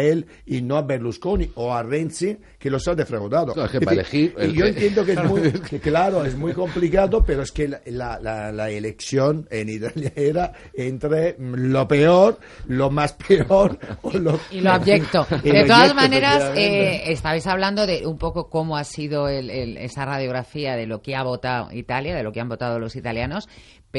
y no a Berlusconi o a Renzi, que los ha defraudado. Claro, es que es para decir, elegir, y yo el- entiendo que es muy, que claro, es muy complicado, pero es que la, la, la, la elección en Italia era entre lo peor, lo más peor o lo, y lo abyecto. y De lo todas abyecto, maneras, efectivamente. eh, estabais hablando de un poco cómo ha sido el, el- esa radiografía de lo que ha votado Italia, de lo que han votado los italianos,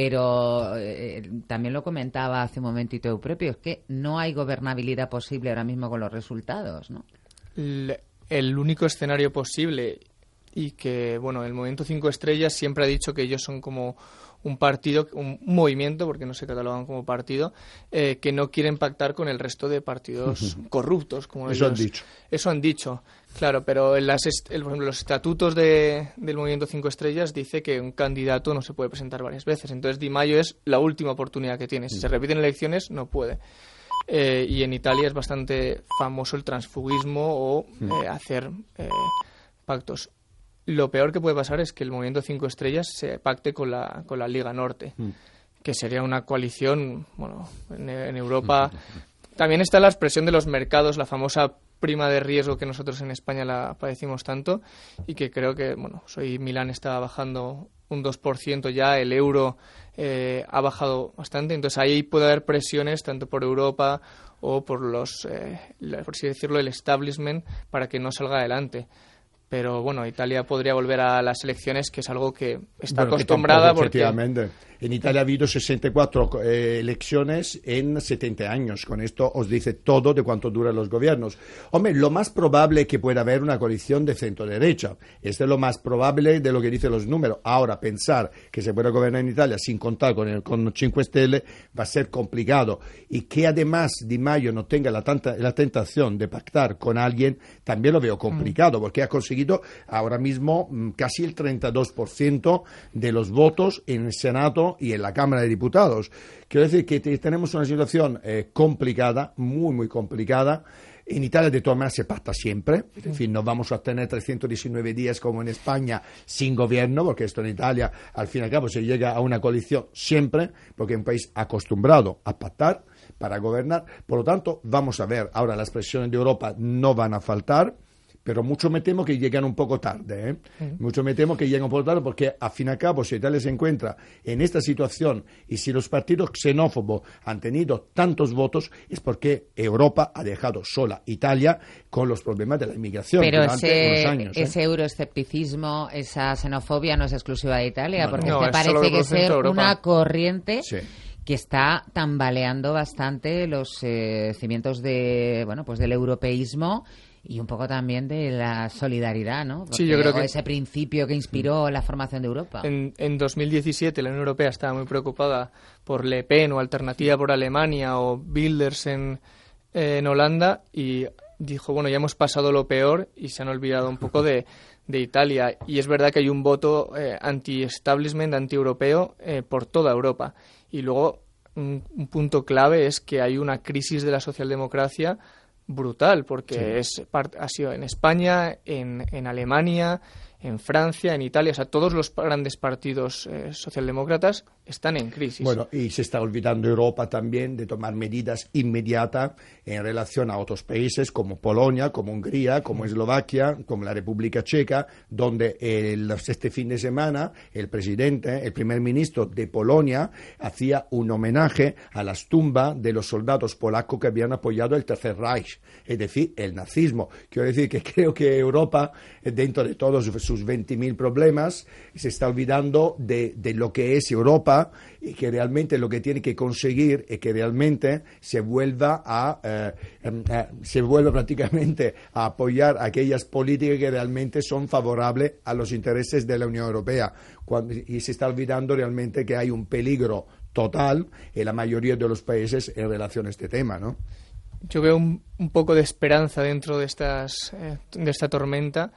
pero eh, también lo comentaba hace un momentito Eupropio, es que no hay gobernabilidad posible ahora mismo con los resultados, ¿no? El, el único escenario posible, y que, bueno, el Movimiento Cinco Estrellas siempre ha dicho que ellos son como un partido, un, un movimiento, porque no se catalogan como partido, eh, que no quieren pactar con el resto de partidos corruptos, como Eso han ellos- dicho. Eso han dicho, claro, pero en las est- el- por ejemplo, los estatutos de, del Movimiento Cinco Estrellas dice que un candidato no se puede presentar varias veces. Entonces Di Maio es la última oportunidad que tiene. Si se repiten elecciones, no puede. Eh, y en Italia es bastante famoso el transfugismo o eh, hacer eh, pactos. Lo peor que puede pasar es que el Movimiento Cinco Estrellas se pacte con la, con la Liga Norte, que sería una coalición, bueno, en, en Europa. También está la expresión de los mercados, la famosa prima de riesgo que nosotros en España la padecimos tanto, y que creo que, bueno, hoy Milán está bajando un dos por ciento ya, el euro eh, ha bajado bastante, entonces ahí puede haber presiones tanto por Europa o por los, eh, la- por así decirlo, el establishment para que no salga adelante. Pero bueno, Italia podría volver a las elecciones, que es algo que está Bueno, que acostumbrada tampoco, porque... efectivamente. En Italia ha habido sesenta y cuatro eh, elecciones en setenta años. Con esto os dice todo de cuánto duran los gobiernos. Hombre, lo más probable es que pueda haber una coalición de centro-derecha. Este es lo más probable de lo que dicen los números. Ahora, pensar que se pueda gobernar en Italia sin contar con el con cinco Stelle va a ser complicado. Y que además Di Maio no tenga la, tanta, la tentación de pactar con alguien, también lo veo complicado, porque ha conseguido ahora mismo mm, casi el treinta y dos por ciento de los votos en el Senado y en la Cámara de Diputados. Quiero decir que te- tenemos una situación eh, complicada, muy, muy complicada. En Italia, de todas maneras, se pacta siempre. Es decir, no vamos a tener trescientos diecinueve días como en España sin gobierno, porque esto en Italia, al fin y al cabo, se llega a una coalición siempre, porque es un país acostumbrado a pactar para gobernar. Por lo tanto, vamos a ver. Ahora, las presiones de Europa no van a faltar, pero mucho me temo que llegan un poco tarde. ¿eh? Mm. Mucho me temo que llegan un poco tarde porque, al fin y al cabo, si Italia se encuentra en esta situación y si los partidos xenófobos han tenido tantos votos, es porque Europa ha dejado sola Italia con los problemas de la inmigración Pero durante ese, unos años. ¿eh? ese euroescepticismo, esa xenofobia no es exclusiva de Italia, No, porque no. es que No, es solo parece del que centro ser de Europa. una corriente Sí. que está tambaleando bastante los eh, cimientos de, bueno, pues del europeísmo y un poco también de la solidaridad, ¿no? Sí, yo creo o que- ese principio que inspiró la formación de Europa. En, en dos mil diecisiete la Unión Europea estaba muy preocupada por Le Pen o Alternativa por Alemania o Wilders en, en Holanda, y dijo, bueno, ya hemos pasado lo peor, y se han olvidado un poco de, de Italia. Y es verdad que hay un voto eh, anti-establishment, anti-europeo eh, por toda Europa. Y luego un, un punto clave es que hay una crisis de la socialdemocracia brutal, porque Sí. es part- ha sido en España, en, en Alemania, en Francia, en Italia, o sea, todos los pa- grandes partidos eh, socialdemócratas están en crisis. Bueno, y se está olvidando Europa también de tomar medidas inmediatas en relación a otros países como Polonia, como Hungría, como Eslovaquia, como la República Checa, donde el- este fin de semana el presidente, el primer ministro de Polonia, hacía un homenaje a las tumbas de los soldados polacos que habían apoyado el Tercer Reich, es decir, el nazismo. Quiero decir que creo que Europa, eh, dentro de todos sus veinte mil problemas, se está olvidando de, de lo que es Europa, y que realmente lo que tiene que conseguir es que realmente se vuelva a eh, em, eh, se vuelva prácticamente a apoyar aquellas políticas que realmente son favorables a los intereses de la Unión Europea. Cuando- y se está olvidando realmente que hay un peligro total en la mayoría de los países en relación a este tema, ¿no? Yo veo un, un poco de esperanza dentro de estas eh, de esta tormenta,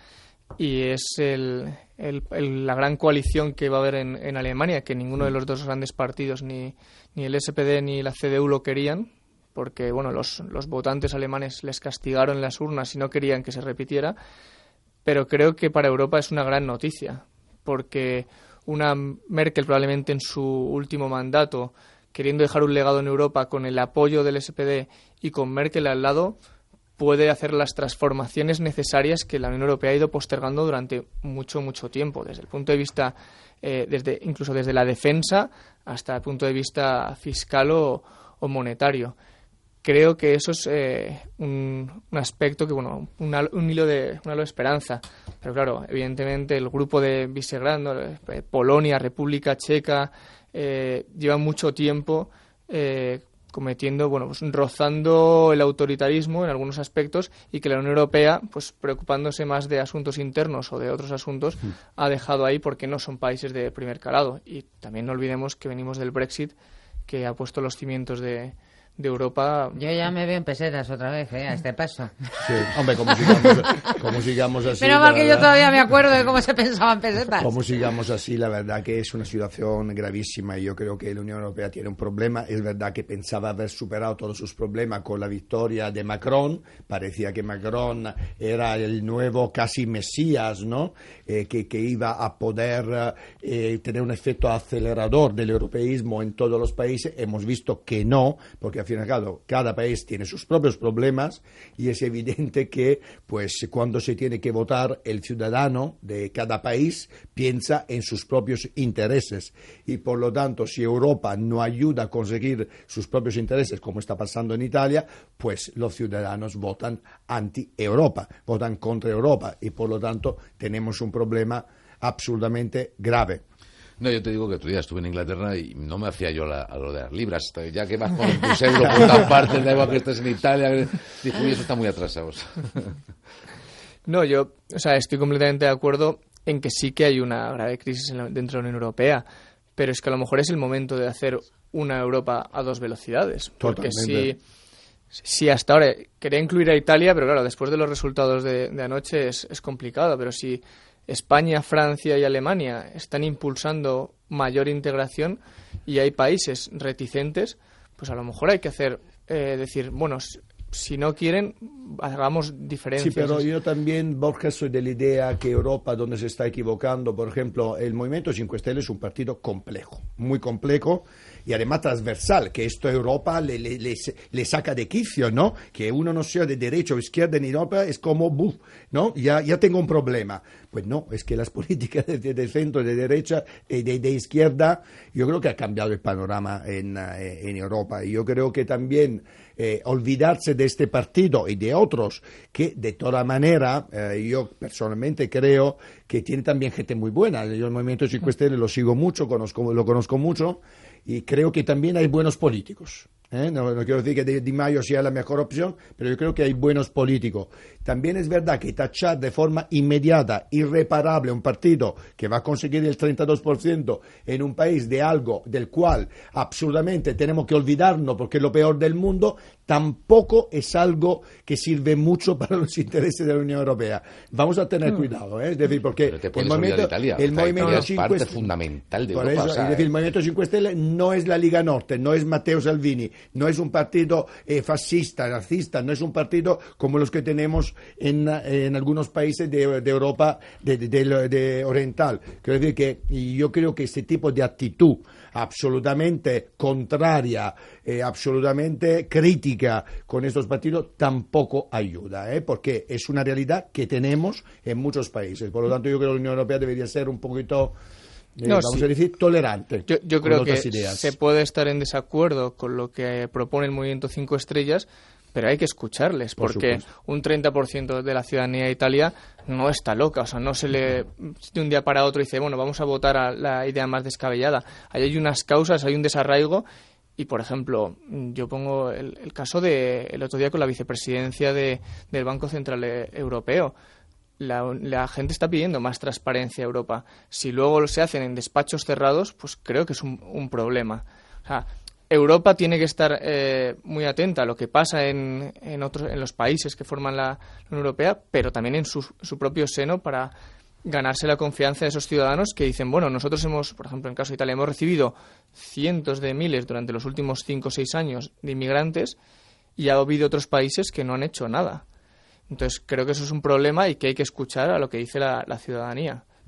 y es el, el- el- la gran coalición que va a haber en, en Alemania, que ninguno de los dos grandes partidos, ni, ni el S P D ni la C D U, lo querían, porque bueno, los, los votantes alemanes les castigaron en las urnas y no querían que se repitiera. Pero creo que para Europa es una gran noticia, porque una Merkel, probablemente en su último mandato, queriendo dejar un legado en Europa con el apoyo del S P D y con Merkel al lado, puede hacer las transformaciones necesarias que la Unión Europea ha ido postergando durante mucho, mucho tiempo, desde el punto de vista, eh, desde incluso desde la defensa hasta el punto de vista fiscal o, o monetario. Creo que eso es eh, un, un aspecto que, bueno, un, un hilo de un hilo de esperanza. Pero claro, evidentemente el grupo de Visegrad, ¿no? eh, Polonia, República Checa, eh, llevan mucho tiempo eh, cometiendo, bueno, pues rozando el autoritarismo en algunos aspectos, y que la Unión Europea, pues preocupándose más de asuntos internos o de otros asuntos, mm. ha dejado ahí porque no son países de primer calado. Y también no olvidemos que venimos del Brexit, que ha puesto los cimientos de de Europa. Yo ya me veo en pesetas otra vez, ¿eh? A este paso. Sí, hombre, como sigamos, como sigamos así... Pero mal que yo todavía me acuerdo de cómo se pensaba en pesetas. Como sigamos así, la verdad que es una situación gravísima, y yo creo que la Unión Europea tiene un problema. Es verdad que pensaba haber superado todos sus problemas con la victoria de Macron. Parecía que Macron era el nuevo casi mesías, ¿no? Eh, que, que iba a poder eh, tener un efecto acelerador del europeísmo en todos los países. Hemos visto que no, porque al fin y al cabo cada país tiene sus propios problemas, y es evidente que pues cuando se tiene que votar, el ciudadano de cada país piensa en sus propios intereses, y por lo tanto, si Europa no ayuda a conseguir sus propios intereses, como está pasando en Italia, pues los ciudadanos votan anti-Europa, votan contra Europa, y por lo tanto tenemos un problema absolutamente grave. No, yo te digo que otro día estuve en Inglaterra y no me hacía yo la, a lo de las libras. Ya que vas con tus euros por todas partes, da igual que estés en Italia. Dije, uy, eso está muy atrasado. No, yo, o sea, estoy completamente de acuerdo en que sí que hay una grave crisis en la, dentro de la Unión Europea, pero es que a lo mejor es el momento de hacer una Europa a dos velocidades. Porque si, si hasta ahora quería incluir a Italia, pero claro, después de los resultados de, de anoche es, es complicado, pero si España, Francia y Alemania están impulsando mayor integración y hay países reticentes, pues a lo mejor hay que hacer, eh, decir, bueno, si no quieren, hagamos diferencias. Sí, pero yo también, Borja, soy de la idea que Europa, donde se está equivocando, por ejemplo, el Movimiento cinco Estrellas es un partido complejo, muy complejo, y además transversal, que esto a Europa le, le, le, le saca de quicio, ¿no? Que uno no sea de derecha o izquierda en Europa es como, buf, ¿no? Ya, ya tengo un problema. Pues no, es que las políticas de, de, de centro, de derecha y de, de izquierda, yo creo que ha cambiado el panorama en, eh, en Europa. Y yo creo que también eh, olvidarse de este partido y de otros, que de toda manera, eh, yo personalmente creo que tiene también gente muy buena. Yo el Movimiento cinco Estrellas lo sigo mucho, conozco, lo conozco mucho, y creo que también hay buenos políticos. ¿eh? No, no quiero decir que Di, Di Maio sea la mejor opción, pero yo creo que hay buenos políticos. También es verdad que tachar de forma inmediata, irreparable, un partido que va a conseguir el treinta y dos por ciento en un país de algo del cual absolutamente tenemos que olvidarnos porque es lo peor del mundo, tampoco es algo que sirve mucho para los intereses de la Unión Europea. Vamos a tener mm. cuidado, ¿eh? Es decir, porque el movimiento, Italia, el movimiento es parte cinco fundamental de Europa. Eso, o sea, es decir, el Movimiento cinco Estrellas no es la Liga Norte, no es Matteo Salvini, no es un partido eh, fascista, nazista, no es un partido como los que tenemos en, en algunos países de, de Europa de, de, de, de oriental. Quiero decir que yo creo que este tipo de actitud absolutamente contraria, eh, absolutamente crítica con estos partidos tampoco ayuda, ¿eh? Porque es una realidad que tenemos en muchos países. Por lo tanto, yo creo que la Unión Europea debería ser un poquito, eh, no, vamos sí. a decir, tolerante. Yo, yo creo que ideas. Se puede estar en desacuerdo con lo que propone el Movimiento cinco Estrellas, pero hay que escucharles, Por porque supuesto. un treinta por ciento de la ciudadanía de Italia no está loca, o sea, no se le de un día para otro dice, bueno, vamos a votar a la idea más descabellada. Ahí hay unas causas, hay un desarraigo, y por ejemplo, yo pongo el, el caso de el otro día con la vicepresidencia de, del Banco Central Europeo. La, la gente está pidiendo más transparencia a Europa. Si luego se hacen en despachos cerrados, pues creo que es un, un problema. O sea, Europa tiene que estar eh, muy atenta a lo que pasa en, en otros en los países que forman la Unión Europea, pero también en su, su propio seno, para ganarse la confianza de esos ciudadanos que dicen, bueno, nosotros hemos, por ejemplo, en el caso de Italia, hemos recibido cientos de miles durante los últimos cinco o seis años de inmigrantes, y ha habido otros países que no han hecho nada. Entonces creo que eso es un problema y que hay que escuchar a lo que dice la, la ciudadanía.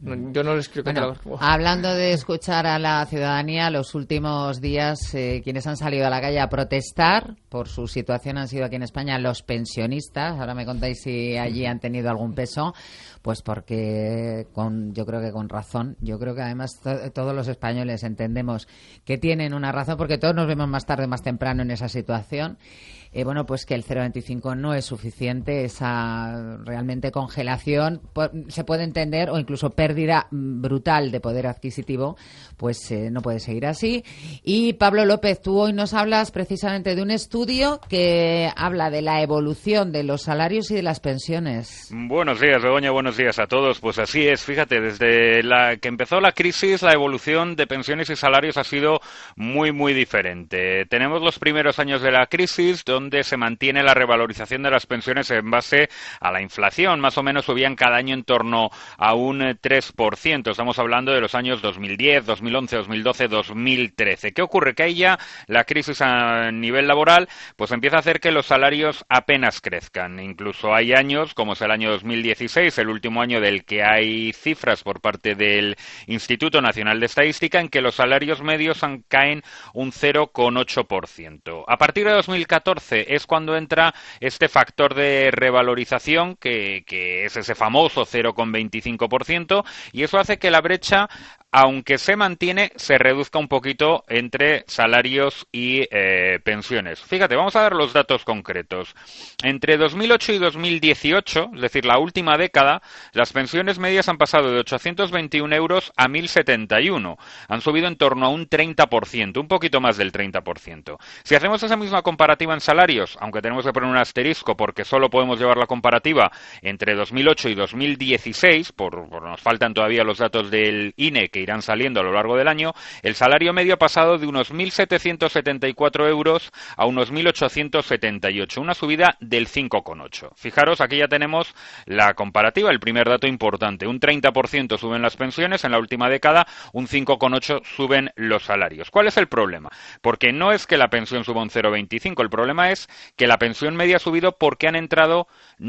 Yo no les creo que... Bueno, hablando de escuchar a la ciudadanía, los últimos días eh, quienes han salido a la calle a protestar por su situación han sido aquí en España los pensionistas. Ahora me contáis si allí han tenido algún peso. Pues porque con, yo creo que con razón. Yo creo que además to- todos los españoles entendemos que tienen una razón, porque todos nos vemos más tarde o más temprano en esa situación. Eh, bueno, pues que el cero coma veinticinco no es suficiente, esa realmente congelación po- se puede entender, o incluso pérdida brutal de poder adquisitivo, pues eh, no puede seguir así. Y Pablo López, tú hoy nos hablas precisamente de un estudio que habla de la evolución de los salarios y de las pensiones. Buenos días, Begoña, buenos días a todos. Pues así es, fíjate, desde la que empezó la crisis, la evolución de pensiones y salarios ha sido muy, muy diferente. Tenemos los primeros años de la crisis, donde donde se mantiene la revalorización de las pensiones en base a la inflación. Más o menos subían cada año en torno a un tres por ciento. Estamos hablando de los años dos mil diez, dos mil once, dos mil doce, dos mil trece. ¿Qué ocurre? Que ahí ya la crisis a nivel laboral pues empieza a hacer que los salarios apenas crezcan. Incluso hay años, como es el año dos mil dieciséis, el último año del que hay cifras por parte del Instituto Nacional de Estadística, en que los salarios medios han, caen un cero coma ocho por ciento. A partir de dos mil catorce es cuando entra este factor de revalorización que, que es ese famoso cero coma veinticinco por ciento, y eso hace que la brecha, aunque se mantiene, se reduzca un poquito entre salarios y eh, pensiones. Fíjate, vamos a ver los datos concretos. Entre dos mil ocho y dos mil dieciocho, es decir, la última década, las pensiones medias han pasado de ochocientos veintiún euros a mil setenta y uno. Han subido en torno a un treinta por ciento, un poquito más del treinta por ciento. Si hacemos esa misma comparativa en salarios, aunque tenemos que poner un asterisco porque solo podemos llevar la comparativa entre dos mil ocho y dos mil dieciséis, por, por nos faltan todavía los datos del I N E que irán saliendo a lo largo del año, el salario medio ha pasado de unos mil setecientos setenta y cuatro euros a unos mil ochocientos setenta y ocho, una subida del cinco coma ocho. Fijaros, aquí ya tenemos la comparativa, el primer dato importante. Un treinta por ciento suben las pensiones en la última década, un cinco coma ocho por ciento suben los salarios. ¿Cuál es el problema? Porque no es que la pensión suba un cero coma veinticinco, el problema es que la pensión media ha subido porque han entrado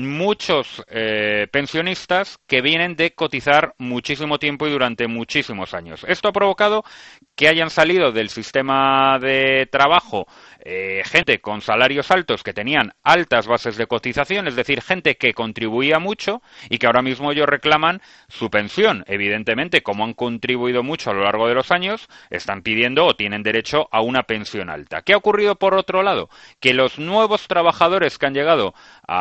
muchos eh, pensionistas que vienen de cotizar muchísimo tiempo y durante muchísimos años. Esto ha provocado que hayan salido del sistema de trabajo eh, gente con salarios altos que tenían altas bases de cotización, es decir, gente que contribuía mucho y que ahora mismo ellos reclaman su pensión. Evidentemente, como han contribuido mucho a lo largo de los años, están pidiendo o tienen derecho a una pensión alta. ¿Qué ha ocurrido por otro lado? Que los nuevos trabajadores que han llegado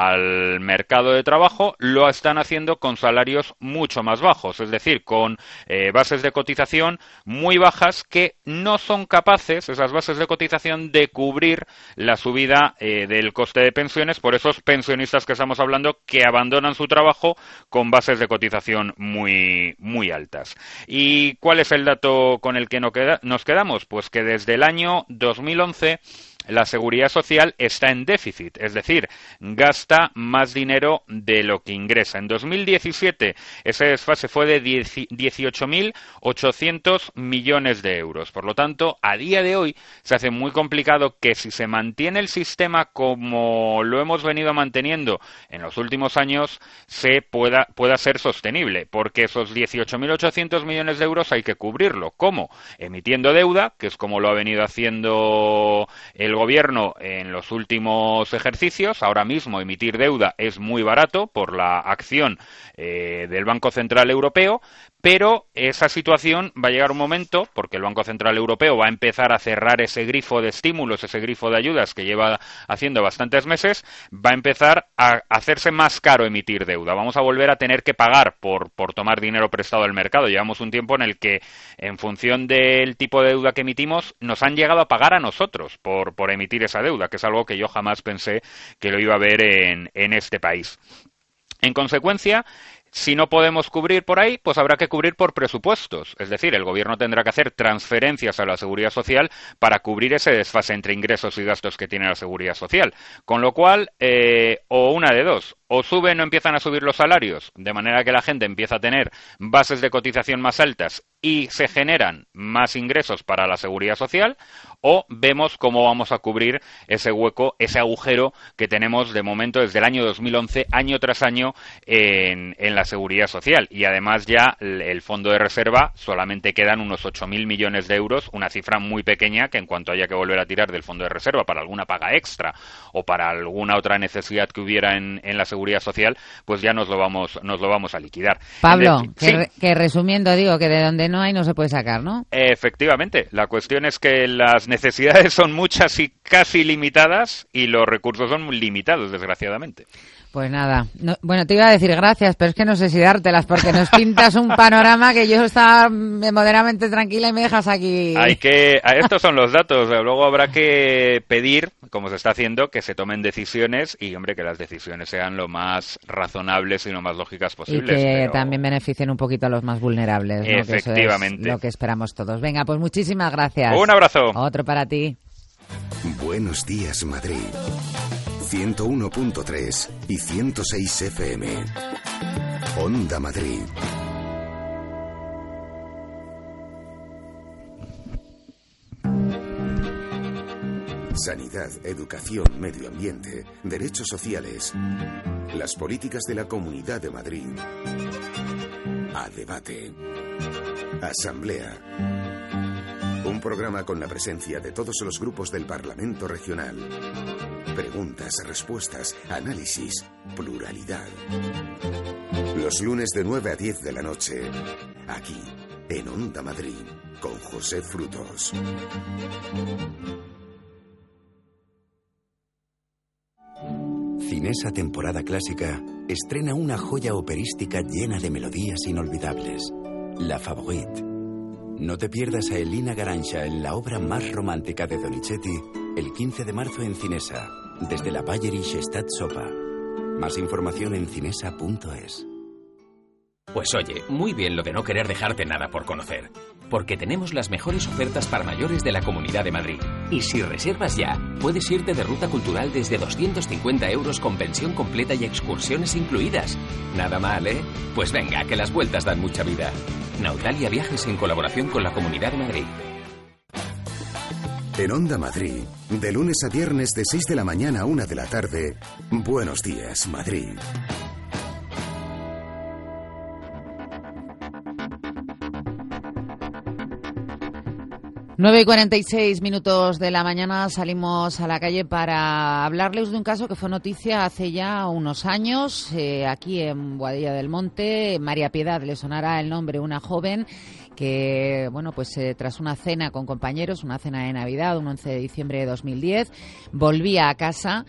al mercado de trabajo lo están haciendo con salarios mucho más bajos, es decir, con eh, bases de cotización muy bajas que no son capaces, esas bases de cotización, de cubrir la subida eh, del coste de pensiones por esos pensionistas que estamos hablando que abandonan su trabajo con bases de cotización muy, muy altas. ¿Y cuál es el dato con el que no queda, nos quedamos? Pues que desde el año dos mil once la Seguridad Social está en déficit, es decir, gasta más dinero de lo que ingresa. En dos mil diecisiete ese desfase fue de dieciocho mil ochocientos millones de euros. Por lo tanto, a día de hoy se hace muy complicado que, si se mantiene el sistema como lo hemos venido manteniendo en los últimos años, se pueda, pueda ser sostenible, porque esos dieciocho mil ochocientos millones de euros hay que cubrirlo. ¿Cómo? Emitiendo deuda, que es como lo ha venido haciendo el el gobierno en los últimos ejercicios. Ahora mismo emitir deuda es muy barato por la acción eh, del Banco Central Europeo, pero esa situación va a llegar un momento, porque el Banco Central Europeo va a empezar a cerrar ese grifo de estímulos, ese grifo de ayudas que lleva haciendo bastantes meses, va a empezar a hacerse más caro emitir deuda. Vamos a volver a tener que pagar por, por tomar dinero prestado del mercado. Llevamos un tiempo en el que, en función del tipo de deuda que emitimos, nos han llegado a pagar a nosotros por, por emitir esa deuda, que es algo que yo jamás pensé que lo iba a ver en, en este país. En consecuencia, si no podemos cubrir por ahí, pues habrá que cubrir por presupuestos. Es decir, el gobierno tendrá que hacer transferencias a la Seguridad Social para cubrir ese desfase entre ingresos y gastos que tiene la Seguridad Social. Con lo cual, eh, o una de dos, o suben o empiezan a subir los salarios, de manera que la gente empieza a tener bases de cotización más altas y se generan más ingresos para la Seguridad Social, o vemos cómo vamos a cubrir ese hueco, ese agujero que tenemos de momento desde el año dos mil once, año tras año, en, en la Seguridad Social. Y además ya el, el fondo de reserva solamente quedan unos ocho mil millones de euros, una cifra muy pequeña que en cuanto haya que volver a tirar del fondo de reserva para alguna paga extra o para alguna otra necesidad que hubiera en, en la Seguridad Social, pues ya nos lo vamos, nos lo vamos a liquidar. Pablo, de, que, sí. re, que resumiendo digo que de donde no hay no se puede sacar, ¿no? Efectivamente, la cuestión es que las necesidades son muchas y casi limitadas y los recursos son muy limitados, desgraciadamente. Pues nada, no, bueno, te iba a decir gracias, pero es que no sé si dártelas porque nos pintas un panorama que yo estaba moderadamente tranquila y me dejas aquí. Hay que, estos son los datos, luego habrá que pedir, como se está haciendo, que se tomen decisiones y, hombre, que las decisiones sean lo más razonables y lo más lógicas posibles. Y que pero... también beneficien un poquito a los más vulnerables, ¿no? Efectivamente. Que eso es lo que esperamos todos. Venga, pues muchísimas gracias. Un abrazo. Otro para ti. Buenos días, Madrid. ciento uno punto tres y ciento seis F M. Onda Madrid. Sanidad, educación, medio ambiente, derechos sociales. Las políticas de la Comunidad de Madrid. A debate. Asamblea. Un programa con la presencia de todos los grupos del Parlamento Regional. Preguntas, respuestas, análisis, pluralidad. Los lunes de nueve a diez de la noche, aquí, en Onda Madrid, con José Frutos. Cinesa Temporada Clásica estrena una joya operística llena de melodías inolvidables, La Favorite. No te pierdas a Elina Garancha en la obra más romántica de Donizetti el quince de marzo en Cinesa, desde la Bayerische Staatsoper. Más información en cinesa punto es. Pues oye, muy bien lo de no querer dejarte nada por conocer, porque tenemos las mejores ofertas para mayores de la Comunidad de Madrid. Y si reservas ya, puedes irte de ruta cultural desde doscientos cincuenta euros con pensión completa y excursiones incluidas. Nada mal, ¿eh? Pues venga, que las vueltas dan mucha vida. Nautalia Viajes en colaboración con la Comunidad de Madrid. En Onda Madrid, de lunes a viernes de seis de la mañana a una de la tarde, Buenos días, Madrid. nueve y cuarenta y seis minutos de la mañana salimos a la calle para hablarles de un caso que fue noticia hace ya unos años, eh, aquí en Boadilla del Monte. María Piedad, le sonará el nombre, una joven que, bueno, pues eh, tras una cena con compañeros, una cena de Navidad, un once de diciembre de dos mil diez, volvía a casa.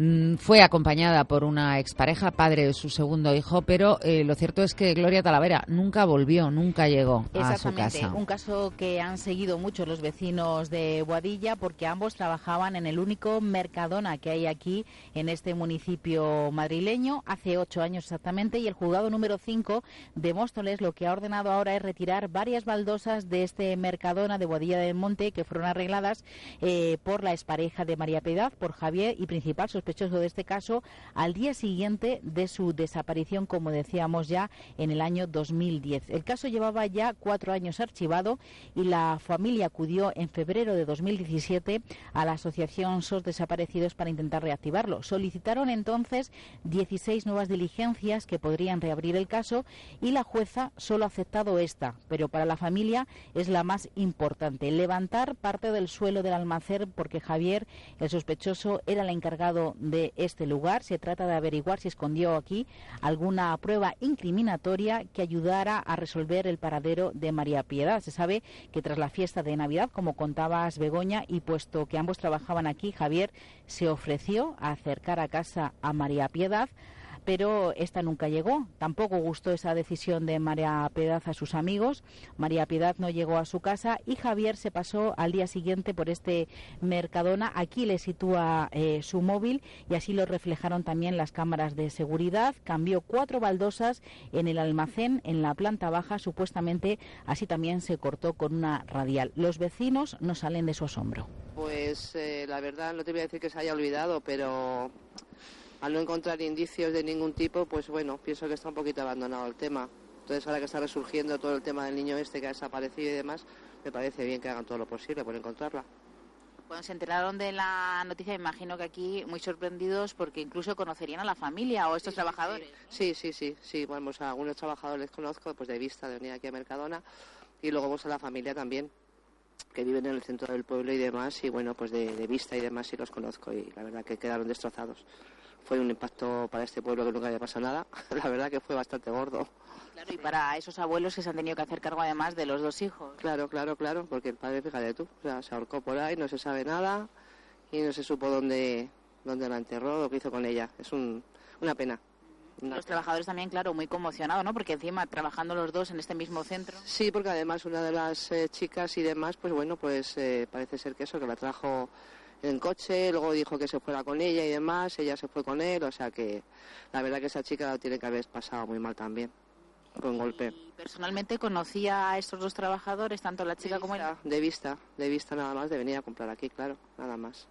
Fue acompañada por una expareja, padre de su segundo hijo, pero eh, lo cierto es que Gloria Talavera nunca volvió, nunca llegó a su casa. Un caso que han seguido muchos los vecinos de Boadilla porque ambos trabajaban en el único Mercadona que hay aquí en este municipio madrileño hace ocho años exactamente, y el juzgado número cinco de Móstoles lo que ha ordenado ahora es retirar varias baldosas de este Mercadona de Boadilla del Monte que fueron arregladas eh, por la expareja de María Piedad, por Javier, y principal sospechoso de este caso al día siguiente de su desaparición, como decíamos ya, en el año dos mil diez. El caso llevaba ya cuatro años archivado y la familia acudió en febrero de dos mil diecisiete a la asociación S O S Desaparecidos para intentar reactivarlo. Solicitaron entonces dieciséis nuevas diligencias que podrían reabrir el caso y la jueza solo ha aceptado esta, pero para la familia es la más importante: levantar parte del suelo del almacén porque Javier, el sospechoso, era el encargado de este lugar. Se trata de averiguar si escondió aquí alguna prueba incriminatoria que ayudara a resolver el paradero de María Piedad. Se sabe que tras la fiesta de Navidad, como contabas, Begoña, y puesto que ambos trabajaban aquí, Javier se ofreció a acercar a casa a María Piedad, pero esta nunca llegó. Tampoco gustó esa decisión de María Piedad a sus amigos. María Piedad no llegó a su casa y Javier se pasó al día siguiente por este Mercadona. Aquí le sitúa eh, su móvil y así lo reflejaron también las cámaras de seguridad. Cambió cuatro baldosas en el almacén, en la planta baja, supuestamente así también se cortó con una radial. Los vecinos no salen de su asombro. Pues eh, la verdad no te voy a decir que se haya olvidado, pero al no encontrar indicios de ningún tipo, pues bueno, pienso que está un poquito abandonado el tema. Entonces, ahora que está resurgiendo todo el tema del niño este que ha desaparecido y demás, me parece bien que hagan todo lo posible por encontrarla. Cuando se enteraron de la noticia, me imagino que aquí muy sorprendidos porque incluso conocerían a la familia o estos sí, trabajadores. Sí, sí, sí, sí, vamos, a algunos trabajadores les conozco pues de vista, de venir aquí a Mercadona, y luego vamos a la familia también, que viven en el centro del pueblo y demás, y bueno, pues de, de vista y demás sí los conozco, y la verdad que quedaron destrozados. Fue un impacto para este pueblo que nunca había pasado nada, la verdad que fue bastante gordo. Claro, y para esos abuelos que se han tenido que hacer cargo además de los dos hijos. Claro, claro, claro, porque el padre, fíjate tú, o sea, se ahorcó por ahí, no se sabe nada, y no se supo dónde, dónde la enterró o qué hizo con ella. Es un, una pena. Una los pena. Trabajadores también, claro, muy conmocionados, ¿no? Porque encima trabajando los dos en este mismo centro. Sí, porque además una de las eh, chicas y demás, pues bueno, pues eh, parece ser que eso, que la trajo en coche, luego dijo que se fuera con ella y demás, ella se fue con él, o sea que la verdad que esa chica tiene que haber pasado muy mal también, con golpe. ¿Y personalmente conocía a estos dos trabajadores, tanto la chica como él? De vista, de vista nada más, de venir a comprar aquí, claro, nada más.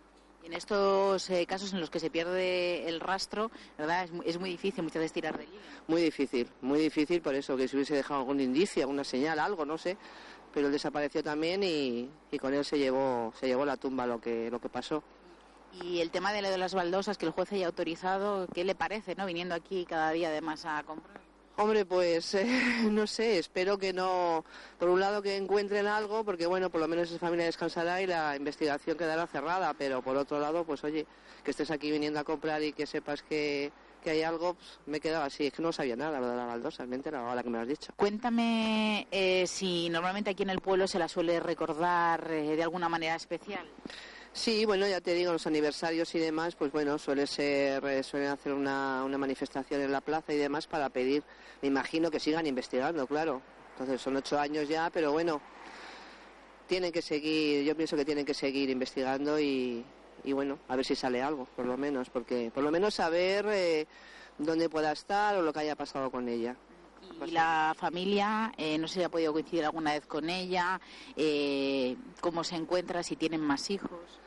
Y en estos eh, casos en los que se pierde el rastro, ¿verdad? Es muy, es muy difícil muchas veces tirar de línea. Muy difícil, muy difícil, por eso que si hubiese dejado algún indicio, alguna señal, algo, no sé, pero él desapareció también y, y con él se llevó se llevó la tumba lo que lo que pasó. Y el tema de, lo de las baldosas que el juez haya autorizado, ¿qué le parece, no? Viniendo aquí cada día además a comprar. Hombre, pues eh, no sé, espero que no, por un lado que encuentren algo, porque bueno, por lo menos esa familia descansará y la investigación quedará cerrada, pero por otro lado, pues oye, que estés aquí viniendo a comprar y que sepas que, que hay algo, pues, me he quedado así, es que no sabía nada lo de la baldosa, me he enterado ahora que me lo has dicho. Cuéntame eh, si normalmente aquí en el pueblo se la suele recordar eh, de alguna manera especial. Sí, bueno, ya te digo, los aniversarios y demás, pues bueno, suele ser, eh, suelen hacer una, una manifestación en la plaza y demás para pedir, me imagino que sigan investigando, claro. Entonces son ocho años ya, pero bueno, tienen que seguir, yo pienso que tienen que seguir investigando y, y bueno, a ver si sale algo, por lo menos, porque por lo menos saber eh, dónde pueda estar o lo que haya pasado con ella. Y la familia, eh, no sé si ha podido coincidir alguna vez con ella, eh, cómo se encuentra, si tienen más hijos.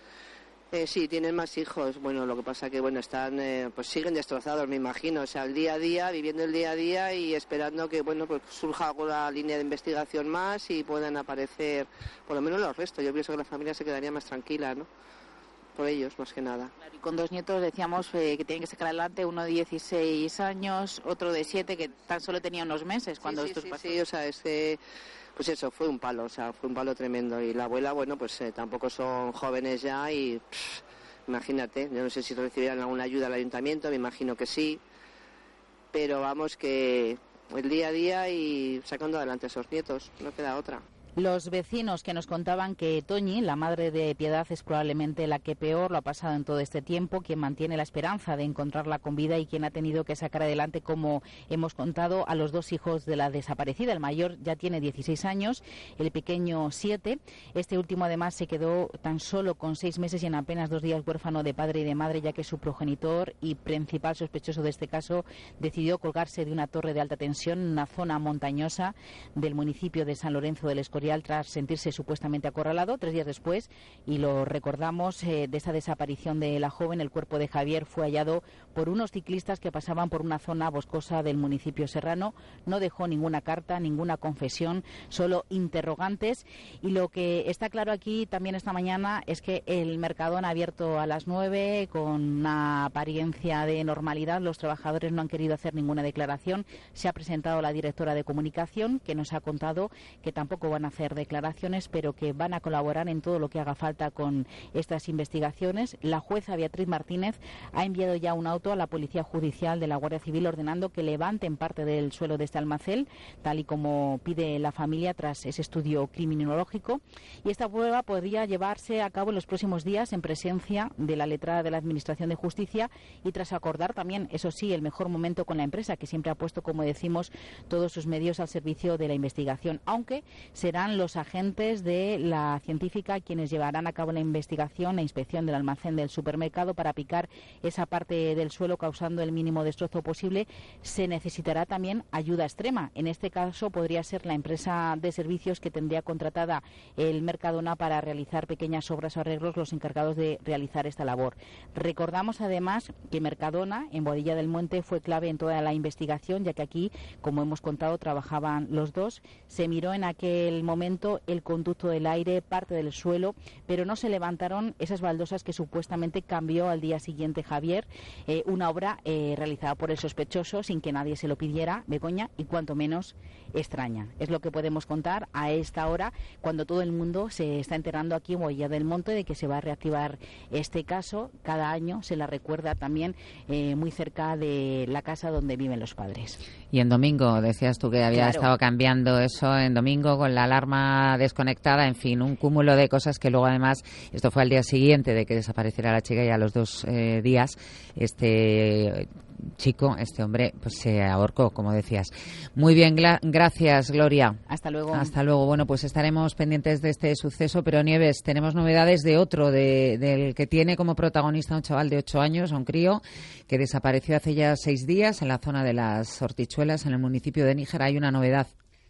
Eh, sí, tienen más hijos. Bueno, lo que pasa que bueno están, eh, pues siguen destrozados, me imagino. O sea, el día a día, viviendo el día a día y esperando que bueno pues surja alguna línea de investigación más y puedan aparecer, por lo menos los restos. Yo pienso que la familia se quedaría más tranquila, ¿no? Por ellos, más que nada. Claro, y con dos nietos decíamos eh, que tienen que sacar adelante, uno de dieciséis años, otro de siete, que tan solo tenía unos meses cuando sí, sí, estos sí, pasó. sí, o sea, este, pues eso, fue un palo, o sea, fue un palo tremendo. Y la abuela, bueno, pues eh, tampoco son jóvenes ya y pff, imagínate, yo no sé si recibirán alguna ayuda al ayuntamiento, me imagino que sí, pero vamos que el día a día y sacando adelante a esos nietos, no queda otra. Los vecinos que nos contaban que Toñi, la madre de Piedad, es probablemente la que peor lo ha pasado en todo este tiempo, quien mantiene la esperanza de encontrarla con vida y quien ha tenido que sacar adelante, como hemos contado, a los dos hijos de la desaparecida. El mayor ya tiene dieciséis años, el pequeño siete. Este último además se quedó tan solo con seis meses y en apenas dos días huérfano de padre y de madre, ya que su progenitor y principal sospechoso de este caso decidió colgarse de una torre de alta tensión en una zona montañosa del municipio de San Lorenzo del Escorial tras sentirse supuestamente acorralado. Tres días después, y lo recordamos, eh, de esa desaparición de la joven, el cuerpo de Javier fue hallado por unos ciclistas que pasaban por una zona boscosa del municipio serrano. No dejó ninguna carta, ninguna confesión, solo interrogantes. Y lo que está claro aquí también esta mañana es que el Mercadona ha abierto a las nueve con una apariencia de normalidad. Los trabajadores no han querido hacer ninguna declaración. Se ha presentado la directora de comunicación, que nos ha contado que tampoco van a hacer declaraciones, pero que van a colaborar en todo lo que haga falta con estas investigaciones. La jueza Beatriz Martínez ha enviado ya un auto a la Policía Judicial de la Guardia Civil ordenando que levanten parte del suelo de este almacén, tal y como pide la familia tras ese estudio criminológico. Y esta prueba podría llevarse a cabo en los próximos días en presencia de la letrada de la Administración de Justicia y tras acordar también, eso sí, el mejor momento con la empresa, que siempre ha puesto, como decimos, todos sus medios al servicio de la investigación, aunque será serán los agentes de la científica quienes llevarán a cabo la investigación e inspección del almacén del supermercado para picar esa parte del suelo causando el mínimo destrozo posible. Se necesitará también ayuda extrema. En este caso podría ser la empresa de servicios que tendría contratada el Mercadona para realizar pequeñas obras o arreglos, los encargados de realizar esta labor. Recordamos además que Mercadona en Boadilla del Monte fue clave en toda la investigación, ya que aquí, como hemos contado, trabajaban los dos. Se miró en aquel momento el conducto del aire, parte del suelo, pero no se levantaron esas baldosas que supuestamente cambió al día siguiente Javier, eh, una obra eh, realizada por el sospechoso sin que nadie se lo pidiera, Begoña, y cuanto menos extraña. Es lo que podemos contar a esta hora, cuando todo el mundo se está enterando aquí en Boadilla del Monte de que se va a reactivar este caso. Cada año se la recuerda también eh, muy cerca de la casa donde viven los padres. Y en domingo, decías tú que había Claro. estado cambiando eso en domingo con la alarma desconectada, en fin, un cúmulo de cosas que luego además, esto fue al día siguiente de que desapareciera la chica y a los dos eh, días, este chico, este hombre, pues se ahorcó, como decías. Muy bien, gla- gracias, Gloria. Hasta luego. Hasta luego. Bueno, pues estaremos pendientes de este suceso, pero Nieves, tenemos novedades de otro, de, del que tiene como protagonista un chaval de ocho años, un crío, que desapareció hace ya seis días en la zona de las Hortichuelas, en el municipio de Níjar. Hay una novedad.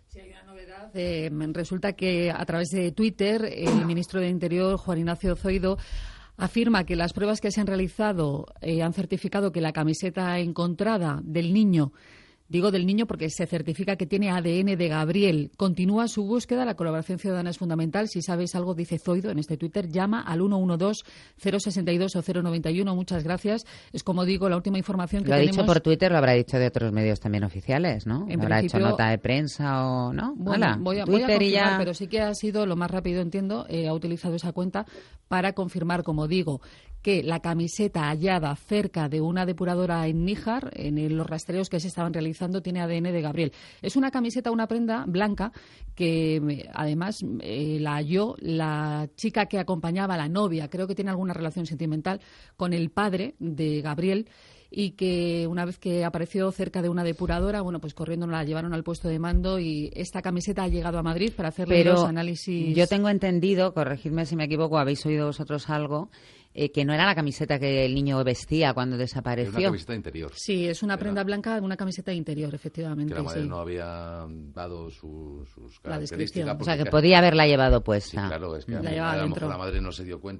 Eh, resulta que a través de Twitter el ministro de Interior, Juan Ignacio Zoido, afirma que las pruebas que se han realizado eh, han certificado que la camiseta encontrada del niño, digo del niño porque se certifica que tiene A D N de Gabriel. Continúa su búsqueda, la colaboración ciudadana es fundamental. Si sabes algo, dice Zoido en este Twitter, llama al uno uno dos, cero seis dos o cero noventa y uno. Muchas gracias. Es, como digo, la última información que Lo ha tenemos. dicho por Twitter, lo habrá dicho de otros medios también oficiales, ¿no? En Habrá principio- hecho nota de prensa o no. Bueno, Hala, voy a, voy a Twitter y confirmar, ya. pero sí que ha sido lo más rápido, entiendo. Eh, ha utilizado esa cuenta para confirmar, como digo, que la camiseta hallada cerca de una depuradora en Níjar, en el- los rastreos que se estaban realizando, tiene A D N de Gabriel. Es una camiseta, una prenda blanca que eh, además eh, la halló la chica que acompañaba a la novia, creo que tiene alguna relación sentimental con el padre de Gabriel, y que una vez que apareció cerca de una depuradora, bueno, pues corriendo la llevaron al puesto de mando y esta camiseta ha llegado a Madrid para hacerle Pero los análisis. yo tengo entendido, corregidme si me equivoco, habéis oído vosotros algo, eh, que no era la camiseta que el niño vestía cuando desapareció. Es una camiseta interior. Sí, es una prenda blanca, una camiseta interior, efectivamente. Que la madre sí. no había dado su- sus La descripción. características. O sea, porque que podía haberla llevado puesta. Sí, claro, es que La a, mí- llevaba a lo dentro. mejor la madre no se dio cuenta